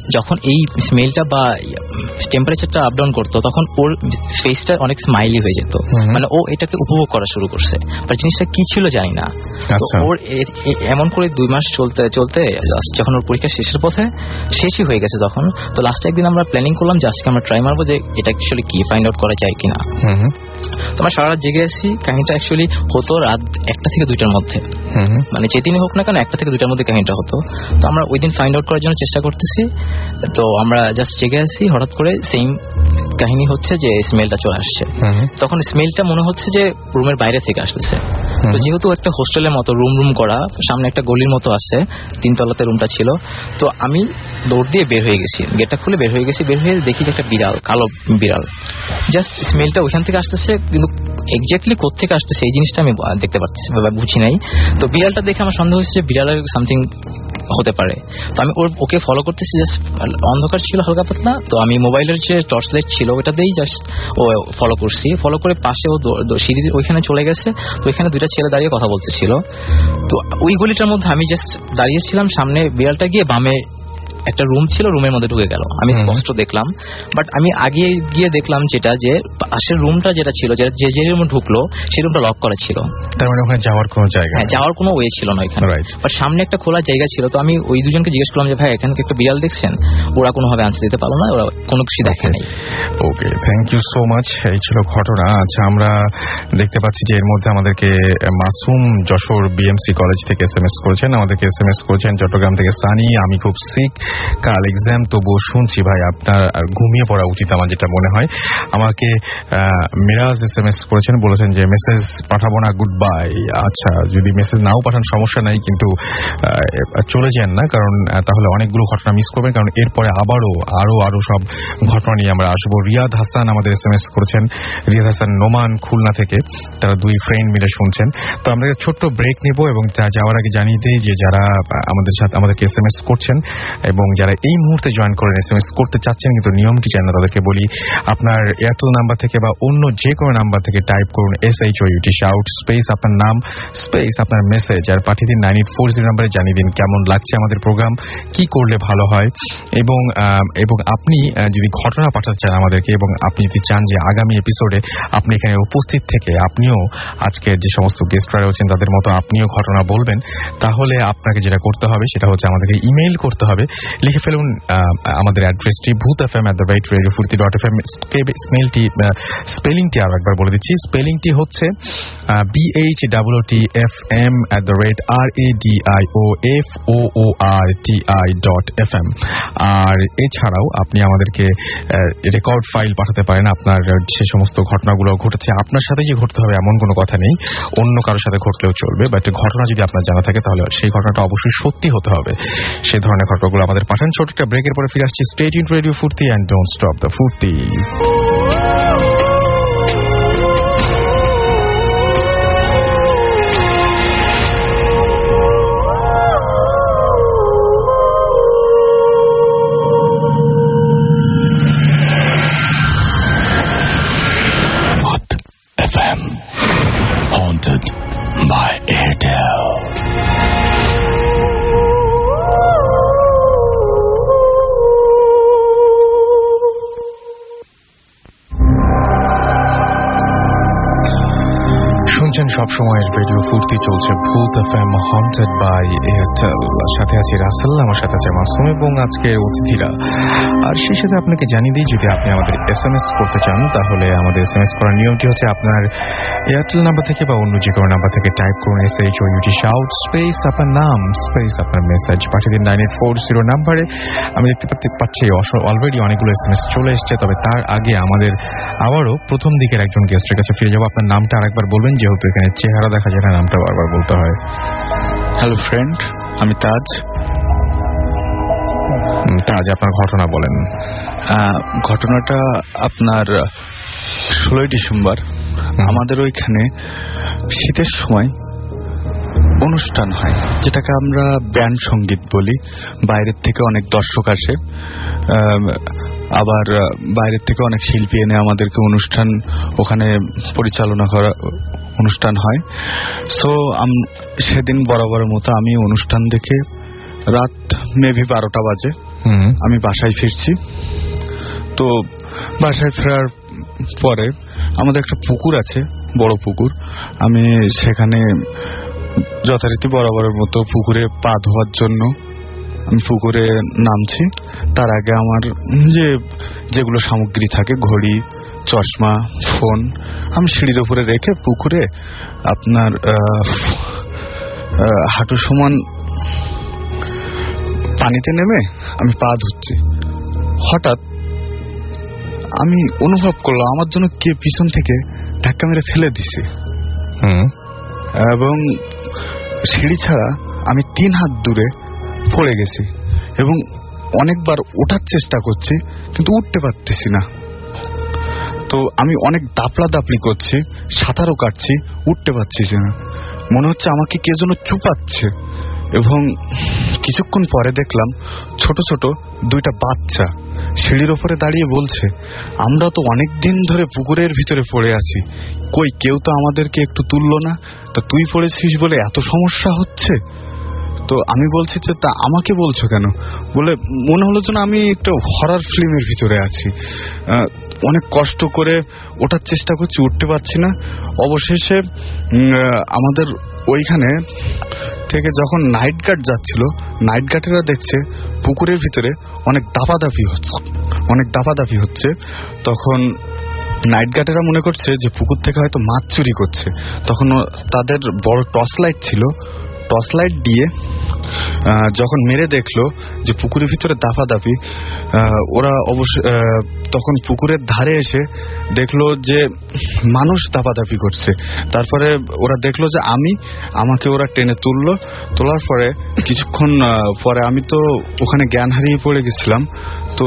Speaker 10: যখন এই স্মেলটা বা টেম্পারেচারটা আপ ডাউন করতো তখন ওর ফেসটা অনেক স্মাইলি হয়ে যেত, মানে ও এটাকে উপভোগ করা শুরু করছে, বাট জিনিসটা কি ছিল জানি না। ওর এমন করে 2 মাস চলতে চলতে যখন ওর পরীক্ষা শেষই হয়ে গেছে তখন, তো লাস্টে একদিন আমরা প্ল্যানিং করলাম যে আজকে আমরা ট্রাই মারবো যে এটা অ্যাকচুয়ালি কি ফাইন্ড আউট করা যায় কিনা। তোমার সারা রাত জেগে আছি, কাহিনীটা অ্যাকচুয়ালি হতো রাত 1টা থেকে 2টার মধ্যে, মানে যেদিনই হোক না কেন 1টা থেকে 2টার মধ্যে কাহিনীটা হতো। তো আমরা ওই দিন ফাইন্ড আউট করার জন্য চেষ্টা করতেছি, তো আমরা জাস্ট জেগে আছি, হঠাৎ করে সেম কাহিনী হচ্ছে যে স্মেলটা চলে আসছে। তখন স্মেলটা মনে হচ্ছে যে রুমের বাইরে থেকে আসতেছে। তো যেহেতু একটা হোস্টেলের মতো রুম করা, সামনে একটা গলির মতো আছে, 3 তলাতে রুমটা ছিল, তো আমি দৌড় দিয়ে বের হয়ে গেছি, গেটটা খুলে বের হয়ে গেছি। বের হয়ে দেখি যে একটা বিড়াল, কালো বিড়াল, জাস্ট স্মেলটা ওইখান থেকে আসতেছে, কিন্তু এক্স্যাক্টলি কোত্থেকে আসতেছে এই জিনিসটা আমি দেখতে পারতেছি বা বুঝি নাই। তো বিড়ালটা দেখে আমার সন্দেহ হচ্ছে যে বিড়ালের সামথিং হতে পারে। তো আমি ওকে ফলো করতেছি, জাস্ট অন্ধকার ছিল হালকা পাতলা, তো আমি মোবাইলের যে টর্চ লাইট ছিল ওটা দিয়েই জাস্ট ও ফলো করছি। ফলো করে পাশে ও সিঁড়ির ওইখানে চলে গেছে, তো ওইখানে 2টা ছেলে দাঁড়িয়ে কথা বলতেছিল। তো ওই গলিটার মধ্যে আমি জাস্ট দাঁড়িয়েছিলাম, সামনে বিড়ালটা গিয়ে বামে একটা রুম ছিল, রুমের মধ্যে ঢুকে গেল, আমি স্পষ্ট দেখলাম। বাট আমি আগে গিয়ে দেখলাম যেটা যে পাশের রুমটা যেটা ছিল, যে রুমে ঢুকলো সেই রুমটা লক করা ছিল,
Speaker 1: তার মানে ওখানে যাওয়ার কোনো জায়গা,
Speaker 10: হ্যাঁ যাওয়ার কোনো ওয়ে ছিল না ওইখানে। বাট সামনে একটা খোলা জায়গা ছিল। তো আমি ওই দুজনকে জিজ্ঞেস করলাম যে ভাই এখানে একটা বিড়াল দেখছেন? ওরা কোনোভাবে আনসার দিতে পারলো না, ওরা কোনো কিছু দেখে নাই।
Speaker 1: Okay, thank you so much. এই ছিল ঘটনা। আচ্ছা, আমরা দেখতে পাচ্ছি যে এর মধ্যে আমাদেরকে মাসুম যশোর বিএমসি কলেজ থেকে SMS করেছেন, আমাদেরকে SMS করেছেন চট্টগ্রাম থেকে সানি, আমি খুব সিক, কাল এক্সাম, তবুও শুনছি ভাই আপনার আর ঘুমিয়ে পড়া উচিত আমার যেটা মনে হয়। আমাকে মিরাজ SMS করেছেন, বলেছেন যে মেসেজ পাঠাবো না, গুড বাই। আচ্ছা, যদি মেসেজ নাও পাঠান সমস্যা নাই, কিন্তু চলে যান না, কারণ তাহলে অনেকগুলো ঘটনা মিস করবেন, কারণ এরপরে আরো সব ঘটনা নিয়ে আমরা আসবো। রিয়াদ হাসান আমাদের SMS করেছেন, রিয়াদ হাসান নোমান খুলনা থেকে, তারা 2 ফ্রেন্ড মিলে শুনছেন। তো আমরা ছোট্ট ব্রেক নেব এবং যাওয়ার আগে জানিয়ে দিই যে যারা আমাদেরকে SMS করছেন এবং যারা এই মুহূর্তে জয়েন করেন, SMS করতে চাচ্ছেন কিন্তু নিয়মটি জানেন না, তাদেরকে বলি আপনার এয়ারটেল নাম্বার থেকে বা অন্য যে কোনো নাম্বার থেকে টাইপ করুন SHOUT শাউট স্পেস আপনার নাম স্পেস আপনার মেসেজ আর পাঠিয়ে দিন 9840 নাম্বারে, জানিয়ে দিন কেমন লাগছে আমাদের প্রোগ্রাম, কি করলে ভালো হয়, এবং আপনি যদি ঘটনা পাঠাতে চান আমাদেরকে, এবং আপনি যদি চান যে আগামী এপিসোডে আপনি এখানে উপস্থিত থেকে আপনিও আজকের যে সমস্ত গেস্টরা রয়েছেন তাদের মতো আপনিও ঘটনা বলবেন, তাহলে আপনাকে যেটা করতে হবে সেটা হচ্ছে আমাদেরকে ইমেইল করতে হবে। লিখে ফেলুন আমাদের অ্যাড্রেসটি bhutfm@radiofurti.fm। স্পেলিংটি আরো একবার বলে দিচ্ছি, স্পেলিংটি হচ্ছে BHOOTFM@radioforti.fm। আর এছাড়াও আপনি আমাদেরকে রেকর্ড ফাইল পাঠাতে পারেন, আপনার যে সমস্ত ঘটনাগুলো ঘটেছে, আপনার সাথে যে ঘটতে হবে এমন কোনো কথা নেই, অন্য কারোর সাথে ঘটলেও চলবে, বাট ঘটনা যদি আপনার জানা থাকে তাহলে সেই ঘটনাটা অবশ্যই সত্যি হতে হবে। সেই ধরনের ঘটনাগুলো আমাদের পাঠান। ছোট একটা ব্রেকের পরে ফিরে আসছি। Stay tuned radio Foorti and don't stop the Foorti.
Speaker 3: FM haunted by Airtel.
Speaker 1: শুনছেন সবসময়ের রেডিও ফুর্তি, চলছে ভূত এফএম হন্টেড বাই এয়ারটেল। সাথে আছে রাসেল, আমার সাথে আছে মাসুম এবং আজকের অতিথিরা। আর সেই সাথে আপনাকে জানিয়ে দিই, যদি আপনি আমাদের SMS করতে চান তাহলে আমাদের SMS করার নিয়মটি হচ্ছে আপনার এয়ারটেল নাম্বার থেকে বা অন্য যে কোনো নাম্বার থেকে টাইপ করুন SHOUT শাউট স্পেস আপনার নাম স্পেস আপনার মেসেজ, পাঠিয়ে দিন 9840 নাম্বারে। আমি দেখতে পাচ্ছি অলরেডি অনেকগুলো SMS চলে এসছে, তবে তার আগে আমাদের আবারও প্রথম দিকের একজন গেস্টের কাছে ফিরে যাবো। আপনার নামটা আরেকবার বলবেন, যেহেতু এখানে চেহারা দেখা যায় না, নামটা বারবার বলতে হয়।
Speaker 4: হ্যালো ফ্রেন্ড, আমি তাজ।
Speaker 1: আপনার ঘটনা বলেন।
Speaker 4: ঘটনাটা আপনার 16ই ডিসেম্বর আমাদের ওইখানে শীতের সময় অনুষ্ঠান হয়, যেটাকে আমরা ব্যান্ড সঙ্গীত বলি। বাইরের থেকে অনেক দর্শক আসে, আবার বাইরের থেকে অনেক শিল্পী এনে আমাদেরকে অনুষ্ঠান ওখানে পরিচালনা করা অনুষ্ঠান হয়। সো সেদিন বরাবরের মতো আমি অনুষ্ঠান দেখে রাত মেবি 12টা বাজে, আমি বাসায় ফিরছি। তো বাসায় ফেরার পরে আমাদের একটা পুকুর আছে, বড় পুকুর। আমি সেখানে যথারীতি বরাবরের মতো পুকুরে পা ধোয়ার জন্য আমি পুকুরে নামছি। তার আগে আমার যেগুলো সামগ্রী থাকে, ঘড়ি, চশমা, ফোন, আমি সিঁড়ির উপরে রেখে পুকুরে আপনার হাঁটু সমান পানিতে নেমে আমি পা ধুচ্ছি। হঠাৎ আমি অনুভব করলাম আমার জন্য কে পিছন থেকে ধাক্কা মেরে ফেলে দিছে, এবং সিঁড়ি ছাড়া আমি 3 হাত দূরে পড়ে গেছি এবং অনেকবার ওঠার চেষ্টা করছি কিন্তু উঠতে পারতেছি না। তো আমি অনেক দাপলা দাপলি করছি, সাঁতারও কাটছি, উঠতে পারছি না। মনে হচ্ছে আমাকে কে যেন চুপাচ্ছে। এবং কিছুক্ষণ পরে দেখলাম ছোট ছোট 2টা বাচ্চা সিঁড়ির ওপরে দাঁড়িয়ে বলছে, আমরা তো অনেক দিন ধরে পুকুরের ভিতরে পড়ে আছি, কই কেউ তো আমাদেরকে একটু তুললো না, তা তুই পড়েছিস বলে এত সমস্যা হচ্ছে। তো আমি বলছি যে তা আমাকে বলছো কেন? বলে মনে হলো যেন আমি একটা হরর ফিল্মের ভিতরে আছি। অনেক কষ্ট করে ওঠার চেষ্টা করছি, উঠতে পারছি না। অবশেষে আমাদের ওইখানে থেকে যখন নাইট গার্ড যাচ্ছিল, নাইট গার্ডেরা দেখছে পুকুরের ভিতরে অনেক দাপাদাপি হচ্ছে। তখন নাইট গার্ডেরা মনে করছে যে পুকুর থেকে হয়তো মাছ চুরি করছে। তখন তাদের বড় টর্চ লাইট ছিল, টর্চ লাইট দিয়ে যখন মেরে দেখলো যে পুকুরের ভিতরে দাপাদাপি, ওরা অবশ্য তখন পুকুরের ধারে এসে দেখলো যে মানুষ দাপাদাপি করছে। তারপরে ওরা দেখলো যে আমাকে ওরা টেনে তুললো। তোলার পরে কিছুক্ষণ পরে আমি তো ওখানে জ্ঞান হারিয়ে পড়ে গেছিলাম। তো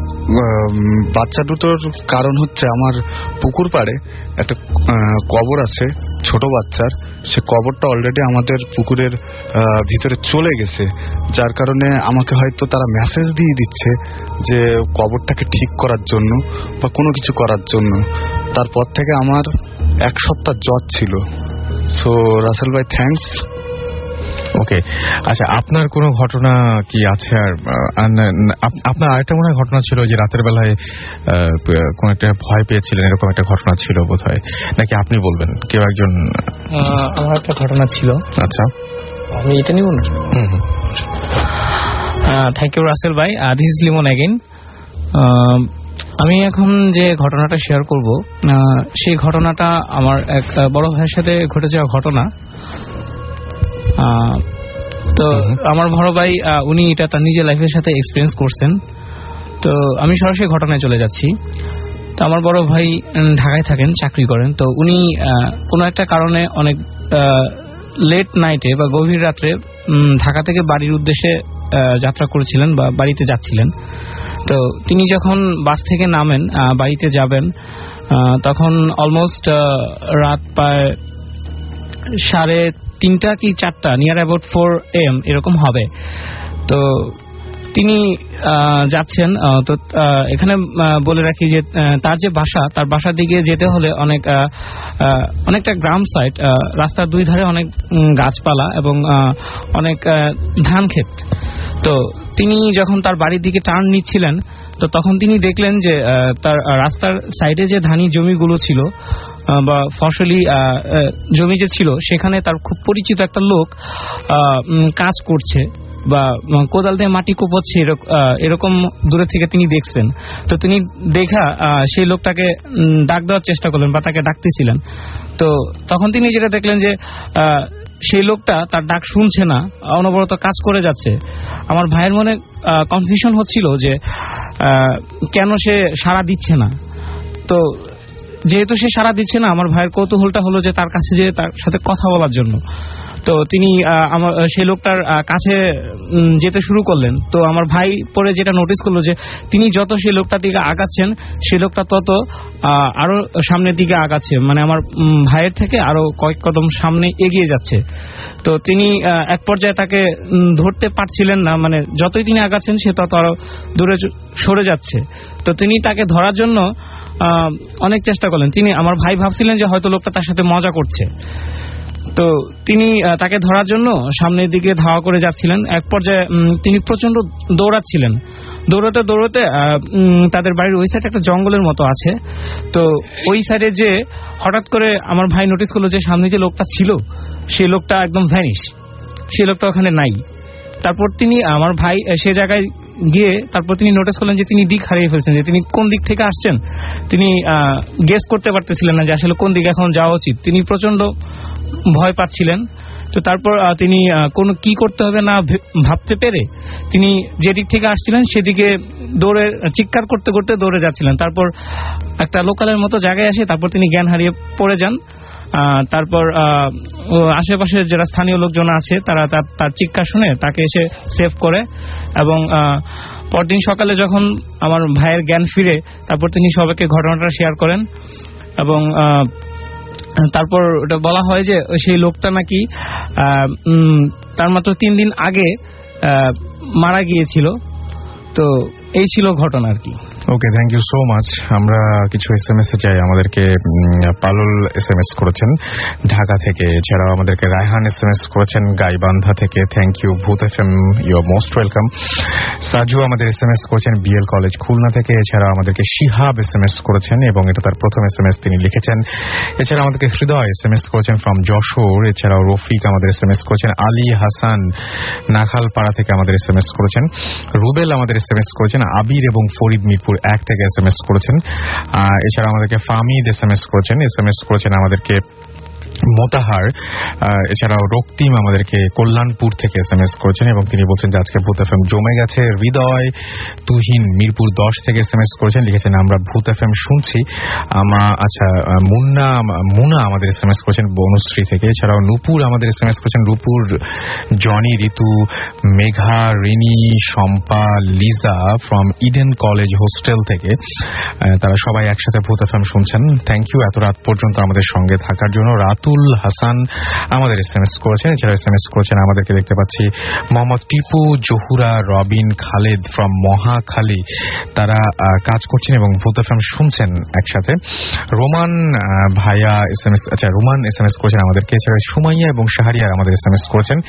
Speaker 4: বাচ্চা দুটোর কারণ হচ্ছে আমার পুকুর পাড়ে একটা কবর আছে ছোট বাচ্চার, সে কবরটা অলরেডি আমাদের পুকুরের ভিতরে চলে গেছে, যার কারণে আমাকে হয়তো তারা মেসেজ দিয়ে দিচ্ছে যে কবরটাকে ঠিক করার জন্য বা কোনো কিছু করার জন্য। তারপর থেকে আমার 1 সপ্তাহ জ্বর ছিল। সো রাসেল ভাই, থ্যাঙ্কস।
Speaker 1: ওকে, আচ্ছা, আপনার কোনো ঘটনা কি আছে? আর আপনার আরেকটা মনে হয় ঘটনা ছিল যে রাতের বেলায় কোন একটা ভয় পেয়েছিলেন, এরকম একটা ঘটনা ছিল বোধহয়, নাকি আপনি বলবেন? কেউ একজন।
Speaker 2: আমার একটা ঘটনা ছিল।
Speaker 1: আচ্ছা,
Speaker 2: আমি এটা নিব না। থ্যাংক ইউ রাসেল ভাই। This is Limon again. আমি এখন যে ঘটনাটা শেয়ার করব, সেই ঘটনাটা আমার এক বড় ভাইয়ের সাথে ঘটে যাওয়া ঘটনা। তো আমার বড় ভাই উনি এটা তার নিজের লাইফের সাথে এক্সপিরিয়েন্স করছেন। তো আমি সরাসরি ঘটনায় চলে যাচ্ছি। তো আমার বড় ভাই ঢাকায় থাকেন, চাকরি করেন। তো উনি কোনো একটা কারণে অনেক লেট নাইটে বা গভীর রাত্রে ঢাকা থেকে বাড়ির উদ্দেশ্যে যাত্রা করেছিলেন বা বাড়িতে যাচ্ছিলেন। তো তিনি যখন বাস থেকে নামেন, বাড়িতে যাবেন, তখন অলমোস্ট রাত প্রায় 3:30 কি 4টা, নিয়ার অ্যাবাউট 4 AM এরকম হবে। তো তিনি যাচ্ছেন। তো এখানে বলে রাখি যে তার যে বাসা, তার বাসার দিকে যেতে হলে অনেকটা গ্রাম সাইড, রাস্তার 2 ধারে অনেক গাছপালা এবং অনেক ধান ক্ষেত। তো তিনি যখন তার বাড়ির দিকে টার্ন নিচ্ছিলেন, তো তখন তিনি দেখলেন যে তার রাস্তার সাইডে যে ধানি জমিগুলো ছিল বা ফসলি জমি যে ছিল, সেখানে তার খুব পরিচিত একটা লোক কাজ করছে বা কোদাল দিয়ে মাটি কোপাচ্ছে, এরকম দূরে থেকে তিনি দেখছেন। তো তিনি দেখা সেই লোকটাকে ডাক দেওয়ার চেষ্টা করলেন বা তাকে ডাকতেছিলেন। তো তখন তিনি যেটা দেখলেন যে সেই লোকটা তার ডাক শুনছে না, অনবরত কাজ করে যাচ্ছে। আমার ভাইয়ের মনে কনফিউশন হচ্ছিল যে কেন সে সাড়া দিচ্ছে না। তো যেহেতু সে সাড়া দিচ্ছে না, আমার ভাইয়ের কৌতূহলটা হলো যে তার কাছে যে তার সাথে কথা বলার জন্য। তো তিনি সেই লোকটার কাছে যেতে শুরু করলেন। তো আমার ভাই পরে যেটা নোটিস করলো যে তিনি যত সেই লোকটার দিকে আগাচ্ছেন, সেই লোকটা তত আরো সামনের দিকে আগাচ্ছে, মানে আমার ভাইয়ের থেকে আরো কয়েক কদম সামনে এগিয়ে যাচ্ছে। তো তিনি এক পর্যায়ে তাকে ধরতে পারছিলেন না, মানে যতই তিনি আগাচ্ছেন সে তত আরো দূরে সরে যাচ্ছে। তো তিনি তাকে ধরার জন্য অনেক চেষ্টা করলেন। আমার ভাই ভাবছিলেন যে হয়তো লোকটা তার সাথে মজা করছে। তো তিনি তাকে ধরার জন্য সামনের দিকে ধাওয়া করে যাচ্ছিলেন। এক পর্যায়ে তিনি প্রচন্ড দৌড়াচ্ছিলেন। দৌড়াতে দৌড়াতে তাদের বাড়ির ওই সাইডে একটা জঙ্গলের মতো আছে। তো ওই সাইডে যে হঠাৎ করে আমার ভাই নোটিস করলো যে সামনে যে লোকটা ছিল সেই লোকটা একদম ভ্যানিশ, সেই লোকটা ওখানে নাই। তারপর তিনি আমার ভাই সে জায়গায় গিয়ে তারপর তিনি নোটিস করলেন যে তিনি দিক হারিয়ে ফেলছেন, যে তিনি কোন দিক থেকে আসছেন তিনি গেস করতে পারতেছিলেন না যে আসলে কোন দিকে এখন যাওয়া উচিত। তিনি প্রচন্ড ভয় পাচ্ছিলেন। তো তারপর তিনি কোন কি করতে হবে না ভাবতে পেরে তিনি যে দিক থেকে আসছিলেন সেদিকে দৌড়ে চিৎকার করতে করতে দৌড়ে যাচ্ছিলেন। তারপর একটা লোকালের মতো জায়গায় আসে তারপর তিনি জ্ঞান হারিয়ে পড়ে যান। তারপর আশেপাশের যারা স্থানীয় লোকজন আছে তারা তার চিৎকার শুনে তাকে এসে সেভ করে এবং পরদিন সকালে যখন আমার ভাইয়ের জ্ঞান ফিরে তারপর তিনি সবাইকে ঘটনাটা শেয়ার করেন এবং তারপর ওটা বলা হয় যে সেই লোকটা নাকি তার মাত্র 3 দিন আগে মারা গিয়েছিল। তো এই ছিল ঘটনা আর কি।
Speaker 1: Okay, thank you so much. আমরা কিছু SMS এ যাই। আমাদেরকে পালুল SMS করেছেন ঢাকা থেকে, এছাড়াও আমাদেরকে রায়হান SMS করেছেন গাইবান্ধা থেকে। Thank you Bhoot FM, you are most welcome. Saju আমাদের SMS করেছেন BL কলেজ খুলনা থেকে। এছাড়াও আমাদেরকে শিহাব SMS করেছেন এবং এটা তার প্রথম SMS তিনি লিখেছেন। এছাড়া আমাদেরকে হৃদয় SMS করেছেন ফ্রম যশোর। এছাড়াও রফিক আমাদের SMS করেছেন। আলী হাসান নাখালপাড়া থেকে আমাদের SMS করেছেন। রুবেল আমাদের SMS করেছেন। আবির এবং ফরিদ মিরপুর 1 থেকে SMS করেছেন। এছাড়া আমাদেরকে ফামিদ SMS করেছেন আমাদেরকে মোতাহার। এছাড়াও রক্তিম আমাদেরকে কল্যাণপুর থেকে SMS করেছেন এবং তিনি বলছেন যে আজকে ভূত FM জমে গেছে। হৃদয় তুহিন মিরপুর 10 থেকে SMS করেছেন, লিখেছেন আমরা ভূত FM শুনছি। আচ্ছা, মুন্না আমাদের SMS করেছেন বনশ্রী থেকে। এছাড়াও নূপুর আমাদের SMS করেছেন। Rupur, Jony, Ritu, Megha, Rini, Shampa, Liza from Eden college hostel থেকে। তারা সবাই একসাথে ভূত FM শুনছেন। থ্যাংক ইউ এত রাত পর্যন্ত আমাদের সঙ্গে থাকার জন্য। রাতুল হাসান আমাদের SMS করেছেন। এছাড়া SMS করেছেন আমাদেরকে দেখতে পাচ্ছি মোহাম্মদ টিপু, জহুরা, রবিন, খালেদ ফ্রম মহাখালী। তারা কাজ করছেন এবং ভূত FM শুনছেন একসাথে। রোমান ভাইয়া রোমান SMS করেছেন আমাদেরকে। এছাড়া সুমাইয়া এবং শাহরিয়ার আমাদের SMS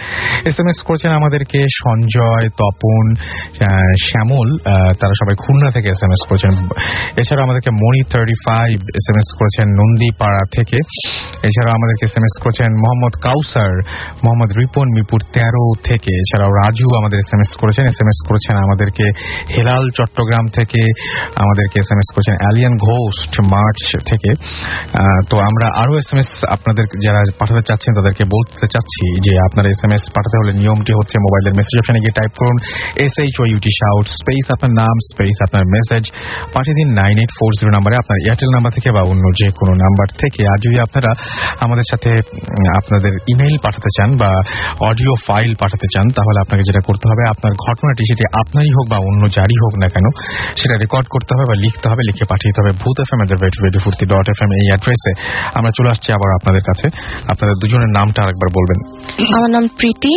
Speaker 1: করেছেন আমাদেরকে। সঞ্জয়, তপন, শ্যামল তারা সবাই খুলনা থেকে SMS করেছেন। এছাড়া আমাদেরকে মনি 35 SMS করেছেন নন্দীপাড়া থেকে। এছাড়া আমাদেরকে SMS করেছেন মোহাম্মদ কাউসার, মোহাম্মদ রিপন মিরপুর 13 থেকে। এছাড়াও রাজু আমাদের SMS করেছেন আমাদেরকে হেলাল চট্টগ্রাম থেকে। আমাদেরকে SMS করেছেন অ্যালিয়ান ঘোস্ট মার্চ থেকে। তো আমরা আরো SMS আপনাদের যারা পাঠাতে চাচ্ছেন তাদেরকে বলতে চাচ্ছি যে আপনারা SMS পাঠাতে হলে নিয়মটি হচ্ছে মোবাইলের মেসেজ অপশনে গিয়ে টাইপ করুন SHOUT শাউট স্পেস আপনার নাম স্পেস আপনার মেসেজ পাঠিয়ে দিন 9840 নম্বরে, আপনার এয়ারটেল নাম্বার থেকে বা অন্য যে কোনো নাম্বার থেকে। আর যদি আপনারা আমাদের সাথে আপনাদের ইমেইল পাঠাতে চান বা অডিও ফাইল পাঠাতে চান তাহলে আপনাকে যেটা করতে হবে আপনার ঘটনাটি সেটি আপনারই হোক বা অন্য যারই হোক না কেন সেটা রেকর্ড করতে হবে বা লিখতে হবে, লিখে পাঠিয়ে দিতে হবে bhutfm@radiofurti.fm এই অ্যাড্রেসে। আমরা চলে আসছি আবার আপনাদের কাছে। আপনাদের দুজনের নামটা আরেকবার বলবেন।
Speaker 6: আমার নাম প্রীতি।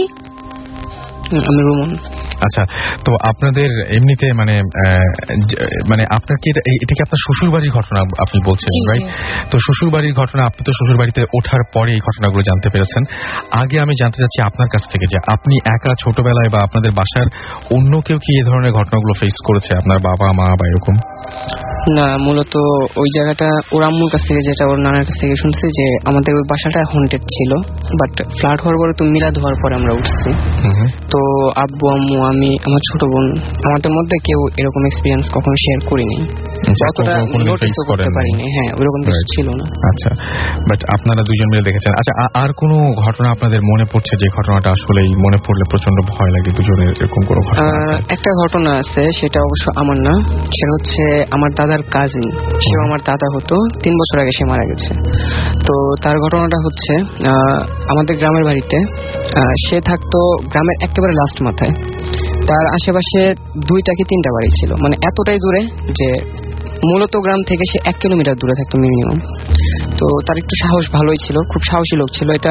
Speaker 7: আমি রোমন।
Speaker 1: আচ্ছা, তো আপনাদের এমনিতে মানে আপনার কি এটা কি আপনার শ্বশুর বাড়ির ঘটনা আপনি বলছেন, রাইট? তো শ্বশুর বাড়ির ঘটনা, আপনি তো শ্বশুর বাড়িতে ওঠার পরে এই ঘটনাগুলো জানতে পেরেছেন। আগে আমি জানতে চাচ্ছি আপনার কাছ থেকে যে আপনি একা ছোটবেলায় বা আপনাদের বাসার অন্য কেউ কি এই ধরনের ঘটনাগুলো ফেস করেছে, আপনার বাবা মা বা এরকম?
Speaker 7: না, মূলত ওই জায়গাটা ওর আম্মুর কাছ থেকে, যেটা ওর নানার কাছ থেকে শুনছি যে আমাদের ওই বাসাটা হন্টেড ছিল, বাট ফ্লাড হওয়ার পরে তো মিলাদ হওয়ার পরে আমরা উঠছি। তো আব্বু, আম্মু, আমি, আমার ছোট বোন, আমাদের মধ্যে কেউ এরকম এক্সপিরিয়েন্স কখনো শেয়ার করিনি, অতটা নোটিসও করতে পারিনি। হ্যাঁ, ওরকম কিছু ছিল না।
Speaker 1: আচ্ছা, বাট আপনারা দুজন মিলে দেখেছেন। আচ্ছা, আর কোনো ঘটনা আপনাদের মনে পড়ছে যে ঘটনাটা আসলেই মনে পড়লে প্রচন্ড ভয় লাগে দুজনের, এরকম কোনো ঘটনা?
Speaker 7: একটা ঘটনা আছে, সেটা অবশ্য আমার না, সেটা হচ্ছে আমার দাদার কাজিন। সেও আমার দাদা হতো, 3 বছর আগে সে মারা গেছে। তো তার ঘটনাটা হচ্ছে আমাদের গ্রামের বাড়িতে সে থাকতো গ্রামের একেবারে লাস্ট মাথায়। তার আশেপাশে 2টা কি 3টা বাড়ি ছিল, মানে এতটাই দূরে যে মূলত গ্রাম থেকে সে 1 কিলোমিটার দূরে থাকতো মিনিমাম। তো তার একটু সাহস ভালোই ছিল, খুব সাহসী লোক ছিল। এটা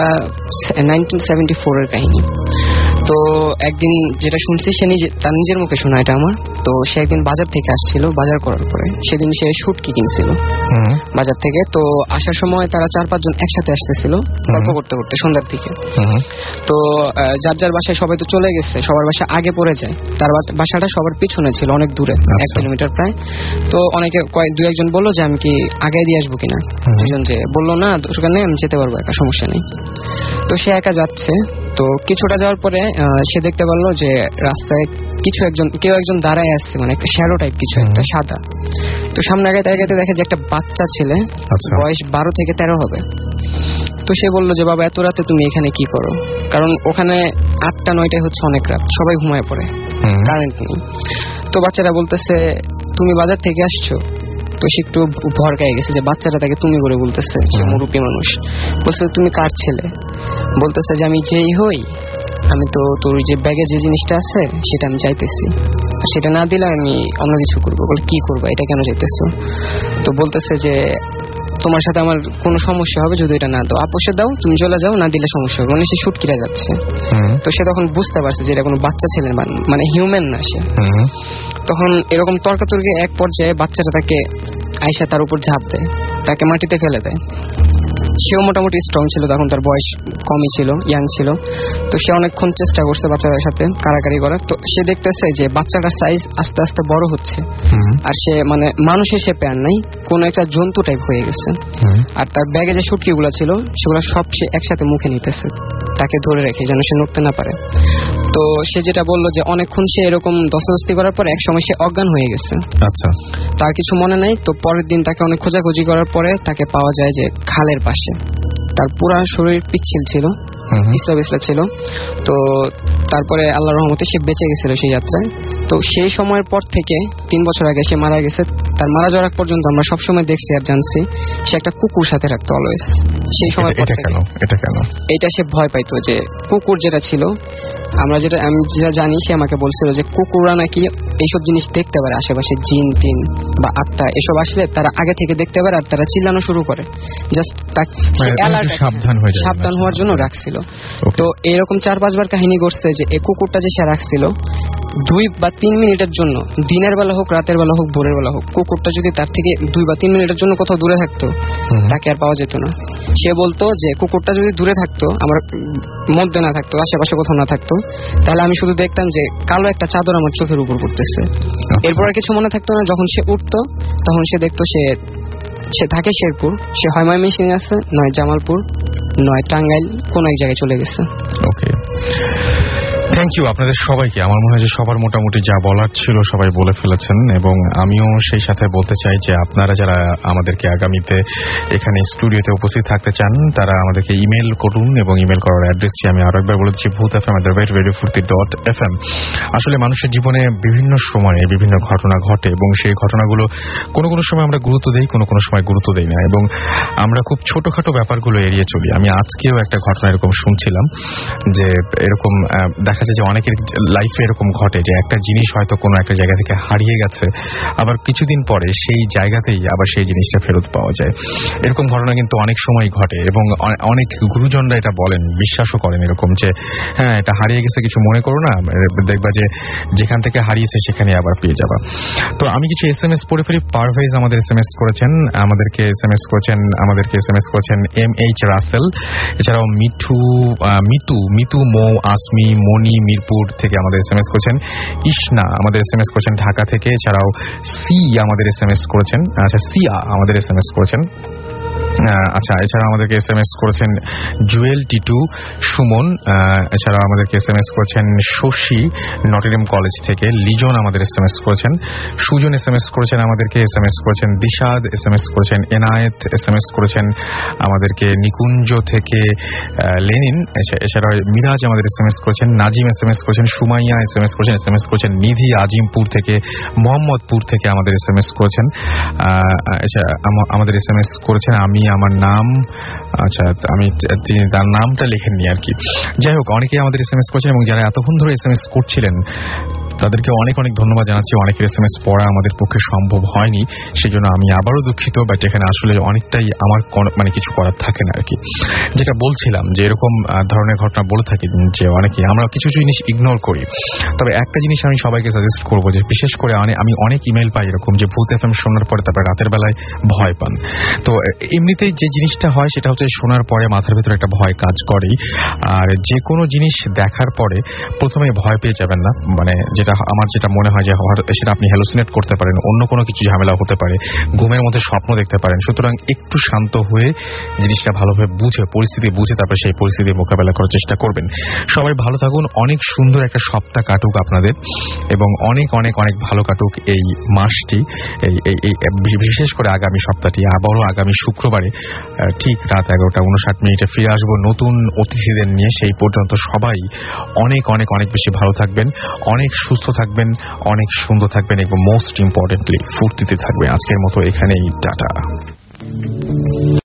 Speaker 7: 1974 এর কাহিনী। তো একদিন যেটা শুনছি সে তার নিজের মুখে শোনা এটা আমার। তো সে একদিন বাজার থেকে আসছিল, বাজার করার পরে সেদিন সে শুটকি কিনছিল বাজার থেকে। তো আসার সময় তারা 4-5 জন একসাথে আসতেছিল গল্প করতে করতে সন্ধ্যার দিকে। তো যার যার বাসায় সবাই তো চলে গেছে, সবার বাসা আগে পড়ে যায়, তার বাসাটা সবার পিছনে ছিল, অনেক দূরে, 1 কিলোমিটার প্রায়। তো অনেকে 2-1 জন বললো যে আমি কি আগে দিয়ে আসবো কিনা, দুজন যে বললো না দরকার নেই, আমি যেতে পারবো একা, সমস্যা নেই। তো সে একা যাচ্ছে। তো কিছুটা যাওয়ার পরে সে দেখতে পারলো যে রাস্তায় কেউ একজন দাঁড়ায় আসছে, মানে একটা শ্যাডো টাইপ কিছু একটা সাদা। তো সামনে আগাইতে দেখে যে একটা বাচ্চা ছেলে, বয়স 12 থেকে 13 হবে। তো সে বললো যে বাবা এত রাতে তুমি এখানে কি করো, কারণ ওখানে 8টা-9টায় হচ্ছে অনেক রাত, সবাই ঘুমায় পড়ে, কারেন্ট নেই। তো বাচ্চারা বলতেছে তুমি বাজার থেকে আসছো। তো সে একটু ভরকায় গেছে যে বাচ্চাটা তাকে তুমি করে বলতেছে, সে মুরুব্বী মানুষ। বলছে তুমি কার ছেলে? বলতেছে যে আমি যেই হই, আমি তো তোর যে ব্যাগে যে জিনিসটা আছে সেটা আমি চাইতেছি, আর সেটা না দিলে আমি অন্য কিছু করবো। বলে কি করবো, এটা কেন চাইতেছো? তো বলতেছে যে তোমার সাথে আমার কোনো সমস্যা হবে যদি এটা না দাও, আপোষে দাও, তুমি চলে যাও, না দিলে সমস্যা হবে। মানে সে শুটকিরা যাচ্ছে। তো সে তখন বুঝতে পারছে যে এটা কোনো বাচ্চা ছেলের মানে হিউম্যান না সে। তখন এরকম তর্কাতর্কি এক পর্যায়ে বাচ্চাটা তাকে আয়সা তার উপর ঝাঁপ দেয়, তাকে মাটিতে ফেলে দেয়। সেও মোটামুটি স্ট্রং ছিল, তখন তার বয়স কমই ছিল, ইয়াং ছিল। তো সে অনেকক্ষণ চেষ্টা করছে বাচ্চাদের সাথে কারাকারি করার। তো সে দেখতেছে যে বাচ্চাটার সাইজ আস্তে আস্তে বড় হচ্ছে, আর সে মানে মানুষের শেপে আর নাই, কোন একটা জন্তু টাইপ হয়ে গেছে। আর তার ব্যাগে যে শুটকিগুলো ছিল সেগুলো সব সে একসাথে মুখে নিতেছে, তাকে ধরে রেখে যেন সে নড়তে না পারে। তো সে যেটা বললো যে অনেকক্ষণ সে এরকম দস্তাদস্তি করার পর এক সময় সে অজ্ঞান হয়ে গেছে। আচ্ছা, তার কিছু মনে নাই। তো পরের দিন তাকে অনেক খোঁজাখুঁজি করার পরে তাকে পাওয়া যায় যে খালের পাশে। তার পুরা শরীর পিচ্ছিল ছিল, পিছলা ছিল। তো তারপরে আল্লাহর রহমতে সে বেঁচে গেছিল সেই যাত্রায়। তো সেই সময়ের পর থেকে 3 বছর আগে সে মারা গেছে। তার মারা যাওয়ার পর্যন্ত আমরা সবসময় দেখছি আর জানছি সে একটা কুকুর সাথে রাখতো অলওয়েজ। সেই সময় এটা সে ভয় পাইতো যে কুকুর যেটা ছিল, আমি যেটা জানি, সে আমাকে বলছিল যে কুকুররা নাকি এইসব জিনিস দেখতে পারে, আশেপাশে জিন টিন বা আত্মা এসব আসলে তারা আগে থেকে দেখতে পারে, আর তারা চিল্লানো শুরু করে, জাস্ট সাবধান হওয়ার জন্য রাখছিল। তো এরকম 4-5 বার কাহিনী ঘটছে যে এই কুকুরটা যে সে রাখছিল 2 বা 3 মিনিটের জন্য, দিনের বেলা হোক, রাতের বেলা হোক, ভোরের বেলা হোক, কুকুরটা যদি তার থেকে 2 বা 3 মিনিটের জন্য কোথাও দূরে থাকতো, তাকে আর পাওয়া যেত না। সে বলতো যে কুকুরটা যদি দূরে থাকতো, আমার মধ্যে না থাকতো, আশেপাশে কোথাও না থাকতো, তাহলে আমি শুধু দেখতাম যে কালো একটা চাদর আমার চোখের উপর পড়তেছে। এরপর আর কিছু মনে থাকতো না। যখন সে উঠতো তখন সে দেখতো সে থাকে শেরপুর, সে হয় ময়মনসিংহে আছে, নয় জামালপুর, নয় টাঙ্গাইল, কোন এক জায়গায় চলে গেছে।
Speaker 1: ওকে, থ্যাংক ইউ আপনাদের সবাইকে। আমার মনে হয় যে সবার মোটামুটি যা বলার ছিল সবাই বলে ফেলেছেন, এবং আমিও সেই সাথে বলতে চাই যে আপনারা যারা আমাদেরকে আগামীতে এখানে স্টুডিওতে উপস্থিত থাকতে চান তারা আমাদেরকে ইমেল করুন, এবং ইমেল করার অ্যাড্রেসটি আমি আরো একবার বলে দিচ্ছি, bhutfm@radiofurti.fm। আসলে মানুষের জীবনে বিভিন্ন সময়ে বিভিন্ন ঘটনা ঘটে, এবং সেই ঘটনাগুলো কোনো কোনো সময় আমরা গুরুত্ব দেই, কোনো কোনো সময় গুরুত্ব দেই না, এবং আমরা খুব ছোটখাটো ব্যাপারগুলো এড়িয়ে চলি। আমি আজকেও একটা ঘটনা এরকম শুনছিলাম যে এরকম দেখা যায় যে অনেকের লাইফে এরকম ঘটে যে একটা জিনিস হয়তো কোনো একটা জায়গা থেকে হারিয়ে গেছে, আবার কিছুদিন পরে সেই জায়গাতেই আবার সেই জিনিসটা ফেরত পাওয়া যায়। এরকম ঘটনা কিন্তু অনেক সময় ঘটে, এবং অনেক গুরুজনরা এটা বলেন, বিশ্বাসও করেন এরকম যে হ্যাঁ এটা হারিয়ে গেছে, কিছু মনে করো না, দেখবা যে যেখান থেকে হারিয়েছে সেখানে আবার পেয়ে যাবা। তো আমি কিছু SMS পড়ে ফেলি। পারভেজ আমাদের SMS করেছেন, আমাদেরকে SMS করেছেন MH রাসেল, এছাড়াও মিতু মৌ, আসমি, মনি মিরপুর থেকে আমাদের SMS করেছেন, ইশনা আমাদের SMS করেছেন ঢাকা থেকে, এছাড়াও সিয়া আমাদের SMS করেছেন, আচ্ছা এছাড়া আমাদেরকে SMS করেছেন জুয়েল, টিটু, সুমন, এছাড়া আমাদেরকে SMS করেছেন শশী নটিনহ্যাম কলেজ থেকে, লিজন আমাদের SMS করেছেন, সুজন SMS করেছেন আমাদেরকে, SMS করেছেন দিশাদ, SMS করেছেন এনায়েত, SMS করেছেন আমাদেরকে নিকুঞ্জ থেকে লেনিন, এছাড়া মিরাজ আমাদের SMS করেছেন, নাজিম SMS করেছেন, সুমাইয়া SMS করেছেন নিধি আজিমপুর থেকে, মোহাম্মদপুর থেকে আমাদের SMS করেছেন, আমাদের SMS করেছেন আমি, আমার নাম, আচ্ছা তিনি তার নামটা লেখেননি আর কি। যাই হোক, অনেকেই আমাদের SMS করেছেন, এবং যারা এতক্ষণ ধরে SMS করছিলেন তাদেরকে অনেক অনেক ধন্যবাদ জানাচ্ছি। অনেকের SMS পড়া আমাদের পক্ষে সম্ভব হয়নি, সেজন্য আমি আবারও দুঃখিত। বাট এখানে আসলে অনেকটাই আমার মানে কিছু করার থাকে না আর কি। যেটা বলছিলাম যে এরকম ধরনের ঘটনা বলে থাকি যে অনেকে আমরা কিছু জিনিস ইগনোর করি। তবে একটা জিনিস আমি সবাইকে সাজেস্ট করবো যে বিশেষ করে আমি অনেক ইমেল পাই এরকম যে ভূত FM শোনার পরে তারপরে রাতের বেলায় ভয় পান। তো এমনিতেই যে জিনিসটা হয় সেটা হচ্ছে শোনার পরে মাথার ভিতরে একটা ভয় কাজ করেই। আর যে কোনো জিনিস দেখার পরে প্রথমে ভয় পেয়ে যাবেন না, মানে আমার যেটা মনে হয় যে সেটা আপনি হ্যালুসিনেট করতে পারেন, অন্য কোনো কিছু ঝামেলা হতে পারে, ঘুমের মধ্যে স্বপ্ন দেখতে পারেন। সুতরাং একটু শান্ত হয়ে জিনিসটা ভালোভাবে বুঝে পরিস্থিতি বুঝে তারপরে সেই পরিস্থিতি মোকাবেলা করার চেষ্টা করবেন। সবাই ভালো থাকুন, অনেক সুন্দর একটা সপ্তাহ কাটুক আপনাদের এবং অনেক অনেক অনেক ভালো কাটুক এই মাসটি, বিশেষ করে আগামী সপ্তাহটি। আবারও আগামী শুক্রবারে ঠিক রাত 11:59 ফিরে আসবো নতুন অতিথিদের নিয়ে। সেই পর্যন্ত সবাই অনেক অনেক অনেক বেশি ভালো থাকবেন, অনেক সুস্থ থাকবেন, অনেক সুন্দর থাকবেন এবং মোস্ট ইম্পর্টেন্টলি ফুর্তিতে থাকবেন। আজকের মতো এখানেই টাটা।